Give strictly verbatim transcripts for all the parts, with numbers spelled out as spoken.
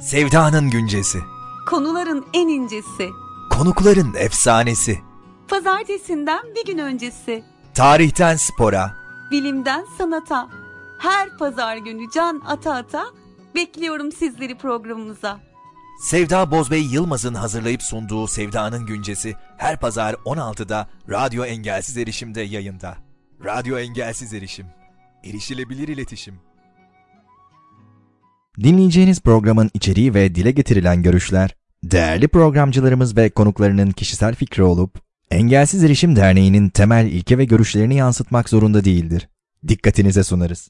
Sevdanın güncesi, konuların en incesi, konukların efsanesi, pazartesinden bir gün öncesi, tarihten spora, bilimden sanata, her pazar günü can ata ata bekliyorum sizleri programımıza. Sevda Bozbey Yılmaz'ın hazırlayıp sunduğu Sevdanın Güncesi her pazar on altıda Radyo Engelsiz Erişim'de yayında. Radyo Engelsiz Erişim, erişilebilir iletişim. Dinleyeceğiniz programın içeriği ve dile getirilen görüşler, değerli programcılarımız ve konuklarının kişisel fikri olup, Engelsiz Erişim Derneği'nin temel ilke ve görüşlerini yansıtmak zorunda değildir. Dikkatinize sunarız.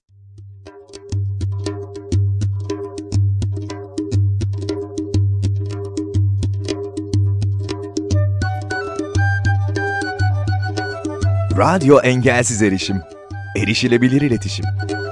Radyo Engelsiz Erişim, erişilebilir iletişim.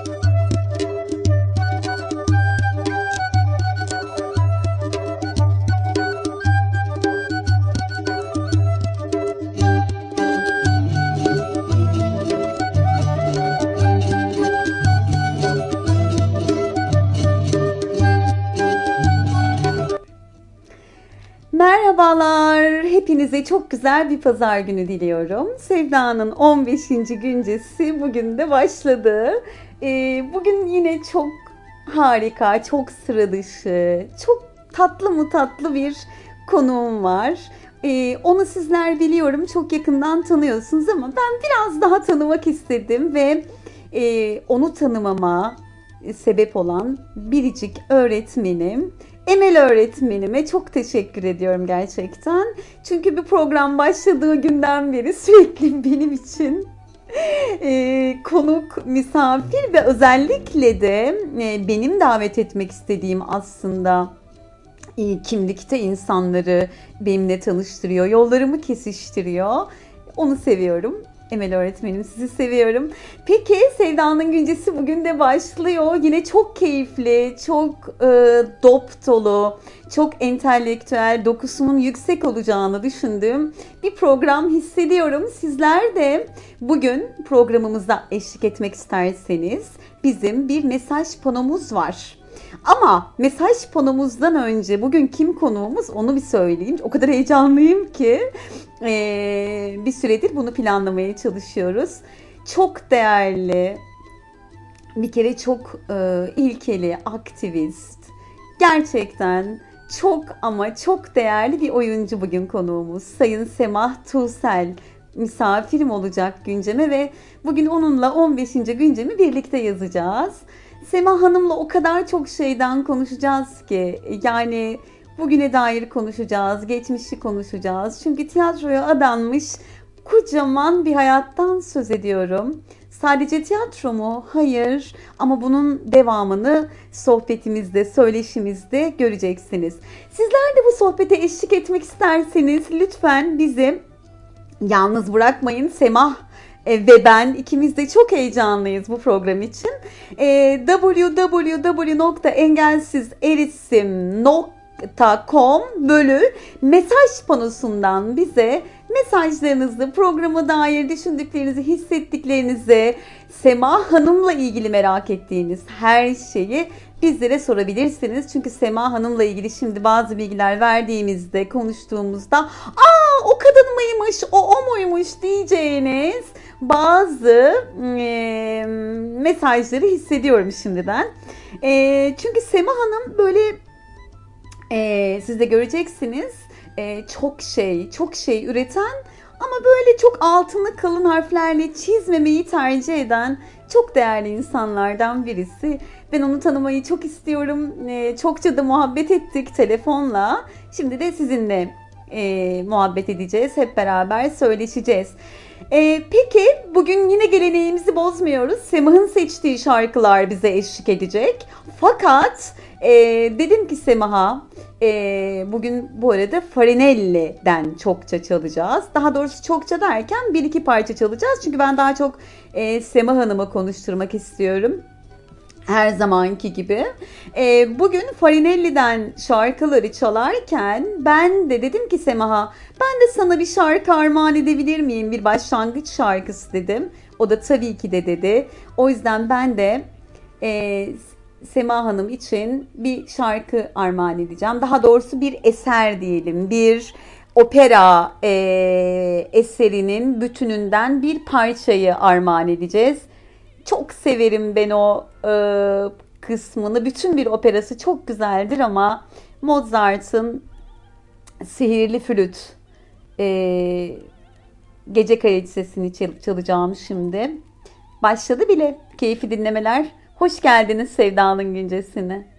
Merhabalar, hepinize çok güzel bir pazar günü diliyorum. Sevda'nın on beşinci güncesi bugün de başladı. Ee, bugün yine çok harika, çok sıra dışı, çok tatlı mı tatlı bir konuğum var. Ee, onu sizler biliyorum, çok yakından tanıyorsunuz ama ben biraz daha tanımak istedim ve e, onu tanımama sebep olan biricik öğretmenim, Emel öğretmenime çok teşekkür ediyorum gerçekten. Çünkü bir program başladığı günden beri sürekli benim için e, konuk, misafir ve özellikle de e, benim davet etmek istediğim aslında e, kimlikte insanları benimle tanıştırıyor, yollarımı kesiştiriyor. Onu seviyorum. Emel öğretmenim, sizi seviyorum. Peki Sevda'nın Güncesi bugün de başlıyor. Yine çok keyifli, çok e, dop dolu, çok entelektüel, dokusunun yüksek olacağını düşündüğüm bir program hissediyorum. Sizler de bugün programımıza eşlik etmek isterseniz bizim bir mesaj panomuz var. Ama mesaj panomuzdan önce bugün kim konuğumuz onu bir söyleyeyim. O kadar heyecanlıyım ki ee, bir süredir bunu planlamaya çalışıyoruz. Çok değerli, bir kere çok e, ilkeli, aktivist, gerçekten çok ama çok değerli bir oyuncu bugün konuğumuz. Sayın Semah Tuğsel misafirim olacak günceme ve bugün onunla on beşinci güncemi birlikte yazacağız. Sema Hanım'la o kadar çok şeyden konuşacağız ki, yani bugüne dair konuşacağız, geçmişi konuşacağız. Çünkü tiyatroya adanmış kocaman bir hayattan söz ediyorum. Sadece tiyatro mu? Hayır. Ama bunun devamını sohbetimizde, söyleşimizde göreceksiniz. Sizler de bu sohbete eşlik etmek isterseniz lütfen bizi yalnız bırakmayın. Semah ve ben ikimiz de çok heyecanlıyız bu program için. E, double-u double-u double-u nokta engelsizerişim nokta com bölü mesaj panosundan bize mesajlarınızı, programa dair düşündüklerinizi, hissettiklerinizi, Sema Hanım'la ilgili merak ettiğiniz her şeyi bizlere sorabilirsiniz. Çünkü Sema Hanım'la ilgili şimdi bazı bilgiler verdiğimizde, konuştuğumuzda ''Aa o kadın mıymış, o o muymuş?'' diyeceğiniz bazı e, mesajları hissediyorum şimdiden. E, çünkü Sema Hanım böyle e, siz de göreceksiniz e, çok şey, çok şey üreten ama böyle çok altını kalın harflerle çizmemeyi tercih eden çok değerli insanlardan birisi. Ben onu tanımayı çok istiyorum. E, çokça da muhabbet ettik telefonla. Şimdi de sizinle e, muhabbet edeceğiz. Hep beraber söyleşeceğiz. E, peki bugün yine geleneğimizi bozmuyoruz. Semah'ın seçtiği şarkılar bize eşlik edecek. Fakat e, dedim ki Semah'a e, bugün bu arada Farinelli'den çokça çalacağız. Daha doğrusu çokça derken bir iki parça çalacağız. Çünkü ben daha çok e, Semah Hanım'a konuşturmak istiyorum. Her zamanki gibi. E, bugün Farinelli'den şarkıları çalarken ben de dedim ki Semah'a, ben de sana bir şarkı armağan edebilir miyim? Bir başlangıç şarkısı dedim. O da tabii ki de dedi. O yüzden ben de e, Sema Hanım için bir şarkı armağan edeceğim. Daha doğrusu bir eser diyelim. Bir opera e, eserinin bütününden bir parçayı armağan edeceğiz. Çok severim ben o e, kısmını. Bütün bir operası çok güzeldir ama Mozart'ın Sihirli Flüt e, Gece Kraliçesi'ni çal- çalacağım şimdi. Başladı bile. Keyifli dinlemeler. Hoş geldiniz Sevda'nın Güncesi'ne.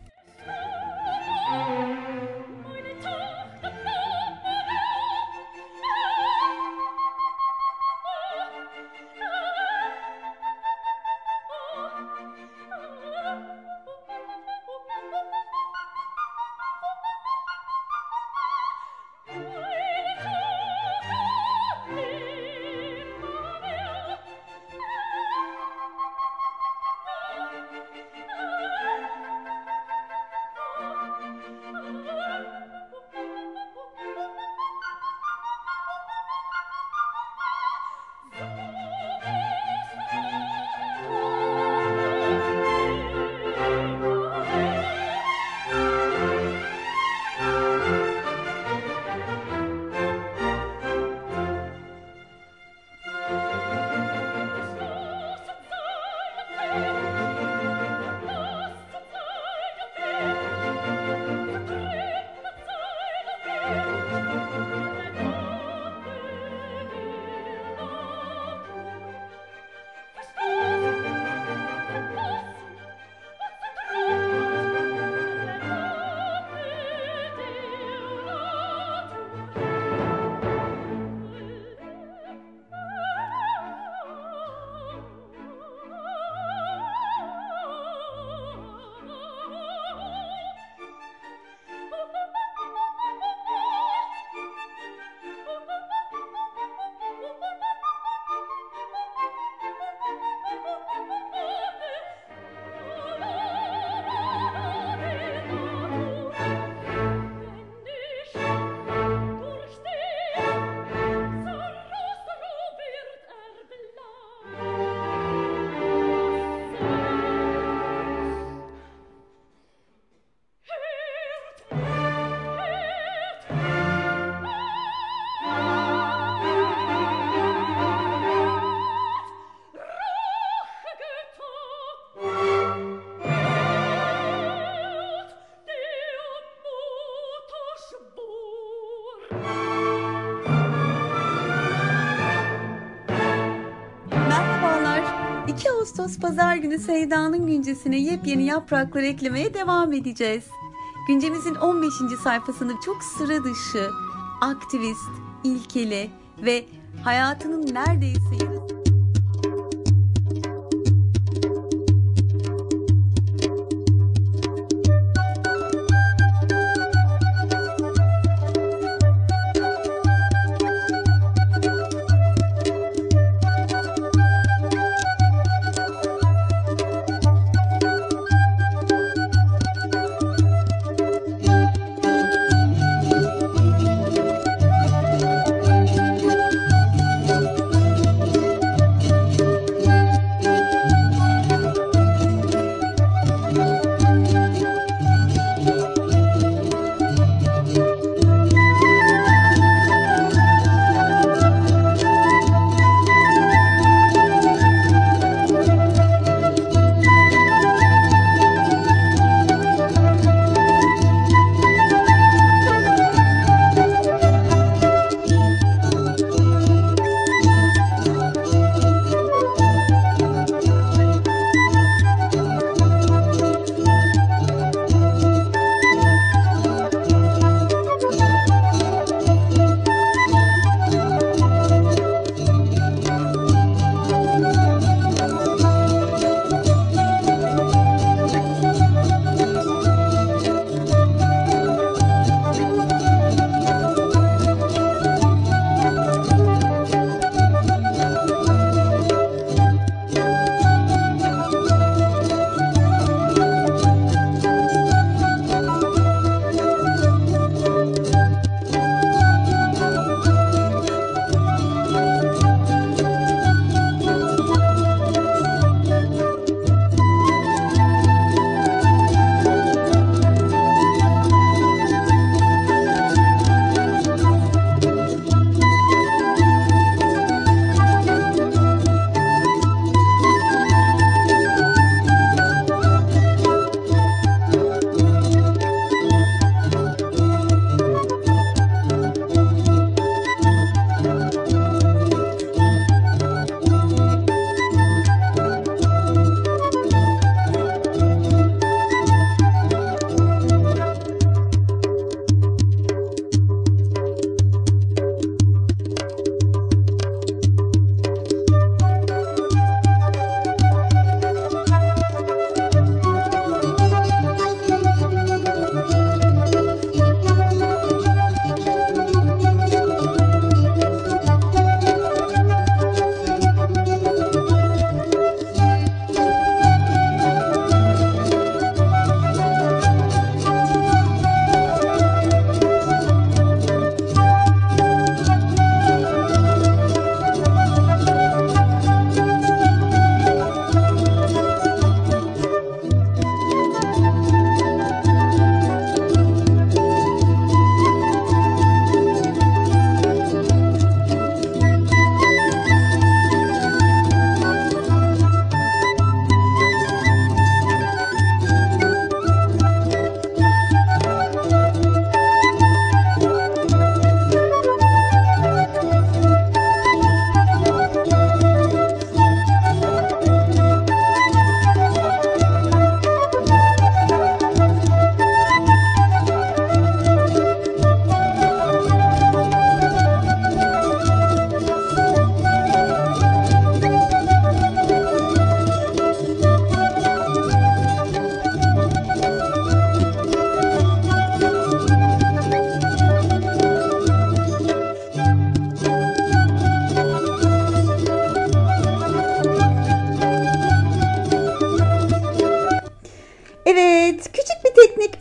iki Ağustos Pazar günü Sevda'nın Güncesi'ne yepyeni yapraklar eklemeye devam edeceğiz. Güncemizin on beşinci sayfasını çok sıra dışı, aktivist, ilkeli ve hayatının neredeyse yarısı...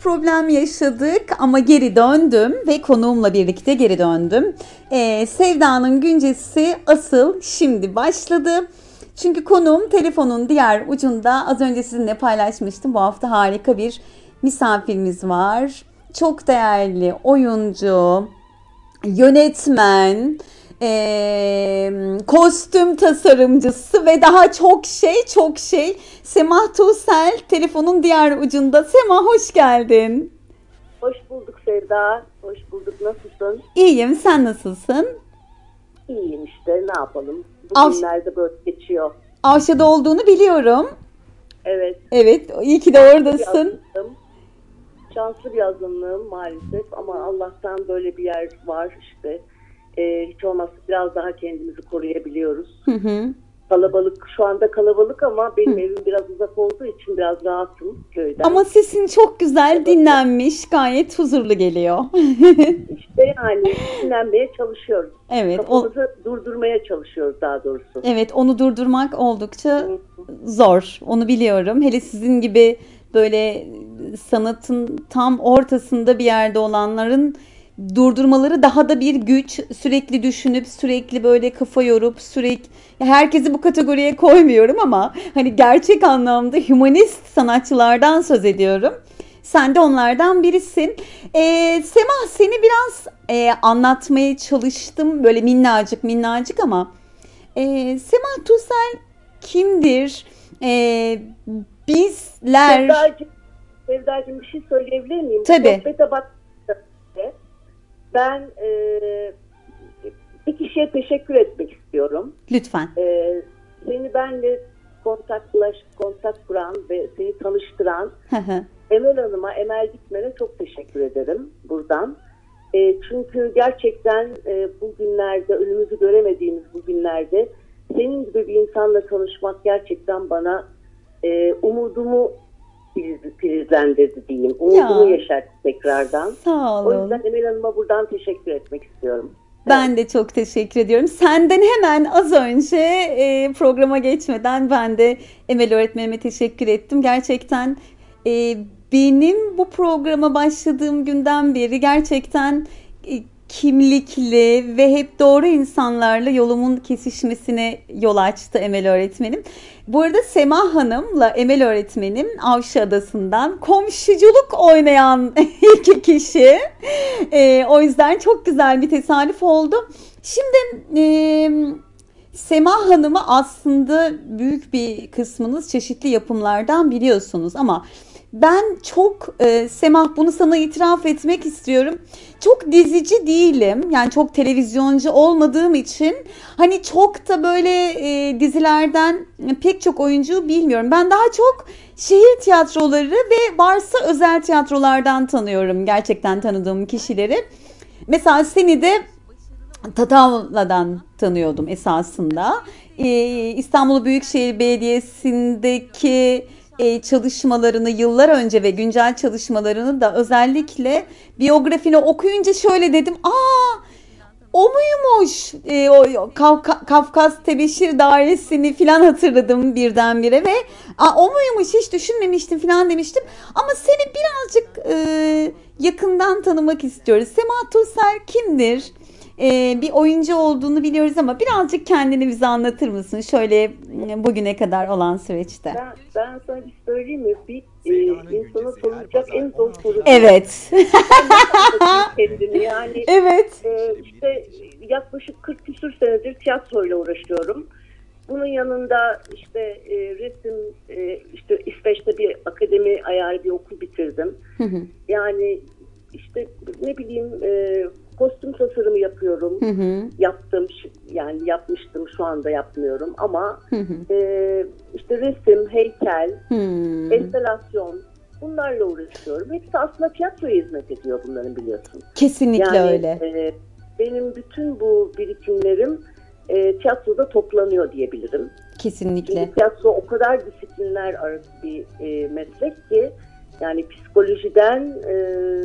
problem yaşadık ama geri döndüm ve konuğumla birlikte geri döndüm. Ee, Sevda'nın güncesi asıl şimdi başladı. Çünkü konuğum telefonun diğer ucunda, az önce sizinle paylaşmıştım. Bu hafta harika bir misafirimiz var. Çok değerli oyuncu, yönetmen, Ee, kostüm tasarımcısı ve daha çok şey çok şey Semah Tuğsel telefonun diğer ucunda. Semah, hoş geldin. Hoş bulduk Sevda. Hoş bulduk. Nasılsın? İyiyim. Sen nasılsın? İyiyim işte. Ne yapalım? Av- Bugünlerde böyle geçiyor. Avşa'da olduğunu biliyorum. Evet. Evet. İyi ki de oradasın. Yazılım. Şanslı bir azınlığım maalesef ama Allah'tan böyle bir yer var işte. Ee, hiç olmazsa biraz daha kendimizi koruyabiliyoruz. Hı hı. Kalabalık, şu anda kalabalık ama benim evim biraz uzak olduğu için biraz rahatım köyden. Ama sesin çok güzel, dinlenmiş, gayet huzurlu geliyor. İşte yani dinlenmeye çalışıyoruz. Evet. O, Kafamızı durdurmaya çalışıyoruz daha doğrusu. evet, onu durdurmak oldukça zor. Onu biliyorum. Hele sizin gibi böyle sanatın tam ortasında bir yerde olanların durdurmaları daha da bir güç. Sürekli düşünüp, sürekli böyle kafa yorup, sürekli herkesi bu kategoriye koymuyorum ama hani gerçek anlamda hümanist sanatçılardan söz ediyorum. Sen de onlardan birisin. Ee, Semah, seni biraz e, anlatmaya çalıştım böyle minnacık minnacık ama e, Semah Tuğsel kimdir? E, bizler... Sevdacığım, Sevdacığım bir şey söyleyebilir miyim? Tabii. Sohbete bak. Ben e, bir kişiye teşekkür etmek istiyorum. Lütfen. E, seni benle kontaklaş, kontak kuran ve seni tanıştıran Emel Hanım'a, Emel Gitmen'e çok teşekkür ederim buradan. E, çünkü gerçekten e, bu günlerde, önümüzü göremediğimiz bu günlerde senin gibi bir insanla tanışmak gerçekten bana e, umudumu prizlendirdi diyeyim. Umudumu Ya, yaşattı tekrardan. Sağ olun. O yüzden Emel Hanım'a buradan teşekkür etmek istiyorum. Ben Evet. de çok teşekkür ediyorum. Senden hemen az önce e, programa geçmeden ben de Emel öğretmenime teşekkür ettim. Gerçekten e, benim bu programa başladığım günden beri gerçekten e, kimlikli ve hep doğru insanlarla yolumun kesişmesine yol açtı Emel öğretmenim. Bu arada Semah Hanım'la Emel öğretmenim Avşa Adası'ndan komşuculuk oynayan iki kişi. E, o yüzden çok güzel bir tesadüf oldu. Şimdi e, Semah Hanım'ı aslında büyük bir kısmınız çeşitli yapımlardan biliyorsunuz ama ben çok e, Semah, bunu sana itiraf etmek istiyorum. Çok dizici değilim. Yani çok televizyoncu olmadığım için hani çok da böyle e, dizilerden pek çok oyuncuyu bilmiyorum. Ben daha çok şehir tiyatroları ve varsa özel tiyatrolardan tanıyorum gerçekten tanıdığım kişileri. Mesela seni de Tatavla'dan tanıyordum esasında. Ee, İstanbul Büyükşehir Belediyesi'ndeki e, çalışmalarını yıllar önce ve güncel çalışmalarını da özellikle biyografini okuyunca şöyle dedim. Aa, o muymuş? E, o Kafka, Kafkas Tebeşir Dairesi'ni falan hatırladım birdenbire ve Aa, o muymuş, hiç düşünmemiştim falan demiştim. Ama seni birazcık e, yakından tanımak istiyoruz. Semah Tuğsel kimdir? Ee, bir oyuncu olduğunu biliyoruz ama birazcık kendini bize anlatır mısın şöyle bugüne kadar olan süreçte? Ben, ben sana bir söyleyeyim mi? Bir e, insana sorulacak en zor soru. Evet. Kendini yani. Evet. E, işte yaklaşık kırk küsur senedir tiyatroyla uğraşıyorum. Bunun yanında işte e, resim, e, işte İsveç'te bir akademi ayarı bir okul bitirdim. Hı hı. Yani işte ne bileyim e, kostüm tasarımı yapıyorum. Hı hı. Yaptım, yani yapmıştım, şu anda yapmıyorum ama Hı hı. e, işte resim, heykel, Hı. enstalasyon, bunlarla uğraşıyorum. Hepsi aslında tiyatroya hizmet ediyor bunların, biliyorsun. Kesinlikle yani, öyle. E, benim bütün bu birikimlerim e, tiyatroda toplanıyor diyebilirim. Kesinlikle. Çünkü tiyatro o kadar disiplinler arası bir e, meslek ki yani psikolojiden e,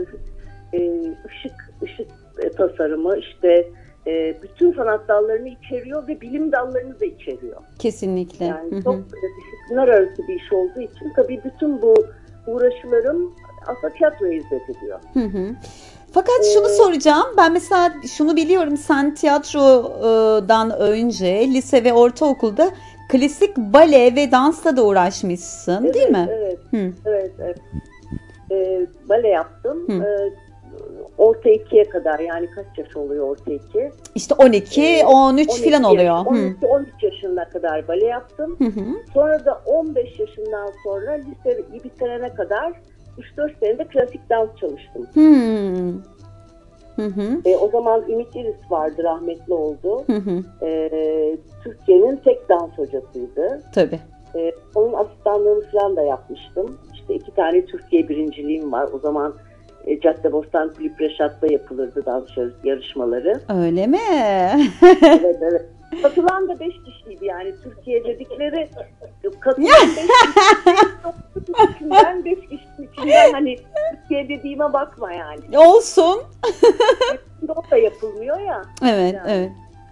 e, ışık ışık e, tasarımı, işte e, bütün sanat dallarını içeriyor ve bilim dallarını da içeriyor. Kesinlikle. Yani Hı hı. çok e, disiplinler arası bir iş olduğu için tabii bütün bu uğraşılarım aslında tiyatroya hizmet ediyor. Hı hı. Fakat şunu Ee, soracağım. Ben mesela şunu biliyorum. Sen tiyatrodan önce lise ve ortaokulda klasik bale ve dansla da uğraşmışsın, evet, değil mi? Evet, Hı. evet, evet. Ee, bale yaptım. Hı. Ee, orta ikiye kadar, yani kaç yaş oluyor orta iki? İşte on iki, on üç on iki falan oluyor. on iki on üç yaşına kadar bale yaptım. Hı hı. Sonra da on beş yaşından sonra liseyi bitirene kadar üç dört sene de klasik dans çalıştım. Hı. Hı hı. E, o zaman Ümit İris vardı, rahmetli oldu. Hı hı. E, Türkiye'nin tek dans hocasıydı. Tabii. E, onun asistanlığını falan da yapmıştım. İşte iki tane Türkiye birinciliğim var. O zaman e, Caddebostan Kulüp Reşat'ta yapılırdı dans yarışmaları. Öyle mi? Evet, evet. Katılan da beş kişiydi yani. Türkiye dedikleri katılan beş kişi içinden beş kişinin içinden, hani Türkiye dediğime bakma yani. Olsun. Hepsinde o da yapılmıyor ya. Evet, Yani. evet.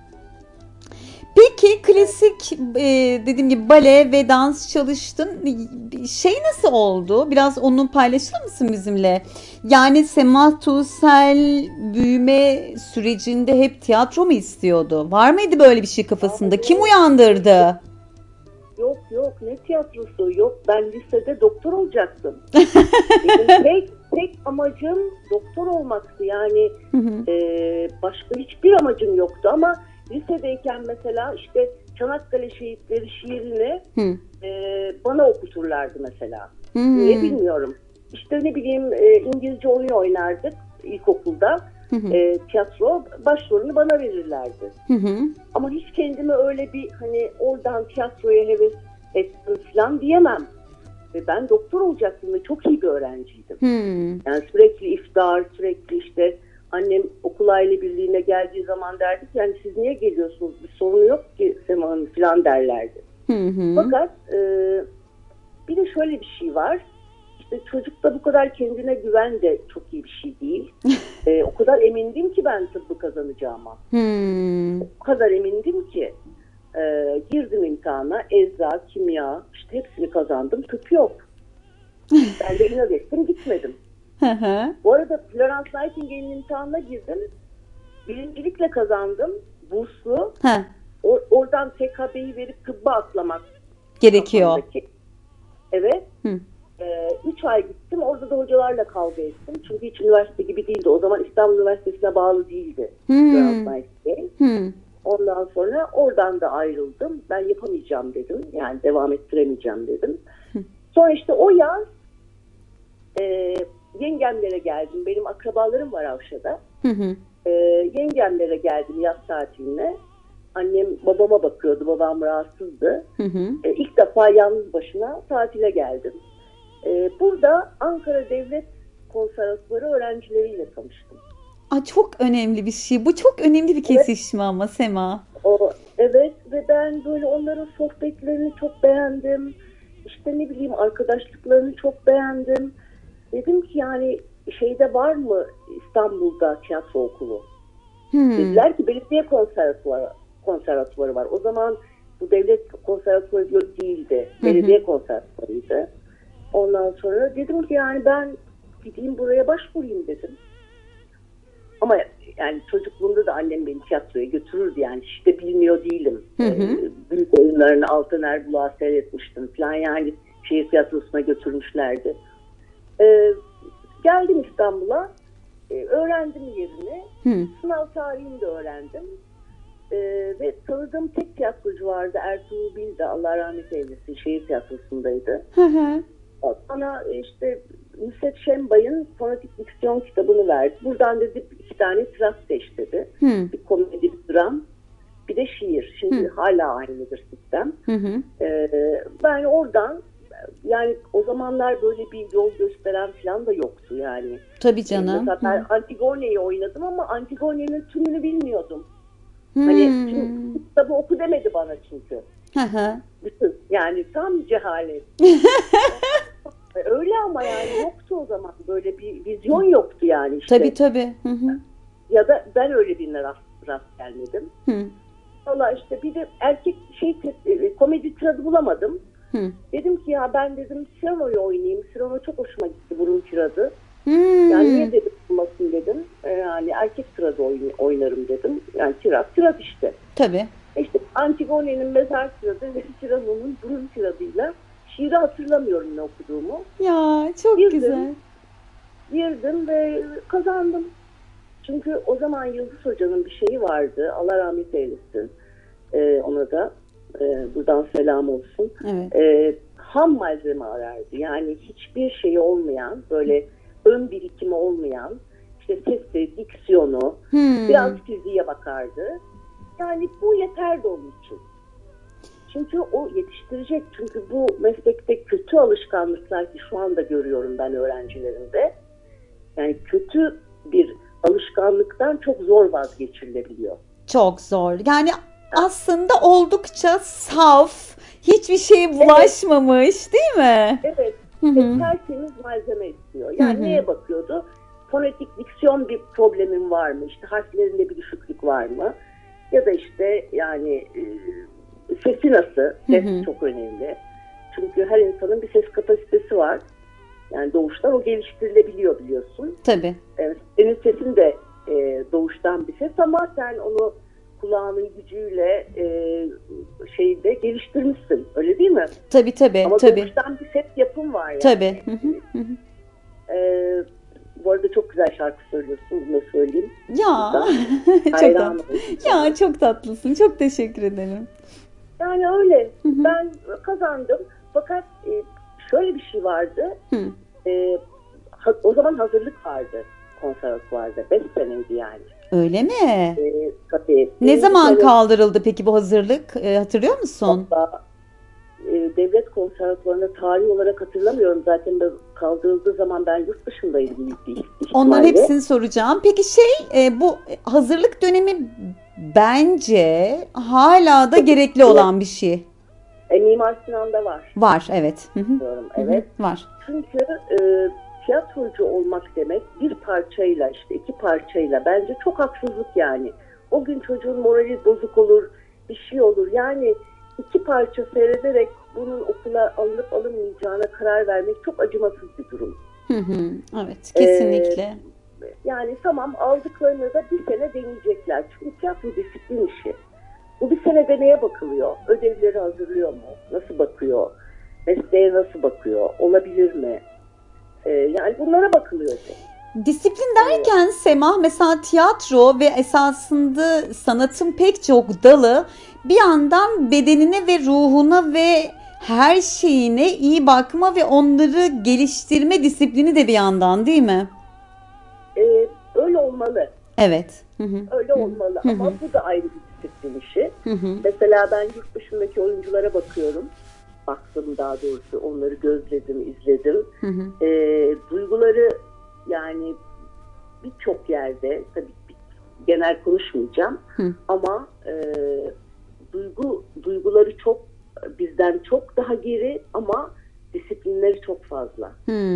Peki klasik e, dediğim gibi bale ve dans çalıştın. Şey nasıl oldu? Biraz onu paylaşır mısın bizimle? Yani Sema Tuğsel büyüme sürecinde hep tiyatro mu istiyordu? Var mıydı böyle bir şey kafasında? Aa, Kim yok. uyandırdı? Yok yok, ne tiyatrosu, yok, ben lisede doktor olacaktım. Benim tek, tek amacım doktor olmaktı yani. Hı hı. e, başka hiçbir amacım yoktu ama lisedeyken mesela işte Çanakkale Şehitleri şiirini Hı. e, bana okuturlardı mesela. Hı. Niye bilmiyorum. İşte ne bileyim, e, İngilizce oyun oynardık ilkokulda. Hı hı. E, tiyatro başrolünü bana verirlerdi. Hı hı. Ama hiç kendime öyle bir hani oradan tiyatroya heves ettim falan diyemem. Ve ben doktor olacaktım ve çok iyi bir öğrenciydim. Hı. Yani sürekli iftar, sürekli işte annem okul aile birliğine geldiği zaman derdi ki yani siz niye geliyorsunuz, bir sorunu yok ki Sema Hanım falan derlerdi. Hı hı. Fakat e, bir de şöyle bir şey var. İşte çocukta bu kadar kendine güven de çok iyi bir şey değil. e, o kadar emindim ki ben tıbbı kazanacağıma. Hı. O kadar emindim ki e, girdim imtihana, ecza, kimya, işte hepsini kazandım, tıp yok. Ben de inat ettim, gitmedim. Hı hı. Bu arada Florence Nightingale'in imtihanına girdim. Birincilikle kazandım. Burslu. Ha, O, oradan T K B'yi verip tıbba atlamak gerekiyor. kafamdaki. Evet. Hı. Ee, üç ay gittim. Orada da hocalarla kavga ettim. Çünkü hiç üniversite gibi değildi. O zaman İstanbul Üniversitesi'ne bağlı değildi. Hmm. Florence Nightingale. Hı. Ondan sonra oradan da ayrıldım. Ben yapamayacağım dedim. Yani devam ettiremeyeceğim dedim. Hı. Sonra işte o yaz e, yengemlere geldim. Benim akrabalarım var Avşa'da. Hı hı. E, yengemlere geldim yaz tatiline. Annem babama bakıyordu. Babam rahatsızdı. Hı hı. E, ilk defa yalnız başına tatile geldim. E, burada Ankara Devlet Konservatuvarı öğrencileriyle tanıştım. Aa, çok önemli bir şey. Bu çok önemli bir kesişme ama Sema. O, evet ve ben böyle onların sohbetlerini çok beğendim. İşte ne bileyim arkadaşlıklarını çok beğendim. Dedim ki yani şeyde var mı İstanbul'da tiyatro okulu? Hmm. Dediler ki belediye konservatuvarı, konservatuvarı var. O zaman bu devlet konservatuvarı değildi. Belediye konservatuvarıydı. Ondan sonra dedim ki yani ben gideyim buraya başvurayım dedim. Ama yani çocukluğumda da annem beni tiyatroya götürürdü yani işte bilmiyor değilim. Hı hı. Ee, büyük oyunlarını Altan Erbulak'ı seyretmiştim falan yani şehir tiyatrosuna götürmüşlerdi. Ee, geldim İstanbul'a, ee, öğrendim yerini, Hı. sınav tarihini de öğrendim. Ee, ve tanıdığım tek tiyatrocu vardı, Ertuğrul Bildi, Allah rahmet eylesin, şehir tiyatrosundaydı. Hı hı. Bana işte Nusret Şembay'ın Fonetik Diksiyon kitabını verdi. Buradan dedi iki tane tirat seç dedi. Hı. Bir komedi, bir dram, bir de şiir. Şimdi Hı. hala aynıdır sistem. Hı hı. Ee, ben oradan yani o zamanlar böyle bir yol gösteren falan da yoktu yani. Tabii canım. Mesela ben Hı. Antigone'yi oynadım ama Antigone'nin tümünü bilmiyordum. Hmm. Hani tüm kitabı oku demedi bana çünkü. Hı hı. Bütün yani tam cehalet. Öyle ama yani yoktu o zaman, böyle bir vizyon yoktu yani işte. Tabii tabii. Hı hı. Ya da ben öyle birine rast, rast gelmedim. Hı. Valla işte bir de erkek şey komedi tiradı bulamadım. Hı. Dedim ki ya ben dedim Cyrano'yu oynayayım. Cyrano çok hoşuma gitti, burun tiradı. Hmm. Yani niye dedim olmasın dedim. Ee, yani erkek tiradı oyn- oynarım dedim. Yani tirat, tirat işte. Tabii. İşte Antigone'nin mezar tiradı ve Cyrano'nun burun tiradıyla şiiri hatırlamıyorum ne okuduğumu. Ya çok Girdim, güzel. Girdim ve kazandım. Çünkü o zaman Yıldız Hoca'nın bir şeyi vardı. Allah rahmet eylesin. Ee, ona da e, buradan selam olsun. Evet. Ee, ham malzeme arardı. Yani hiçbir şeyi olmayan, böyle ön birikimi olmayan, işte sesi, diksiyonu, Hmm. biraz fiziğe bakardı. Yani bu yeterdi onun için. Çünkü o yetiştirecek. Çünkü bu meslekte kötü alışkanlıklar ki şu anda görüyorum ben öğrencilerimde. Yani kötü bir alışkanlıktan çok zor vazgeçirilebiliyor. Çok zor. Yani aslında oldukça saf, hiçbir şeye bulaşmamış, evet. Değil mi? Evet. Hı hı. Tertemiz malzeme istiyor. Yani hı hı. neye bakıyordu? Fonetik diksiyon bir problemin var mı? İşte harflerinde bir düşüklük var mı? Ya da işte yani e, sesi nasıl? Ses Hı hı. çok önemli. Çünkü her insanın bir ses kapasitesi var. Yani doğuştan o geliştirilebiliyor biliyorsun. Tabii. Evet, senin sesin de e, doğuştan bir ses ama sen onu kulağının gücüyle e, şeyde geliştirmişsin. Öyle değil mi? Tabii tabii. Ama tabii. doğuştan bir ses yapım var yani. Tabii. Hı hı, hı hı. E, bu arada çok güzel şarkı söylüyorsun. Bunu da söyleyeyim. Ya. Çok Hayran tatlı. Ya çok tatlısın. Çok teşekkür ederim. Yani öyle. Hı hı. Ben kazandım. Fakat e, şöyle bir şey vardı. Hı. E, ha, o zaman hazırlık vardı. Konservatuvarda. Beş seneydi yani. Öyle mi? E, tabii. Ne zaman sene, kaldırıldı peki bu hazırlık? E, hatırlıyor musun? hatta, e, devlet konservatuvarında tarih olarak hatırlamıyorum. Zaten de kaldırıldığı zaman ben yurt dışındaydım büyük bir ihtimalle. Onların hepsini soracağım. Peki şey e, bu hazırlık dönemi bence hala da gerekli olan bir şey. E, Mimar Sinan'da var. Var, evet. Hı hı. Diyorum, evet. Hı hı, var. Çünkü e, tiyatrocu olmak demek bir parçayla işte iki parçayla bence çok haksızlık yani. O gün çocuğun morali bozuk olur, bir şey olur. Yani iki parça seyrederek bunun okula alınıp alınmayacağına karar vermek çok acımasız bir durum. Hı hı, evet, kesinlikle. Ee, yani tamam aldıklarını da bir sene deneyecekler. Çünkü tiyatro disiplin işi. Bu bir senede neye bakılıyor? Ödevleri hazırlıyor mu? Nasıl bakıyor? Mesleğe nasıl bakıyor? Olabilir mi? Ee, yani bunlara bakılıyor. Disiplin derken Semah, mesela tiyatro ve esasında sanatın pek çok dalı bir yandan bedenine ve ruhuna ve her şeyine iyi bakma ve onları geliştirme disiplini de bir yandan, değil mi? Ee, öyle olmalı. Evet. Hı hı. Öyle olmalı Hı hı. ama bu da ayrı bir disiplin işi. Hı hı. Mesela ben yurt dışındaki oyunculara bakıyorum. Baktım daha doğrusu, onları gözledim, izledim. Hı hı. Ee, duyguları yani birçok yerde, tabii genel konuşmayacağım Hı. ama e, duygu duyguları çok bizden çok daha geri ama disiplinleri çok fazla.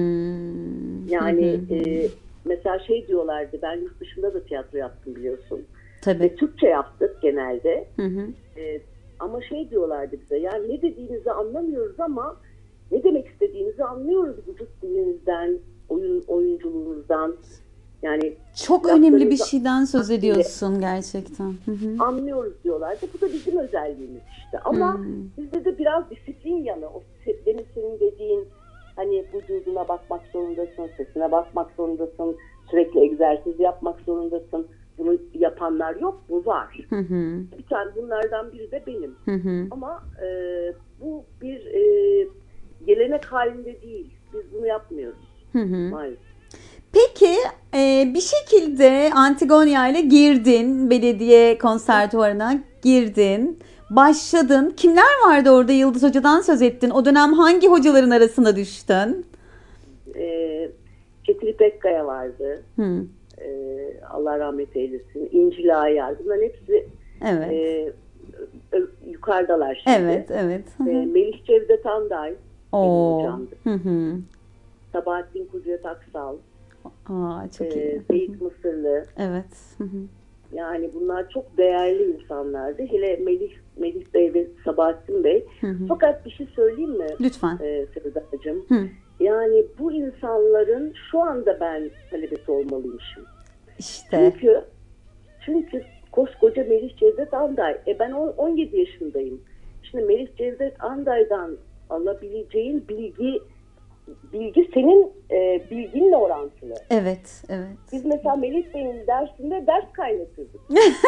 Hmm. Yani Hı hı. e, mesela şey diyorlardı, ben yurt dışında da tiyatro yaptım biliyorsun. Tabii. Ve Türkçe yaptık genelde. Hı hı. E, ama şey diyorlardı bize, yani ne dediğinizi anlamıyoruz ama ne demek istediğinizi anlıyoruz vücut dilinizden, oyun oyunculuğunuzdan. Yani çok önemli bir şeyden söz ediyorsun gerçekten. Hı hı. Anlıyoruz diyorlardı. Bu da bizim özelliğimiz işte. Ama Hmm. bizde de biraz disiplin yanı. O demin senin dediğin hani vücuduna bakmak zorundasın, sesine bakmak zorundasın, sürekli egzersiz yapmak zorundasın. Bunu yapanlar yok, bu var. Hı hı. Bir tane bunlardan biri de benim. Hı hı. Ama e, bu bir e, gelenek halinde değil. Biz bunu yapmıyoruz. Hı hı. Maalesef. Peki e, bir şekilde Antigonia ile girdin, belediye konservatuvarına girdin, başladın. Kimler vardı orada? Yıldız Hoca'dan söz ettin. O dönem hangi hocaların arasına düştün? E, Çetin Pekkaya vardı. Hı. E, Allah rahmet eylesin. İncil Ayar. Bunların hepsi Evet. e, yukarıdalar şimdi. Evet, evet. Hı hı. E, Melih Cevdet Anday benim Oo. hocamdı. Hı hı. Sabahattin Kudret Aksal. Aa, çok e, iyi. Seyit Mısırlı. Evet. Hı hı. Yani bunlar çok değerli insanlardı. Hele Melih, Melih Bey ve Sabahattin Bey. Hı hı. Fakat bir şey söyleyeyim mi? Lütfen. Ee, Sevdacığım. Hı. Yani bu insanların şu anda ben talebesi olmalıymışım. İşte. Çünkü, çünkü koskoca Melih Cevdet Anday. E ben on yedi yaşındayım. Şimdi Melih Cevdet Anday'dan alabileceğin bilgi bilgi senin e, bilginle orantılı. Evet, evet. Biz mesela Melih Bey'in dersinde ders kaynatırdık.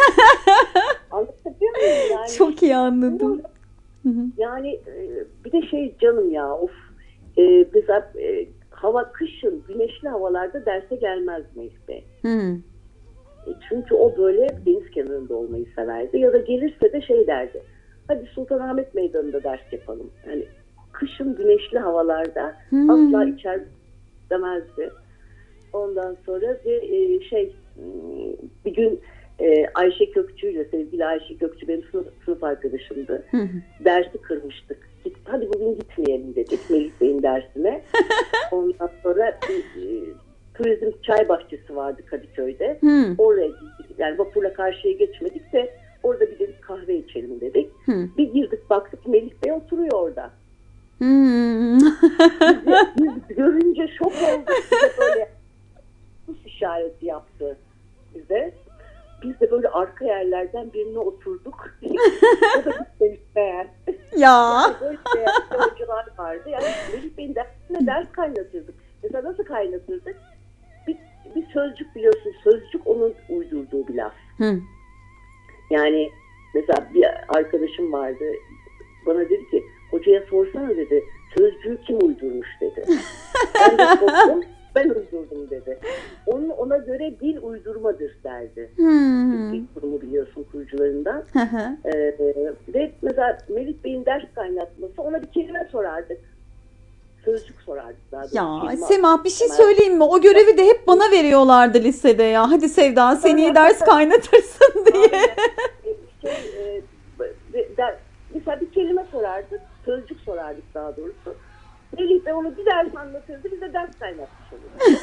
Anlatabiliyor muyum? Yani, çok iyi anladım. Yani e, bir de şey canım ya of e, mesela e, hava kışın güneşli havalarda derse gelmez Melih Bey. Hı. E, çünkü o böyle deniz kenarında olmayı severdi ya da gelirse de şey derdi. Hadi Sultanahmet Meydanı'nda ders yapalım. Yani kışın güneşli havalarda hmm. asla içer demezdi. Ondan sonra bir e, şey bir gün e, Ayşe Kökçü ile sevgili Ayşe Kökçü benim sınıf, sınıf arkadaşımdı. Hmm. Dersi kırmıştık. Git, hadi bugün gitmeyelim dedik Melih Bey'in dersine. Ondan sonra bir, e, turizm çay bahçesi vardı Kadıköy'de. Hmm. Oraya gittik. Yani vapurla karşıya geçmedik de orada bir dedik kahve içelim dedik. Hmm. Bir girdik baktık Melih Bey oturuyor orada. Hmm. biz, biz görünce şok olduk. Bize böyle sus işareti yaptı bize. Biz de böyle arka yerlerden birine oturduk. O da gitmemiş meğer. Ya. Yani böyle değerli hocalar vardı. Yani Melih Bey'in dersine ders kaynatırdık. Mesela nasıl kaynatırdık? Bir, bir sözcük biliyorsun. Sözcük onun uydurduğu bir laf. Hı. Yani mesela bir arkadaşım vardı. Bana dedi ki hocaya sorsana dedi. Sözcüğü kim uydurmuş dedi. Ben de sordum. Ben uydurdum dedi. Onun ona göre dil uydurmadır derdi. Hmm. İlk kurumu biliyorsun kurucularından. ee, ve mesela Melih Bey'in ders kaynatması ona bir kelime sorardık. Sözcük sorardık daha doğrusu. Ya Sema bir şey söyleyeyim mi? O görevi de hep bana veriyorlardı lisede ya. Hadi Sevda sen iyi ders kaynatırsın diye. şey, e, der, mesela bir kelime sorardık. Sözcük sorardık daha doğrusu. Melih de onu bir ders anlatırdı, bize ders kaynatmış olurdu.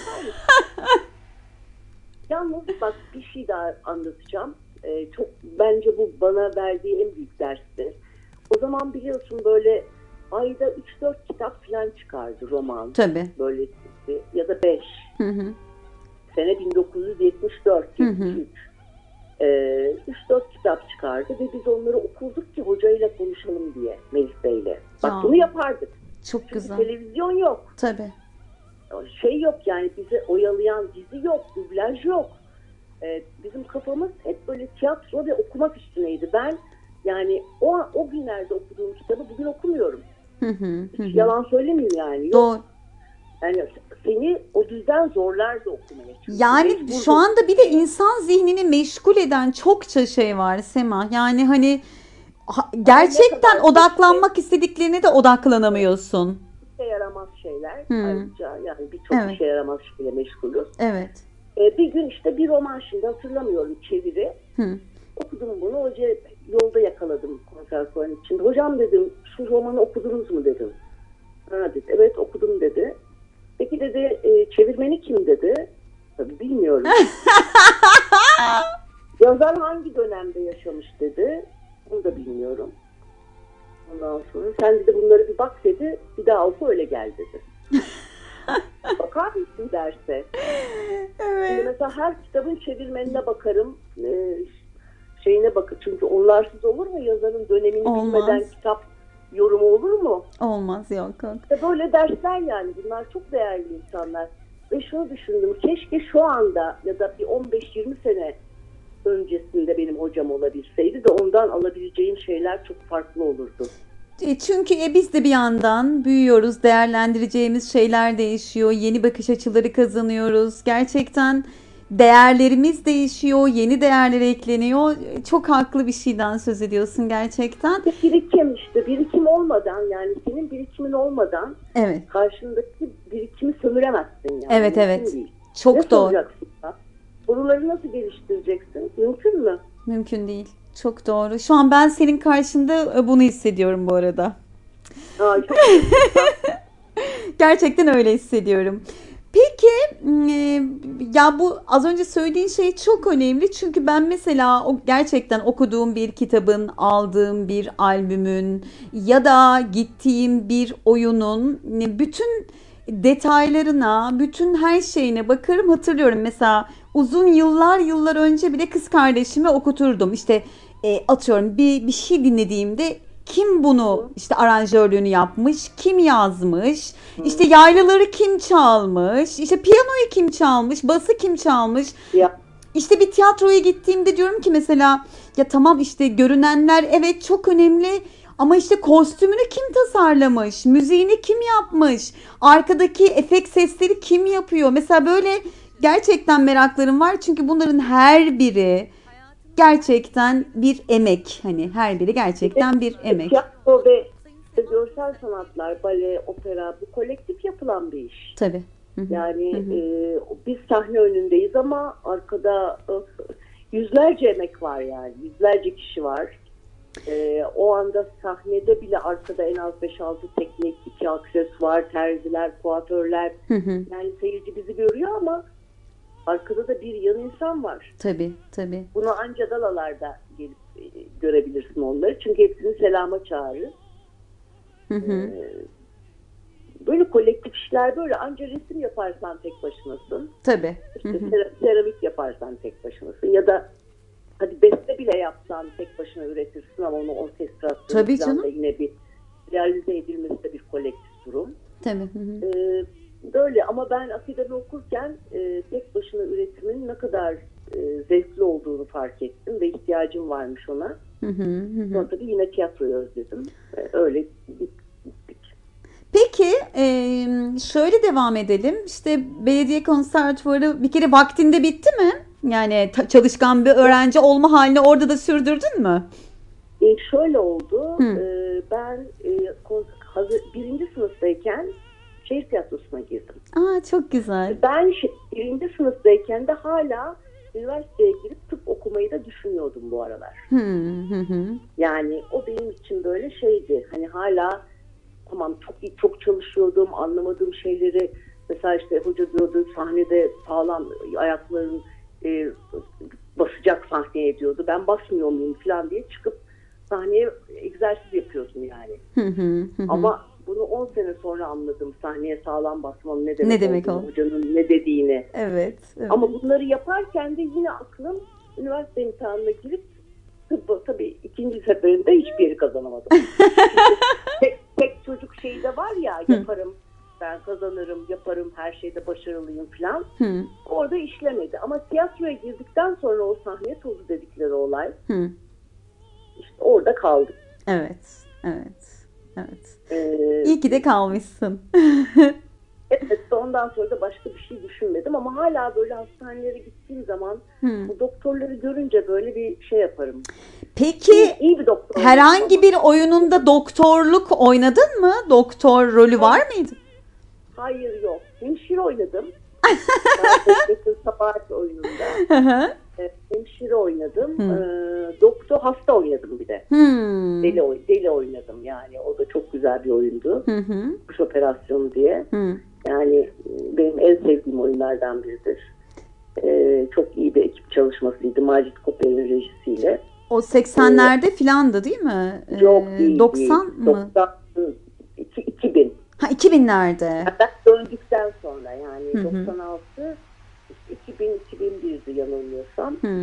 Yalnız bak bir şey daha anlatacağım. Ee, çok bence bu bana verdiği en büyük dersti. O zaman biliyorsun böyle ayda üç dört kitap falan çıkardı roman. Tabii. Böyle ya da beş. Hı hı. Sene bin dokuz yüz yetmiş dört yetmiş üç. Ee, üç dört kitap çıkardı ve biz onları okurduk ki hocayla konuşalım diye Melih Bey'le. Bak ya. Bunu yapardık. Çok Çünkü güzel. Televizyon yok. Tabii. Şey yok yani bizi oyalayan dizi yok, dublaj yok. Ee, bizim kafamız hep böyle tiyatro ve okumak üstüneydi. Ben yani o o günlerde okuduğum kitabı bugün okumuyorum. Hı hı, Hiç hı. yalan söylemeyeyim yani. Yok. Doğru. Yani seni o düzden zorlardı okumaya. Çünkü yani şu anda bir de insan zihnini meşgul eden çokça şey var Sema. Yani hani gerçekten odaklanmak şey, istediklerine de odaklanamıyorsun. İşe yaramaz şeyler. Hmm. Ayrıca yani birçok evet. işe yaramaz şeyle meşgulüz. Evet. Ee, bir gün işte bir roman şimdi hatırlamıyorum çeviri. Hmm. Okudum bunu. Hoca yolda yakaladım konservatuvarın içinde. Hocam dedim şu romanı okudunuz mu dedim. Ha dedi. Evet okudum dedi. Peki dedi e, çevirmeni kim dedi. Tabii bilmiyorum. Yazar hangi dönemde yaşamış dedi. Bunu da bilmiyorum. Ondan sonra sen de bunları bir bak dedi. Bir daha oku öyle gel dedi. Bakar mısın derse? Evet. Şimdi mesela her kitabın çevirmenine bakarım. Ee, şeyine bakın. Çünkü onlarsız olur mu? Yazarın dönemini Olmaz. bilmeden kitap yorumu olur mu? Olmaz yok. yok. İşte böyle dersler yani. Bunlar çok değerli insanlar. Ve şunu düşündüm. Keşke şu anda ya da bir on beş yirmi sene öncesinde benim hocam olabilseydi de ondan alabileceğim şeyler çok farklı olurdu. E çünkü e biz de bir yandan büyüyoruz, değerlendireceğimiz şeyler değişiyor, yeni bakış açıları kazanıyoruz. Gerçekten değerlerimiz değişiyor, yeni değerler ekleniyor. Çok haklı bir şeyden söz ediyorsun gerçekten. Birikim işte, birikim olmadan yani senin birikimin olmadan evet. karşındaki birikimi sömüremezsin yani. Evet Mümkün evet. Değil. Çok ne doğru. Soruları nasıl geliştireceksin? Mümkün mü? Mümkün değil. Çok doğru. Şu an ben senin karşında bunu hissediyorum bu arada. Aa, çok Gerçekten öyle hissediyorum. Peki ya bu az önce söylediğin şey çok önemli. Çünkü ben mesela o gerçekten okuduğum bir kitabın, aldığım bir albümün ya da gittiğim bir oyunun bütün detaylarına, bütün her şeyine bakarım, hatırlıyorum. Mesela uzun yıllar yıllar önce bile kız kardeşime okuturdum. İşte e, atıyorum bir bir şey dinlediğimde kim bunu işte aranjörlüğünü yapmış, kim yazmış, işte yaylıları kim çalmış, işte piyanoyu kim çalmış, bası kim çalmış. Ya. İşte bir tiyatroya gittiğimde diyorum ki mesela ya tamam işte görünenler evet çok önemli ama işte kostümünü kim tasarlamış, müziğini kim yapmış, arkadaki efekt sesleri kim yapıyor? Mesela böyle gerçekten meraklarım var çünkü bunların her biri gerçekten bir emek. Hani her biri gerçekten bir emek. Tiyatro ve görsel sanatlar, bale, opera bu kolektif yapılan bir iş. Tabii. Hı hı. Yani hı hı. E, biz sahne önündeyiz ama arkada e, yüzlerce emek var yani. Yüzlerce kişi var. E, o anda sahnede bile arkada en az beş altı teknik, iki aksesuar, terziler, kuaförler. Hı hı. Yani seyirci bizi görüyor ama arkada da bir yan insan var. Tabii, tabii. Bunu anca dalalarda gelip e, görebilirsin onları. Çünkü hepsini selama çağırır. Hı hı. Ee, böyle kolektif işler böyle. Anca resim yaparsan tek başınasın. Tabii. İşte Hı hı. sera- seramik yaparsan tek başınasın. Ya da hadi beste bile yapsan tek başına üretirsin ama onu orkestrasyonu Tabii falan canım. da yine bir realize edilmesi de bir kolektif durum. Tabii. Hı hı. Ee, böyle ama ben akademi okurken e, tek başına üretimin ne kadar e, zevkli olduğunu fark ettim ve ihtiyacım varmış ona. Hı hı. Hı hı. Sonra tabii yine tiyatroyu özledim. E, öyle gittik. Peki e, şöyle devam edelim. İşte belediye konservatuvarı bir kere vaktinde bitti mi? Yani ta- çalışkan bir öğrenci olma halini orada da sürdürdün mü? E, şöyle oldu. Hı. E, ben e, kon- hazır, birinci sınıftayken şehir tiyatrosuna girdim. Aa çok güzel. Ben şi- birinci sınıftayken de hala üniversiteye girip tıp okumayı da düşünüyordum bu aralar. Hı hı hı. Yani o benim için böyle şeydi. Hani hala tamam çok iyi, çok çalışıyordum, anlamadığım şeyleri mesela işte hoca diyordu sahnede sağlam ayakların e, basacak sahneye diyordu. Ben basmıyor muyum falan diye çıkıp sahneye egzersiz yapıyordum yani. Hı hı hı. Ama bunu on sene sonra anladım. Sahneye sağlam basmanın ne demek, Ne demek olduğunu, o? hocanın ne dediğini. Evet. evet. Ama bunları yaparken de yine aklım üniversite imtihanına girip tıbbı tabii ikinci seferinde hiçbir yeri kazanamadım. tek, tek çocuk şeyi de var ya yaparım, ben kazanırım, yaparım, her şeyde başarılıyım falan. Hı. Orada işlemedi. Ama tiyatroya girdikten sonra o sahne tozu dedikleri olay Hı. işte orada kaldı. Evet. Evet. Evet. Ee, İyi ki de kalmışsın. Evet, ondan sonra da başka bir şey düşünmedim ama hala böyle hastanelere gittiğim zaman Hı. bu doktorları görünce böyle bir şey yaparım. Peki İyi, iyi bir doktor. herhangi bir oyununda doktorluk oynadın mı? Doktor rolü var mıydı? Hayır yok. Hemşire oynadım. Bahsettiğim Sabahat oyununda. Hı hı. Evet, hemşire oynadım. Hı. Ee, doktor hasta oynadım bir de. Hmm. Deli, oy- deli oynadım yani. O da çok güzel bir oyundu. Hı hı. Kuş operasyonu diye. Hı. Yani benim en sevdiğim oyunlardan biridir. Ee, çok iyi bir ekip çalışmasıydı. Macit Koper'in rejisiyle. O seksenlerde filandı değil mi? Ee, Yok değil. doksan değil. mı? doksan, iki- iki bin. Ha iki binlerde. Ben döndükten sonra yani Hı hı. doksan altı, iki bin iki bin birdi yanılmıyorsam. Hı.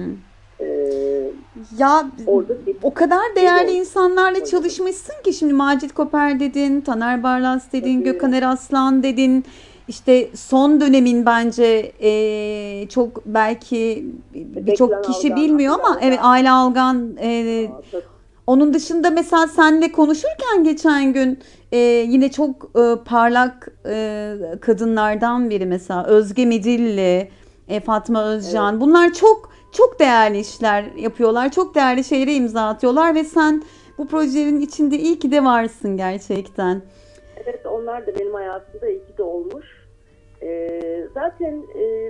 Ee, Ya orada bir- o kadar değerli bir- insanlarla Orada. çalışmışsın ki şimdi Macit Koper dedin, Taner Barlas dedin, Tabii. Gökhan Eraslan dedin. İşte son dönemin bence e, çok belki birçok Beklen kişi Algan, bilmiyor ama Algan. evet Ayla Algan e, Aa, çok- onun dışında mesela seninle konuşurken geçen gün e, yine çok e, parlak e, kadınlardan biri mesela Özge Midilli, e, Fatma Özcan. Bunlar çok çok değerli işler yapıyorlar. Çok değerli şeylere imza atıyorlar ve sen bu projelerin içinde iyi ki de varsın gerçekten. Evet, onlar da benim hayatımda iyi ki de olmuş. Ee, zaten e,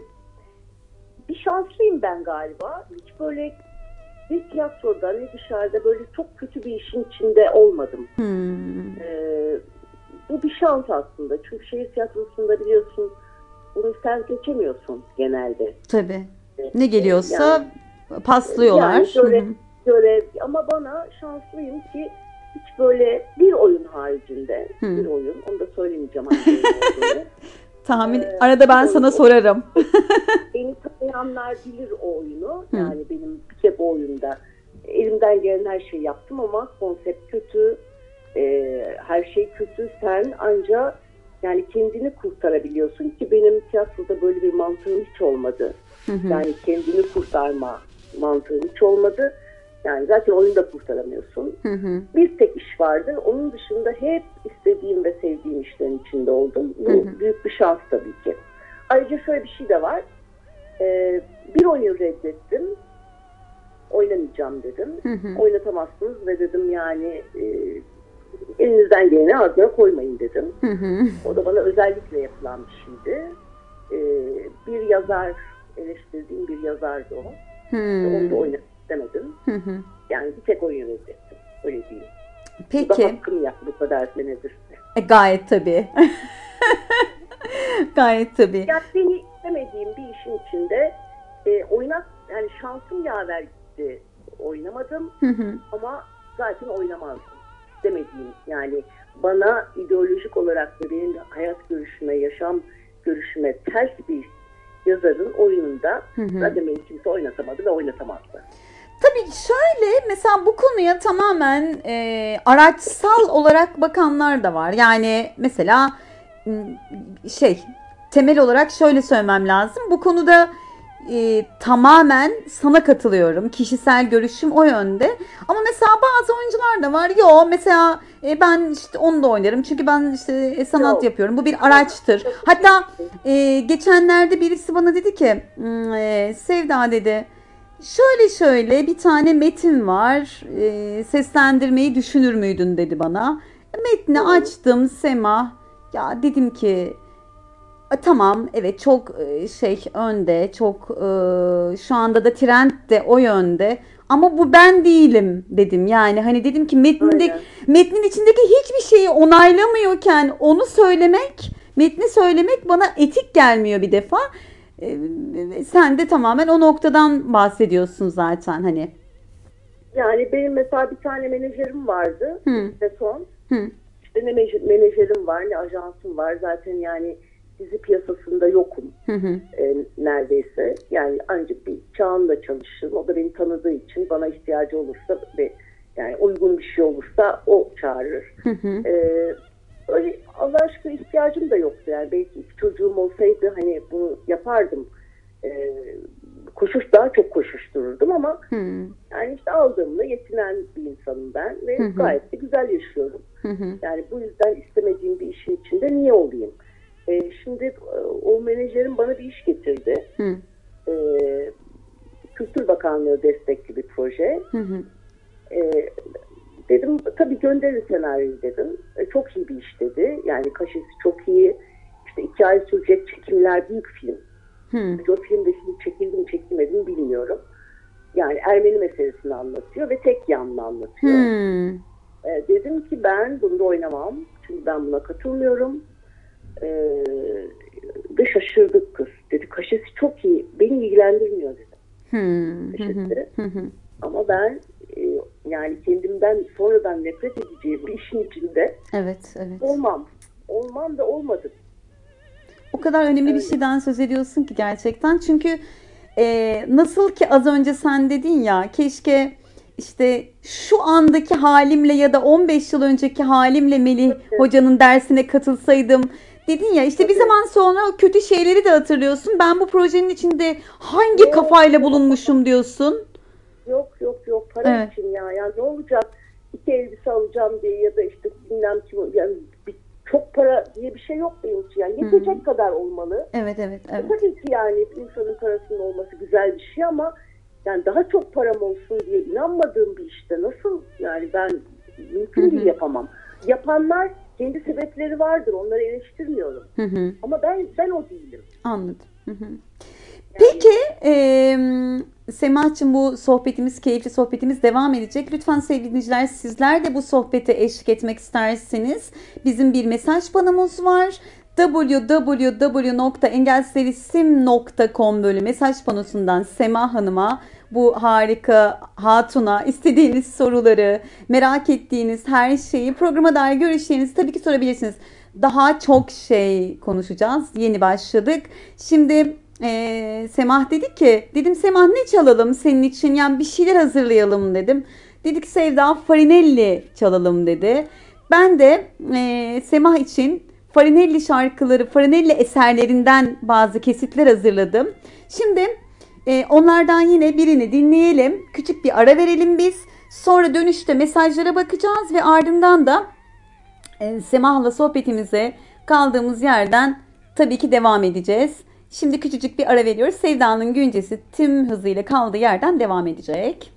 bir şanslıyım ben galiba. Hiç böyle ne tiyatroda ne dışarıda böyle çok kötü bir işin içinde olmadım. Hmm. Ee, bu bir şans aslında. Çünkü şehir tiyatrosunda biliyorsun bunu sen seçemiyorsun genelde. Tabii. Ne geliyorsa yani, paslıyorlar. Yani şöyle, şöyle, ama bana şanslıyım ki hiç böyle bir oyun haricinde, Hı. bir oyun, onu da söylemeyeceğim hangi oyun Tahmin, ee, arada ben sana oyun, sorarım. Beni tanıyanlar bilir o oyunu. Hı. Yani benim bir kere bu oyunda elimden gelen her şeyi yaptım ama konsept kötü, e, her şey kötü. Sen ancak yani kendini kurtarabiliyorsun ki benim tiyatroda böyle bir mantığım hiç olmadı. Hı hı. Yani kendini kurtarma mantığım hiç olmadı. Yani zaten oyunda kurtaramıyorsun. Hı hı. Bir tek iş vardı. Onun dışında hep istediğim ve sevdiğim işlerin içinde oldum. Bu hı hı. büyük bir şans tabii ki. Ayrıca şöyle bir şey de var. Ee, bir oyunu reddettim. Oynamayacağım dedim. Hı hı. Oynatamazsınız ve dedim yani e, elinizden geleni ağzına koymayın dedim. Hı hı. O da bana özellikle yapılan bir şeydi. Ee, bir yazar, eleştirdiğim bir yazardı o. Hı. Onu da oynamak istemedim. Hı hı. Yani bir tek oyunu reddettim. Öyle değil. Peki. Bu da hakkım ya, bu kadar senedir. E, gayet tabii. Gayet tabii. Yani beni istemediğim bir işin içinde e, oynak, yani şansım yaver gitti. Oynamadım. Hı hı. Ama zaten oynamazdım. İstemediğim, yani bana ideolojik olarak da benim hayat görüşüme, yaşam görüşüme ters bir yazarın oyununda hı hı. zaten beni kimse oynatamadı ve oynatamazdı. Tabii şöyle, mesela bu konuya tamamen e, araçsal olarak bakanlar da var. Yani mesela şey, temel olarak şöyle söylemem lazım. Bu konuda e, tamamen sana katılıyorum. Kişisel görüşüm o yönde. Ama mesela bazı oyuncular da var. Yo mesela e, ben işte onu da oynarım. Çünkü ben işte e, sanat Yo. yapıyorum. Bu bir araçtır. Hatta e, geçenlerde birisi bana dedi ki e, Sevda dedi, şöyle şöyle bir tane metin var. E, seslendirmeyi düşünür müydün dedi bana. Metni Hı. açtım Sema. Ya dedim ki tamam, evet, çok şey önde, çok e, şu anda da trend de o yönde. Ama bu ben değilim dedim. Yani hani dedim ki metnindeki, metnin içindeki hiçbir şeyi onaylamıyorken onu söylemek, metni söylemek bana etik gelmiyor bir defa. E, sen de tamamen o noktadan bahsediyorsun zaten hani. Yani benim mesela bir tane menajerim vardı. Hı. Ve son. Hı. İşte ne menajerim var, ne ajansım var. Zaten yani dizi piyasasında yokum. Hı hı. E, neredeyse. Yani ancak bir Çağan'la çalışırım. O da beni tanıdığı için bana ihtiyacı olursa ve yani uygun bir şey olursa o çağırır. Hı hı. E, öyle Allah aşkına ihtiyacım da yoktu. Yani belki iki çocuğum olsaydı hani bunu yapardım. E, koşuş daha çok koşuştururdum ama hı. yani işte aldığımla yetinen bir insanım ben ve hı hı. gayet de güzel yaşıyorum. Hı hı. Yani bu yüzden istemediğim bir işin içinde niye olayım? Ee, şimdi o menajerim bana bir iş getirdi. Hı. Ee, Kültür Bakanlığı destekli bir proje. Hı hı. Ee, dedim tabii gönderin senaryoyu dedim. Ee, çok iyi bir iş dedi. Yani kaşesi çok iyi. İşte iki ay sürecek çekimler, büyük film. Hı. O filmde şimdi çekildi mi çekilmedi mi bilmiyorum. Yani Ermeni meselesini anlatıyor ve tek yanını anlatıyor. Hı. Ee, dedim ki ben bunda oynamam. Çünkü ben buna katılmıyorum. Ee, ve şaşırdık kız. Dedi kaşesi çok iyi. Beni ilgilendirmiyor dedi. Hmm. Kaşesi. Ama ben e, yani kendimden sonradan nefret edeceğim bir işin içinde evet, evet. olmam. Olmam da olmadım. O kadar önemli evet. bir şeyden söz ediyorsun ki gerçekten. Çünkü e, nasıl ki az önce sen dedin ya, keşke işte şu andaki halimle ya da on beş yıl önceki halimle Melih evet. Hoca'nın dersine katılsaydım dedin ya, işte evet. bir zaman sonra o kötü şeyleri de hatırlıyorsun. Ben bu projenin içinde hangi yok, kafayla bulunmuşum diyorsun. Yok yok yok para evet. için ya. Yani ne olacak? İki elbise alacağım diye ya da işte bilmem kim, yani bir, çok para diye bir şey yok benim için. Yani yetecek hmm. kadar olmalı. Evet evet evet. E, tabii ki yani insanın parasının olması güzel bir şey ama yani daha çok param olsun diye inanmadığım bir işte nasıl yani ben mümkün hı hı. değil yapamam. Yapanlar kendi sebepleri vardır. Onları eleştirmiyorum. Hı hı. Ama ben ben o değilim. Anladım. Hı hı. Yani... Peki e, Semah'cığım, bu sohbetimiz, keyifli sohbetimiz devam edecek. Lütfen sevgili dinleyiciler, sizler de bu sohbete eşlik etmek isterseniz bizim bir mesaj panomuz var. double-u double-u double-u nokta engelsizerisim nokta com bölü mesaj panosundan Sema Hanım'a, bu harika hatuna istediğiniz soruları, merak ettiğiniz her şeyi, programa dair görüşlerinizi tabii ki sorabilirsiniz. Daha çok şey konuşacağız. Yeni başladık. Şimdi e, Semah dedi ki, dedim Semah ne çalalım senin için? Yani bir şeyler hazırlayalım dedim. Dedik Sevda Farinelli çalalım dedi. Ben de e, Semah için Farinelli şarkıları, Farinelli eserlerinden bazı kesitler hazırladım. Şimdi e, onlardan yine birini dinleyelim. Küçük bir ara verelim biz. Sonra dönüşte mesajlara bakacağız ve ardından da e, Semah'la sohbetimize kaldığımız yerden tabii ki devam edeceğiz. Şimdi küçücük bir ara veriyoruz. Sevda'nın güncesi tüm hızıyla kaldığı yerden devam edecek.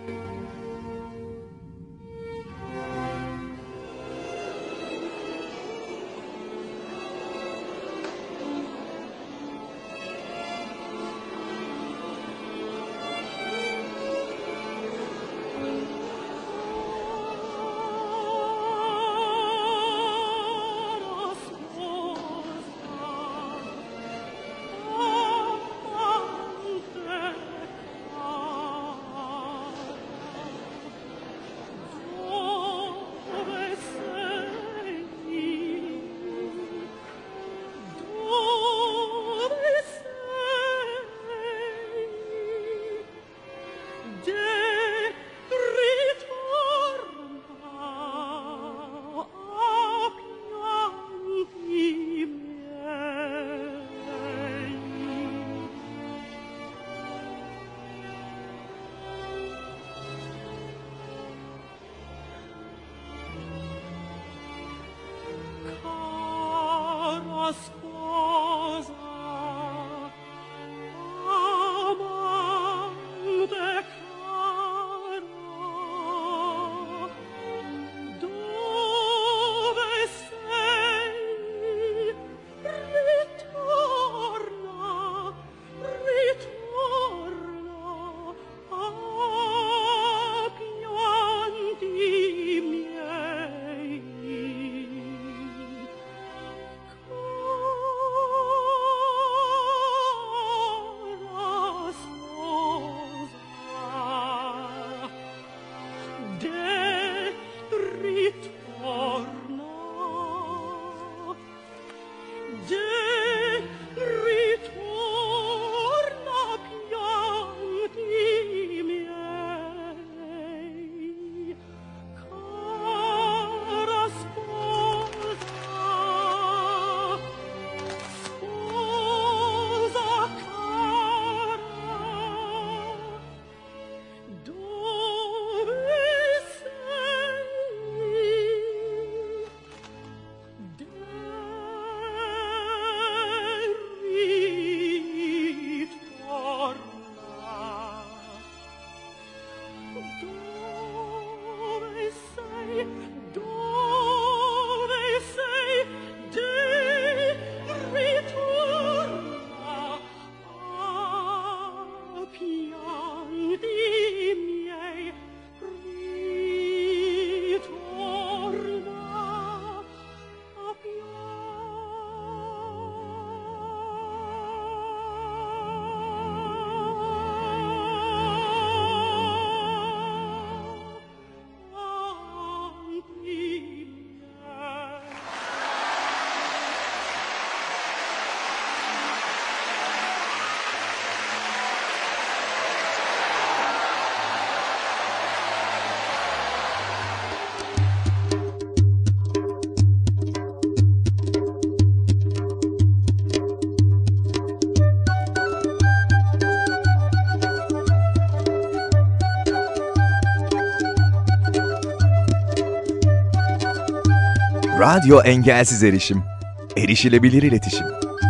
Radyo Engelsiz Erişim. Erişilebilir iletişim.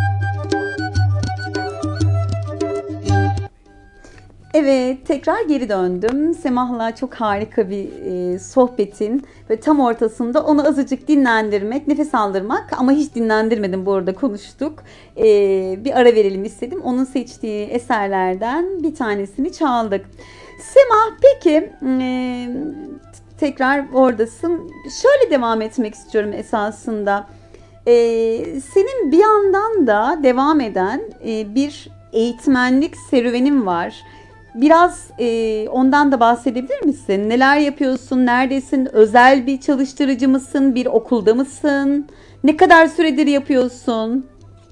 Evet, tekrar geri döndüm. Semah'la çok harika bir e, sohbetin ve tam ortasında onu azıcık dinlendirmek, nefes aldırmak, ama hiç dinlendirmedim, bu arada konuştuk. E, bir ara verelim istedim. Onun seçtiği eserlerden bir tanesini çaldık. Semah, peki e, tekrar oradasın. Şöyle devam etmek istiyorum esasında. Ee, senin bir yandan da devam eden e, bir eğitmenlik serüvenin var. Biraz e, ondan da bahsedebilir misin? Neler yapıyorsun? Neredesin? Özel bir çalıştırıcı mısın? Bir okulda mısın? Ne kadar süredir yapıyorsun?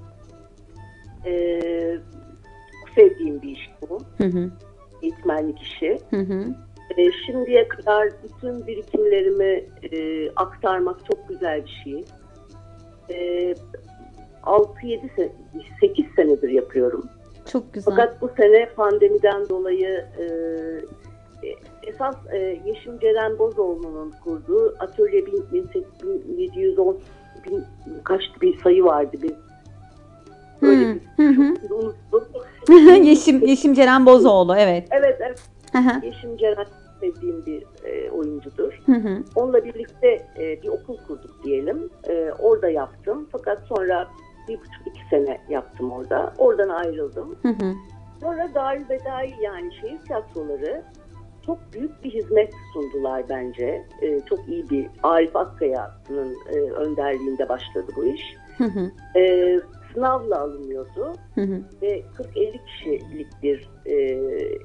Ee, sevdiğim bir iş bu. Hı hı. Eğitmenlik işi. Hı hı. Ee, şimdiye kadar bütün birikimlerimi e, aktarmak çok güzel bir şey. Ee, altı yedi sekiz senedir yapıyorum. Çok güzel. Fakat bu sene pandemiden dolayı e, esas e, Yeşim Ceren Bozoğlu'nun kurduğu Atölye bin yedi yüz on bin, kaç bir sayı vardı bir. Öyle bir, hı hı. çok unuttum. Yeşim, Yeşim Ceren Bozoğlu, evet. Evet, evet. Hı hı. Yeşim Ceren sevdiğim bir e, oyuncudur. Hı hı. Onunla birlikte e, bir okul kurduk diyelim. E, orada yaptım. Fakat sonra bir buçuk iki sene yaptım orada. Oradan ayrıldım. Hı hı. Sonra Darülbedai yani şehir tiyatroları çok büyük bir hizmet sundular bence. E, çok iyi bir Arif Akkaya'nın e, önderliğinde başladı bu iş. Hı hı. E, sınavla alınıyordu. Hı hı. Ve kırk elli kişilik bir e,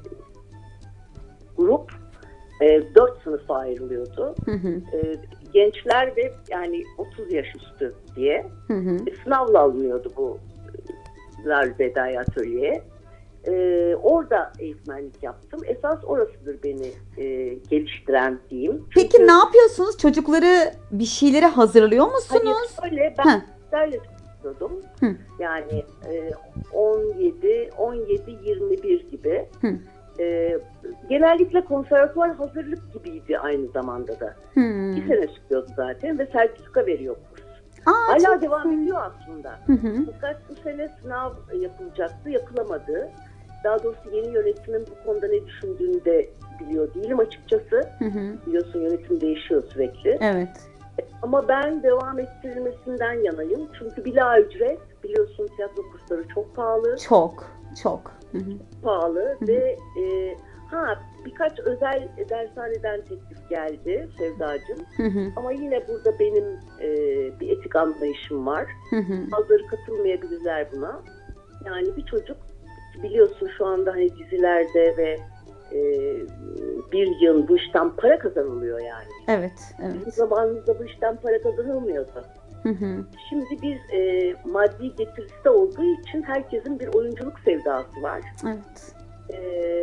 grup e, dört sınıfa ayrılıyordu. Hı hı. E, gençler ve yani otuz yaş üstü diye Hı hı. e, sınavla alınıyordu bu Darülbedai atölyeye. E, orada eğitmenlik yaptım. Esas orasıdır beni e, geliştiren diyeyim. Peki Çünkü, ne yapıyorsunuz? Çocukları bir şeylere hazırlıyor musunuz? Hayır, öyle ben derslerle çalışıyordum. Hı. Yani e, on yedi, on yedi, yirmi bir gibi. Hı. E, genellikle konservatuvar hazırlık gibiydi aynı zamanda da. Hmm. Bir sene sürüyordu zaten ve sertifika veriyor kurs. Aa, Hala çok devam güzel. ediyor aslında. Hı hı. Fakat bu sene sınav yapılacaktı, yapılamadı. Daha doğrusu yeni yönetimin bu konuda ne düşündüğünü de biliyor değilim açıkçası. Hı hı. Biliyorsun yönetim değişiyor sürekli. Evet. Ama ben devam ettirilmesinden yanayım. Çünkü bila ücret, biliyorsun tiyatro kursları çok pahalı. Çok, çok. Hı hı. pahalı Hı hı. ve e, ha birkaç özel dershaneden teklif geldi Sevdacığım. Hı hı. Ama yine burada benim e, bir etik anlayışım var. Hı hı. Bazıları katılmayabilirler buna. Yani bir çocuk biliyorsun şu anda hani dizilerde ve e, bir yıl bu işten para kazanılıyor yani. Evet, Bizim evet. zamanımızda bu işten para kazanılmıyordu. Hı hı. Şimdi bir e, maddi getirisi de olduğu için herkesin bir oyunculuk sevdası var. Evet. E,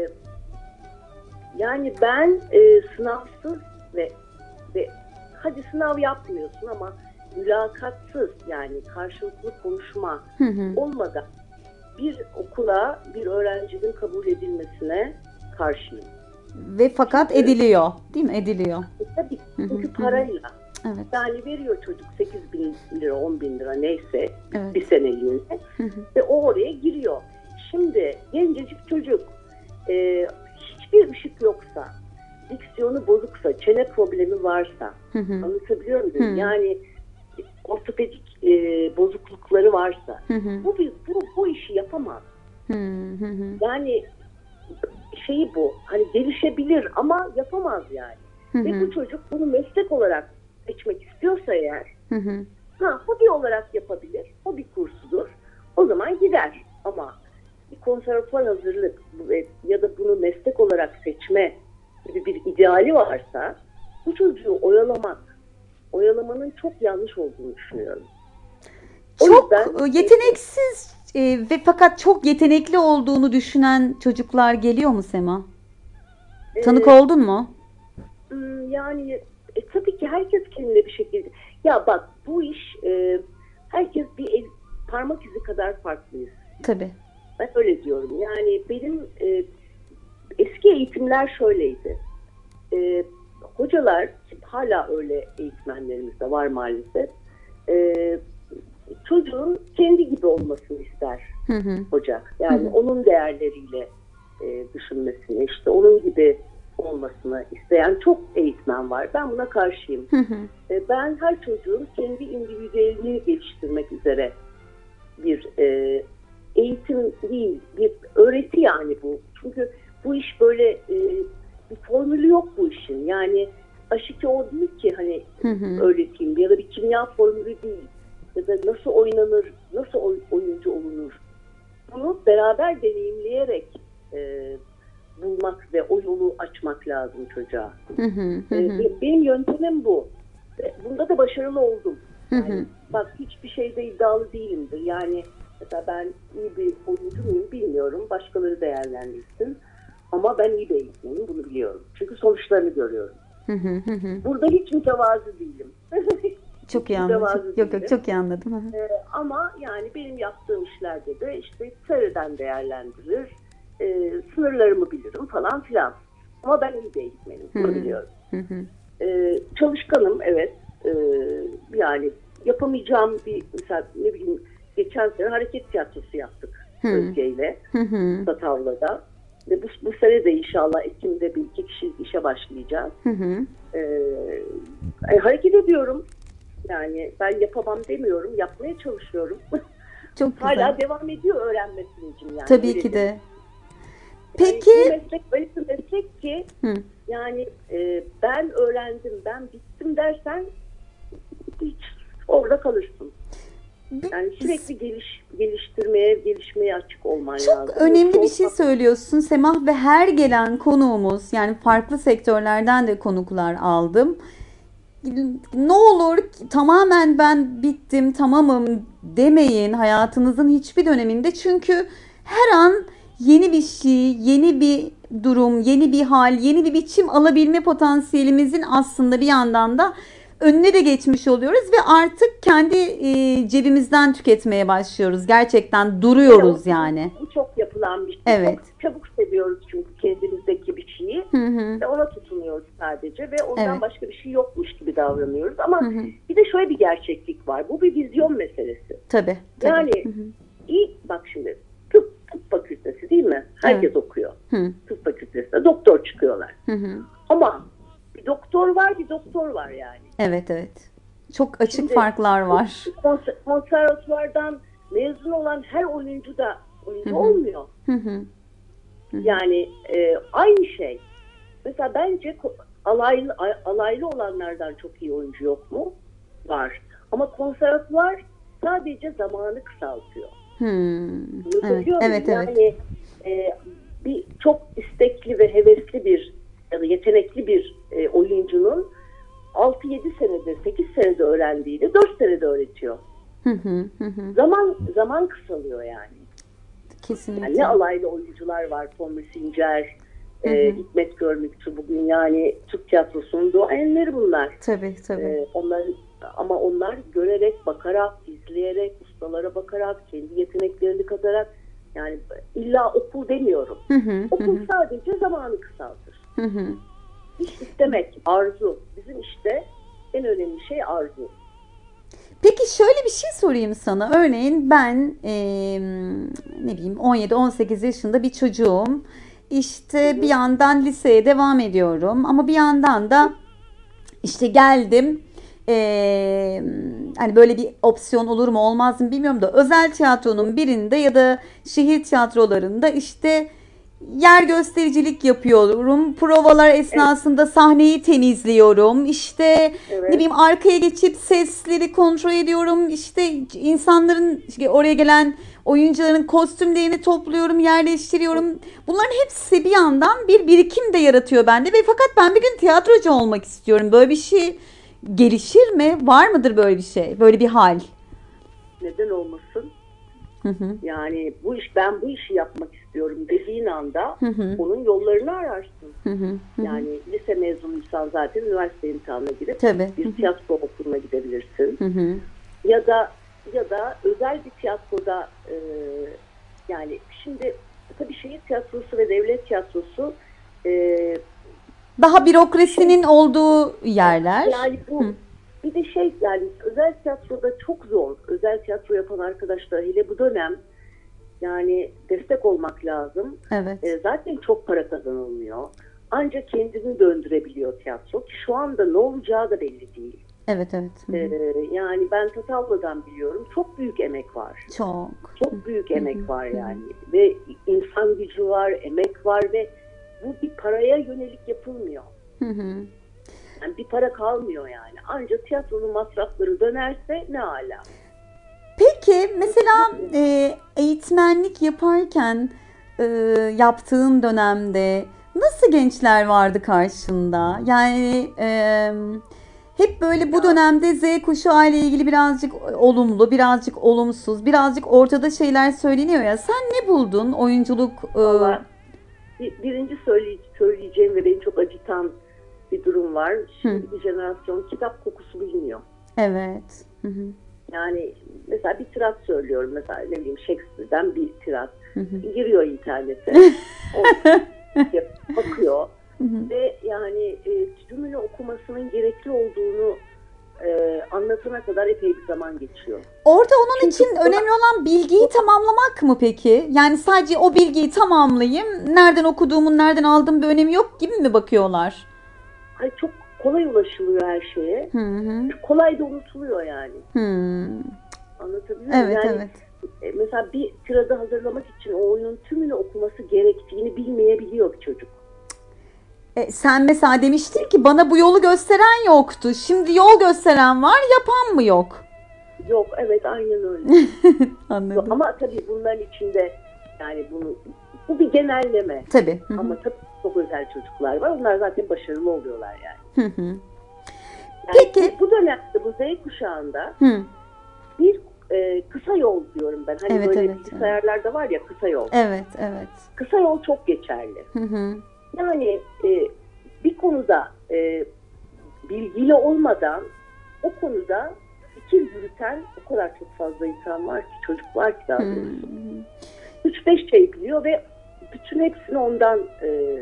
yani ben e, sınavsız ve ve hadi sınav yapmıyorsun ama mülakatsız yani karşılıklı konuşma Hı hı. olmadan bir okula bir öğrencinin kabul edilmesine karşıyım. Ve fakat ediliyor, değil mi? Ediliyor. E, tabii Hı hı, çünkü hı. parayla. Evet. Yani veriyor çocuk sekiz bin lira, on bin lira neyse Evet. bir seneliğine Hı hı. ve o oraya giriyor. Şimdi gencecik çocuk e, hiçbir ışık yoksa, diksiyonu bozuksa, çene problemi varsa, Hı hı. anlatabiliyor muyum? Hı. Yani ortopedik e, bozuklukları varsa Hı hı. bu, bir, bu bu işi yapamaz. Hı hı. Hı. Yani şeyi bu, hani gelişebilir ama yapamaz yani. Hı Ve hı. bu çocuk bunu meslek olarak seçmek istiyorsa eğer, Hı hı. ha, hobi olarak yapabilir, hobi kursudur, o zaman gider. Ama bir konservatuvar hazırlık ya da bunu meslek olarak seçme gibi bir ideali varsa bu çocuğu oyalamak, oyalamanın çok yanlış olduğunu düşünüyorum. O Çok yüzden- yeteneksiz e, ve fakat çok yetenekli olduğunu düşünen çocuklar geliyor mu Sema? Tanık Ee, oldun mu? Hmm, Yani e, tabii ki herkes kendine bir şekilde. Ya bak bu iş e, herkes bir el, parmak izi kadar farklıyız. Tabii. Ben öyle diyorum. Yani benim e, eski eğitimler şöyleydi. E, hocalar hala öyle eğitmenlerimiz de var maalesef. E, çocuğun kendi gibi olmasını ister Hı hı. hoca. Yani Hı hı. onun değerleriyle e, düşünmesini, işte onun gibi olmasını isteyen çok eğitmen var. Ben buna karşıyım. Hı hı. E, ben her çocuğun kendi individüelini geliştirmek üzere bir e, eğitim değil, bir öğreti yani bu. Çünkü bu iş böyle e, bir formülü yok bu işin. Yani aşike o değil ki hani Hı hı. öğreteyim ya da bir kimya formülü değil. ya da nasıl oynanır, nasıl oy, oyuncu olunur. Bunu beraber deneyimleyerek e, bulmak ve o yolu açmak lazım çocuğa. Hı hı, hı. E, benim yöntemim bu. Bunda da başarılı oldum. Yani, hı hı. Bak hiçbir şeyde iddialı değilimdir. Yani mesela ben iyi bir oyuncu muyum bilmiyorum. Başkaları değerlendirsin. Ama ben iyi bir eğitmenim, bunu biliyorum. Çünkü sonuçlarını görüyorum. Hı hı hı. Burada hiç mütevazı değilim. Çok iyi anladım. Yok yok çok iyi anladım. Ee, ama yani benim yaptığım işlerde de işte seyreden değerlendirir, e, sınırlarımı bilirim falan filan. Ama ben iyi bir eğitmenim, bunu biliyorum. Hı hı. Ee, çalışkanım, evet. Ee, yani yapamayacağım bir, mesela ne bileyim, geçen sene hareket tiyatrosu yaptık Özge'yle, Tatavla'da. Ve bu, bu sene de inşallah Ekim'de bir iki kişi işe başlayacağız. Hı hı. Ee, hareket ediyorum. Yani ben yapamam demiyorum. Yapmaya çalışıyorum. Çok güzel. Hala devam ediyor öğrenme sürecim yani. Tabii ki de. Peki. Yani bu meslek öyle bir meslek ki Hı. yani e, ben öğrendim, ben bittim dersen hiç orada kalırsın. Yani sürekli geliş, geliştirmeye, gelişmeye açık olman Çok lazım. Çok önemli Yoksa bir şey söylüyorsun Semah ve her gelen konuğumuz, yani farklı sektörlerden de konuklar aldım. Ne olur tamamen ben bittim, tamamım demeyin hayatınızın hiçbir döneminde. Çünkü her an yeni bir şey, yeni bir durum, yeni bir hal, yeni bir biçim alabilme potansiyelimizin aslında bir yandan da önüne de geçmiş oluyoruz ve artık kendi e, cebimizden tüketmeye başlıyoruz. Gerçekten duruyoruz evet, yani. Bu çok yapılan bir şey. Evet. Çok çabuk seviyoruz çünkü kendimizdeki bir şeyi. Hı hı. Ve ona tutunuyoruz sadece ve ondan Evet. başka bir şey yokmuş gibi davranıyoruz. Ama Hı hı. bir de şöyle bir gerçeklik var. Bu bir vizyon meselesi. Tabii. tabii. Yani hı hı. iyi bak şimdi tıp, tıp fakültesi değil mi? Herkes Evet. okuyor. Hı. Tıp fakültesinde doktor çıkıyorlar. Hı hı. Ama bir doktor var, bir doktor var yani. Evet evet. Çok açık Şimdi, farklar var. Konser, konservatuvardan mezun olan her oyuncu da oyuncu Hı hı. olmuyor. Hı hı. Hı hı. Yani e, aynı şey. Mesela bence alaylı, alaylı olanlardan çok iyi oyuncu yok mu? Var. Ama konservatuvar sadece zamanı kısaltıyor. Hmm. Evet, Evet, evet, evet. yani e, bir çok istekli ve hevesli bir ya da yetenekli bir e, oyuncunun altı yedi senede, sekiz senede öğrendiğini dört senede öğretiyor. Hı hı, hı hı. Zaman zaman kısalıyor yani. Kesinlikle. Yani ne alaylı oyuncular var, Tomris İncer, e, Hikmet Görmükçü bugün yani Türk tiyatrosunun duayenleri bunlar. Tabii tabii. E, onlar, ama onlar görerek, bakarak, izleyerek, ustalara bakarak, kendi yeteneklerini katarak, yani illa okul demiyorum. Hı hı, okul hı. sadece zamanı kısaltır. Hı hı. İş istemek, arzu. Bizim işte en önemli şey arzu. Peki şöyle bir şey sorayım sana. Örneğin ben e, ne bileyim on yedi on sekiz yaşında bir çocuğum. İşte bir yandan liseye devam ediyorum ama bir yandan da işte geldim. Ee, hani böyle bir opsiyon olur mu olmaz mı bilmiyorum da özel tiyatronun birinde ya da şehir tiyatrolarında işte yer göstericilik yapıyorum. Provalar esnasında evet. Sahneyi temizliyorum. İşte evet. ne bileyim arkaya geçip sesleri kontrol ediyorum. İşte insanların oraya gelen oyuncuların kostümlerini topluyorum, yerleştiriyorum. Bunların hepsi bir yandan bir birikim de yaratıyor bende ve fakat ben bir gün tiyatrocu olmak istiyorum. Böyle bir şey gelişir mi? Var mıdır böyle bir şey? Böyle bir hal? Neden olmasın? Hı hı. Yani bu iş, ben bu işi yapmak istiyorum dediğin anda hı hı. onun yollarını ararsın. Hı hı. Hı. Yani lise mezunuysan zaten üniversite imtihanına girip Tabii. bir tiyatro okuluna gidebilirsin. Hı hı. Ya da ya da özel bir tiyatroda e, yani şimdi tabii şehir tiyatrosu ve devlet tiyatrosu e, daha bürokrasinin şey, olduğu yerler. Yani bu Hı. bir de şey yani özel tiyatroda çok zor. Özel tiyatro yapan arkadaşlar hele bu dönem yani destek olmak lazım. Evet. E, zaten çok para kazanılmıyor. Ancak kendini döndürebiliyor tiyatro ki şu anda ne olacağı da belli değil. Evet evet. Hı hı. E, yani ben Tatavla'dan biliyorum. Çok büyük emek var. Çok. Çok büyük hı hı. emek var yani. Hı hı. Ve insan gücü var, emek var ve bu bir paraya yönelik yapılmıyor. Hı hı. Yani bir para kalmıyor yani. Ancak tiyatronun masrafları dönerse ne âlâ. Peki mesela e, eğitmenlik yaparken e, yaptığın dönemde nasıl gençler vardı karşında? Yani e, hep böyle bu dönemde Z kuşağı ile ilgili birazcık olumlu, birazcık olumsuz, birazcık ortada şeyler söyleniyor ya. Sen ne buldun oyunculuk? E... Vallahi, bir, birinci söyleye, söyleyeceğim ve beni çok acıtan bir durum var. Şimdi bir jenerasyon kitap kokusu bilmiyor. Evet. Hı hı. Yani mesela bir tirat söylüyorum. Mesela ne bileyim Shakespeare'den bir tirat. Hı hı. Giriyor internete. bakıyor. Hı hı. Ve yani e, tümünü okumasının gerekli olduğunu e, anlatana kadar epey bir zaman geçiyor. Orada onun Çünkü için o, önemli olan bilgiyi o, tamamlamak mı peki? Yani sadece o bilgiyi tamamlayayım, nereden okuduğumun, nereden aldığım bir önemi yok gibi mi bakıyorlar? Hayır, çok kolay ulaşılıyor her şeye. Hı hı. Kolay da unutuluyor yani. Hı. Anlatabiliyor muyum? Evet, yani, evet. Mesela bir tiradı hazırlamak için o oyunun tümünü okuması gerektiğini bilmeyebiliyor bir çocuk. E, sen mesela demiştin ki bana bu yolu gösteren yoktu. Şimdi yol gösteren var, yapan mı yok? Yok, evet, aynen öyle. Anladım. Ama tabii bunların içinde yani bunu bu bir genelleme. Tabii. Hı-hı. Ama tabii çok özel çocuklar var. Onlar zaten başarılı oluyorlar yani. Hı-hı. Yani Peki bu dönemde bu Z kuşağında Hı. bir e, kısa yol diyorum ben. Hani evet, böyle evet, bilgisayarlarda evet. var ya kısa yol. Evet, evet. Kısa yol çok geçerli. Hı hı. Yani e, bir konuda e, bilgili olmadan o konuda fikir yürüten o kadar çok fazla insan var ki, çocuk var ki daha doğrusu. üç beş şey biliyor ve bütün hepsini ondan e,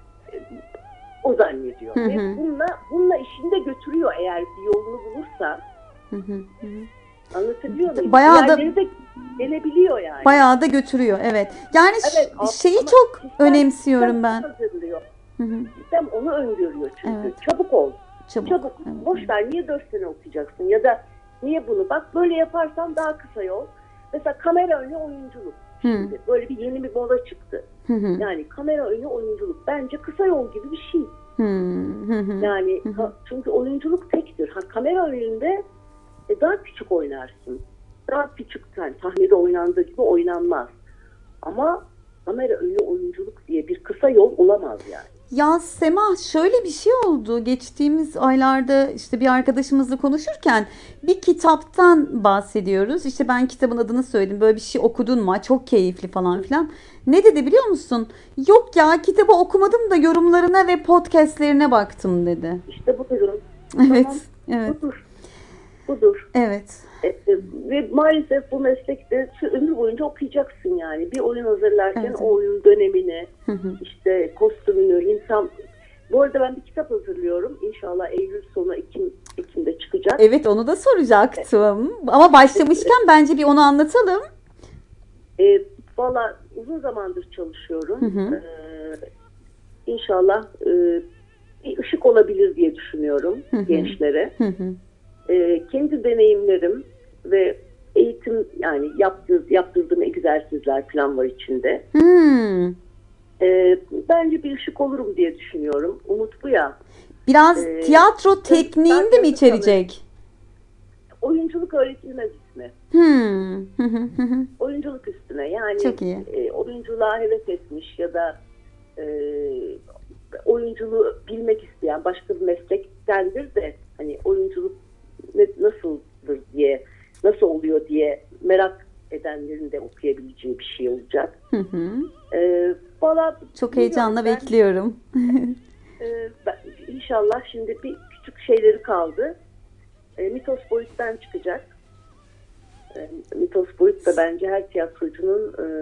o zannediyor. Hı hı. Ve bununla, bununla işini de götürüyor eğer bir yolunu bulursa. Hı hı. Anlatabiliyor muyum? Bayağı da de gelebiliyor yani. Bayağı da götürüyor, evet. Yani evet, şeyi çok sistem, önemsiyorum sistem ben. Hazırlıyor. Hı hı. Sistem onu öngörüyor çünkü. Evet. Çabuk ol. Çabuk. Çabuk. Evet. Boş ver, niye dört sene okuyacaksın ya da niye bunu? Bak böyle yaparsan daha kısa yol. Mesela kamera önü oyunculuk. Şimdi hı. böyle bir yeni bir moda çıktı. Hı hı. Yani kamera önü oyunculuk. Bence kısa yol gibi bir şey. Hı hı. Yani hı hı. çünkü oyunculuk tektir. Ha, kamera önünde e, daha küçük oynarsın. Daha küçük, yani sahnede oynandığı gibi oynanmaz. Ama kamera önü oyunculuk diye bir kısa yol olamaz yani. Ya Sema, şöyle bir şey oldu. Geçtiğimiz aylarda işte bir arkadaşımızla konuşurken bir kitaptan bahsediyoruz. İşte ben kitabın adını söyledim. Böyle bir şey okudun mu? Çok keyifli falan filan. Ne dedi biliyor musun? Yok ya, kitabı okumadım da yorumlarına ve podcastlerine baktım dedi. İşte bu durum. Evet. Tamam. Evet. Budur. Budur. Evet. E, e, ve maalesef bu meslekte ömür boyunca okuyacaksın yani. Bir oyun hazırlarken evet. o oyun dönemini, hı hı. işte kostümünü, insan... Bu arada ben bir kitap hazırlıyorum. İnşallah Eylül sonu Ekim, Ekim'de çıkacak. Evet, onu da soracaktım. Evet. Ama başlamışken evet. bence bir onu anlatalım. E, Valla uzun zamandır çalışıyorum. Hı hı. E, İnşallah e, bir ışık olabilir diye düşünüyorum hı hı. gençlere. Hı hı. E, kendi deneyimlerim ve eğitim, yani yaptığım, yaptırdığım egzersizler falan var içinde. Hmm. E, bence bir ışık olurum diye düşünüyorum. Umut bu ya. Biraz e, tiyatro tekniğini de mi içerecek? Oyunculuk öğretilmez ismi. Hmm. Oyunculuk üstüne yani çok iyi. E, oyunculuğa heves etmiş ya da e, oyunculuğu bilmek isteyen başka bir meslektendir de hani oyunculuk ne, nasıldır diye, nasıl oluyor diye merak edenlerin de okuyabileceği bir şey olacak. Hı hı. Ee, valla çok heyecanla ben, bekliyorum. e, ben, İnşallah şimdi bir küçük şeyleri kaldı. E, Mitos Boyut'tan çıkacak. E, Mitos Boyut da bence her tiyatrocunun e,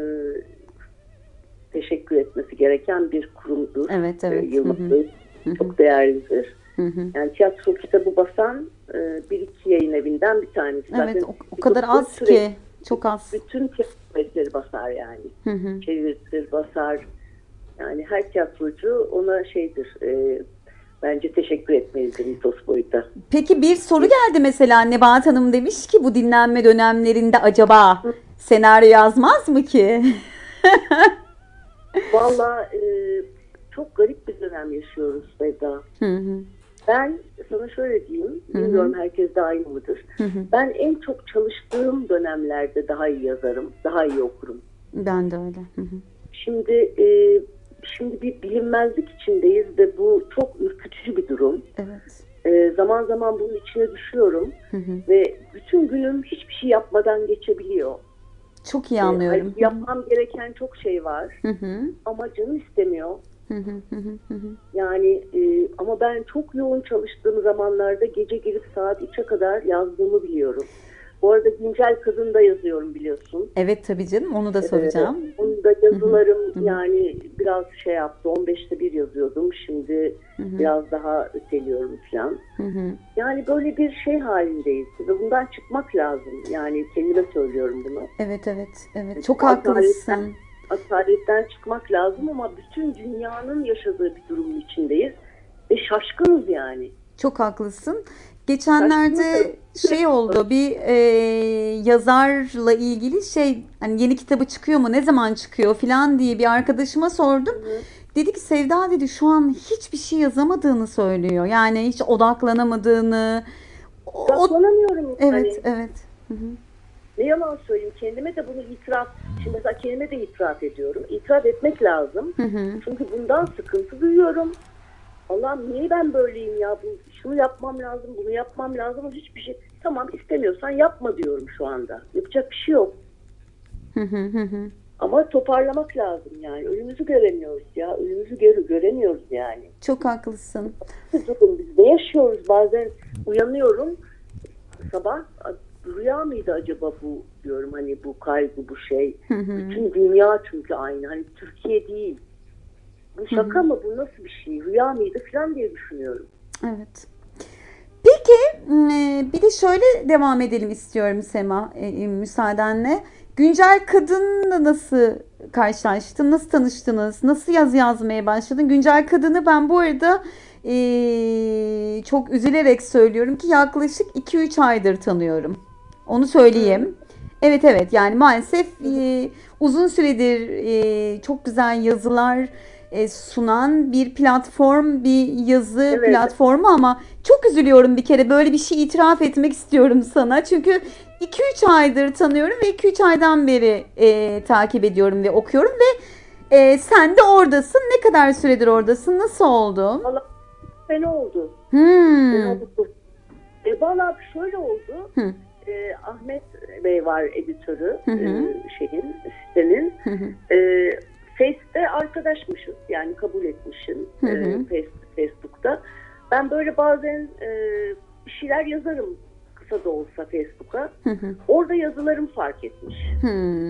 teşekkür etmesi gereken bir kurumdur. Evet, evet. E, Yılmaz Boyut çok değerlidir. Hı hı. Yani tiyatro kitabı basan e, bir iki yayın evinden bir tanesi. Evet, zaten o, o kadar az ki. Çok az. Bütün tiyatro basar yani. Hı hı. Çevirtir, basar. Yani her tiyatrocu ona şeydir. E, bence teşekkür etmelidir Mitos Boyut'a. Peki bir soru geldi mesela. Nebahat Hanım demiş ki bu dinlenme dönemlerinde acaba hı. senaryo yazmaz mı ki? Vallahi e, çok garip bir dönem yaşıyoruz Sevda. Hı hı. Ben sana şöyle diyeyim. Bilmiyorum herkes de aynı mıdır? Hı hı. Ben en çok çalıştığım dönemlerde daha iyi yazarım. Daha iyi okurum. Ben de öyle. Hı hı. Şimdi e, şimdi bir bilinmezlik içindeyiz ve bu çok ürkütücü bir durum. Evet. E, zaman zaman bunun içine düşüyorum. Hı hı. Ve bütün günüm hiçbir şey yapmadan geçebiliyor. Çok iyi anlıyorum. E, yapmam gereken çok şey var. Hı hı. Ama canım istemiyor. Hı hı hı hı. Yani e, ama ben çok yoğun çalıştığım zamanlarda gece gelip saat üçe kadar yazdığımı biliyorum. Bu arada Güncel Kadın'da yazıyorum biliyorsun. Evet tabii canım, onu da soracağım. Evet, onun da yazılarım hı hı. yani biraz şey yaptı. on beşte bir yazıyordum. Şimdi hı hı. biraz daha öteliyorum falan. Hı hı. Yani böyle bir şey halindeyiz ve bundan çıkmak lazım. Yani kendime söylüyorum bunu. Evet evet evet. Çok haklısın. Asaletten çıkmak lazım ama bütün dünyanın yaşadığı bir durumun içindeyiz ve şaşkınız yani. Çok haklısın. Geçenlerde şey oldu, bir e, yazarla ilgili şey, hani yeni kitabı çıkıyor mu, ne zaman çıkıyor falan diye bir arkadaşıma sordum. Hı. Dedi ki Sevda dedi şu an hiçbir şey yazamadığını söylüyor. Yani hiç odaklanamadığını. Odaklanamıyorum. O... Evet, hani. evet. Hı hı. Ne yalan söyleyeyim, kendime de bunu itiraf, şimdi mesela kendime de itiraf ediyorum. İtiraf etmek lazım. Hı hı. Çünkü bundan sıkıntı duyuyorum. Allah'ım niye ben böyleyim ya? Bu, şunu yapmam lazım, bunu yapmam lazım. Hiçbir şey. Tamam, istemiyorsan yapma diyorum şu anda. Yapacak bir şey yok. Hı hı hı. Ama toparlamak lazım yani. Önümüzü göremiyoruz ya. Önümüzü göre, göremiyoruz yani. Çok haklısın. Durun, biz ne yaşıyoruz? Bazen uyanıyorum sabah. Rüya mıydı acaba bu diyorum, hani bu kaygı, bu şey. Hı hı. Bütün dünya çünkü aynı. Hani Türkiye değil. Bu şaka hı hı. mı? Bu nasıl bir şey? Rüya mıydı falan diye düşünüyorum. Evet. Peki bir de şöyle devam edelim istiyorum Sema, müsaadenle. Güncel Kadın'la nasıl karşılaştın? Nasıl tanıştınız? Nasıl yazı yazmaya başladın? Güncel Kadın'ı ben bu arada Ee, çok üzülerek söylüyorum ki yaklaşık iki üç aydır tanıyorum. Onu söyleyeyim. Hmm. Evet evet, yani maalesef e, uzun süredir e, çok güzel yazılar e, sunan bir platform, bir yazı evet. platformu ama çok üzülüyorum, bir kere böyle bir şey itiraf etmek istiyorum sana. Çünkü iki üç aydır tanıyorum ve iki üç aydan beri e, takip ediyorum ve okuyorum ve e, sen de oradasın. Ne kadar süredir oradasın? Nasıl oldu? Vallahi sene oldu. Hmm. Sene oldu. E, valla şöyle oldu. Hı. E, Ahmet Bey var editörü hı hı. E, şeyin, sitenin. Hı hı. E, Face'te arkadaşmışız. Yani kabul etmişim hı hı. E, Face, Facebook'ta. Ben böyle bazen e, bir şeyler yazarım kısa da olsa Facebook'a. Hı hı. Orada yazılarım fark etmiş. Hı.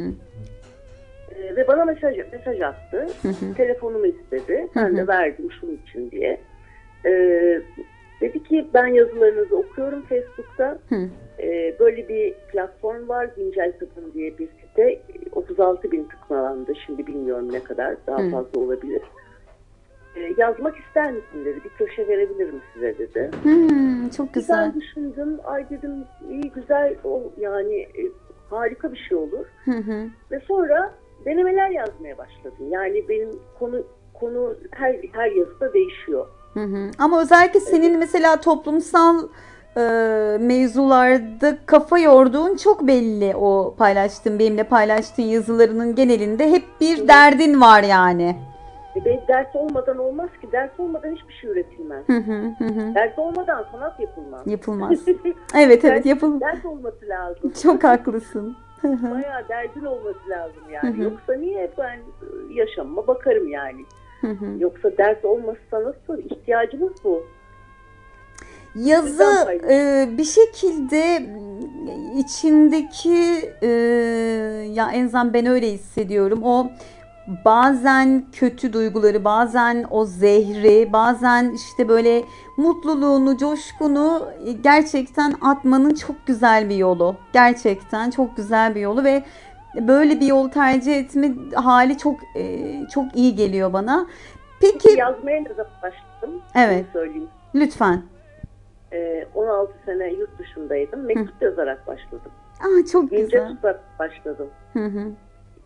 E, ve bana mesaj mesaj attı. Hı hı. Telefonumu istedi. Ben hı hı. de verdim şunun için diye. Ee, dedi ki ben yazılarınızı okuyorum Facebook'ta. Ee, böyle bir platform var, Güncel Kadın diye bir site. otuz altı bin tıklalandı. Şimdi bilmiyorum ne kadar. Daha Hı. fazla olabilir. Ee, yazmak ister misin dedi. Bir köşe verebilirim size dedi. Hmm, çok güzel. Güzel düşündüm. Ay dedim iyi güzel o yani e, harika bir şey olur. Hı hı. Ve sonra denemeler yazmaya başladım. Yani benim konu konu her her yazıda değişiyor. Hı hı. Ama özellikle senin mesela toplumsal e, mevzularda kafa yorduğun çok belli, o paylaştığın, benimle paylaştığın yazılarının genelinde hep bir hı. derdin var yani. E, ders olmadan olmaz ki. Ders olmadan hiçbir şey üretilmez. Hı hı hı. Ders olmadan sanat yapılmaz. Yapılmaz. Evet evet yapılmaz. Ders olması lazım. Çok haklısın. Bayağı derdin olması lazım yani. Hı hı. Yoksa niye ben yaşamıma bakarım yani. Hı hı. Yoksa ders olmazsa nasıl? İhtiyacımız bu. Yazı e, bir şekilde içindeki e, ya en azından ben öyle hissediyorum. O bazen kötü duyguları, bazen o zehri, bazen işte böyle mutluluğunu, coşkunu gerçekten atmanın çok güzel bir yolu. Gerçekten çok güzel bir yolu ve böyle bir yol tercih etme hali çok e, çok iyi geliyor bana. Peki yazmaya ne zaman başladım? Evet. Söyleyeyim. Lütfen. Ee, on altı sene yurt dışındaydım. Mektup hı. yazarak başladım. Aa, çok İnce güzel. tutarak başladım. Hı hı.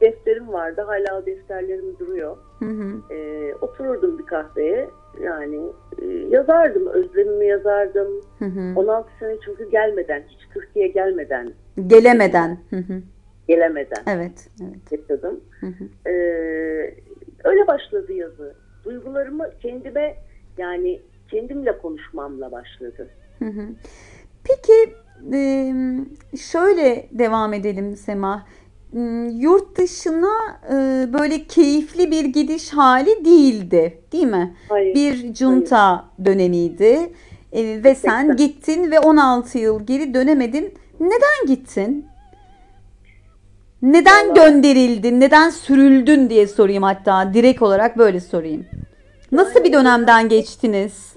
defterim vardı. Hala o defterlerim duruyor. Hı hı. Ee, otururdum bir kahveye. Yani e, yazardım. Özlemimi yazardım. Hı hı. on altı sene çünkü gelmeden, hiç Türkiye'ye gelmeden. Gelemeden. Hı hı. Gelemeden. Evet. Evet. Yaşadım. Hı hı. Ee, öyle başladı yazı. Duygularımı kendime, yani kendimle konuşmamla başladı. Hı hı. Peki e, şöyle devam edelim Sema. Yurt dışına e, böyle keyifli bir gidiş hali değildi, değil mi? Hayır, bir junta hayır. dönemiydi e, ve sen gittin ve on altı yıl geri dönemedin. Neden gittin? Neden Vallahi... gönderildin? Neden sürüldün diye sorayım, hatta direkt olarak böyle sorayım. Nasıl yani, bir dönemden geçtiniz?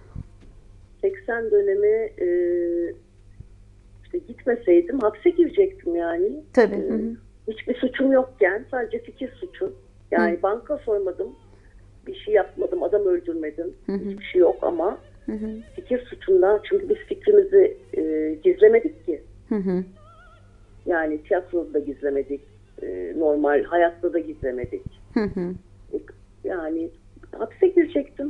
seksen dönemi e, işte gitmeseydim hapse girecektim yani. Tabii. E, hı hı. Hiçbir suçum yokken sadece fikir suçu. Yani hı. banka soymadım, bir şey yapmadım, adam öldürmedim. Hı hı. Hiçbir şey yok ama hı hı. fikir suçundan, çünkü biz fikrimizi e, gizlemedik ki. Hı hı. Yani tiyatroda da gizlemedik, e, normal hayatta da gizlemedik. Hı hı. Yani hapse girecektim.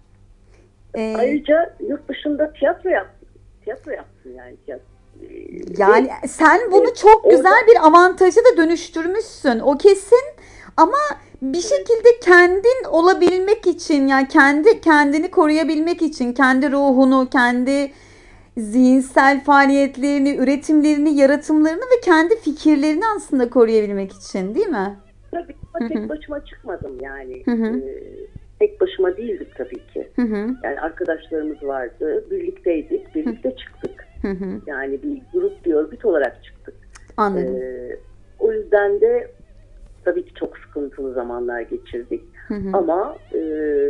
Ee, Ayrıca yurt dışında tiyatro yaptım. Tiyatro yaptım yani tiyatro. Yani Ve, sen bunu çok e, güzel orada, bir avantaja da dönüştürmüşsün. O kesin, ama bir evet. şekilde kendin olabilmek için, yani kendi kendini koruyabilmek için, kendi ruhunu, kendi zihinsel faaliyetlerini, üretimlerini, yaratımlarını ve kendi fikirlerini aslında koruyabilmek için, değil mi? Tabii ama tek başıma çıkmadım yani. Hı hı. Ee, tek başıma değildik tabii ki. Hı hı. Yani arkadaşlarımız vardı, birlikteydik, birlikte hı. çıktık. Hı hı. Yani bir grup, bir örgüt olarak çıktık. Anladım. Ee, o yüzden de tabii ki çok sıkıntılı zamanlar geçirdik. Hı hı. Ama e,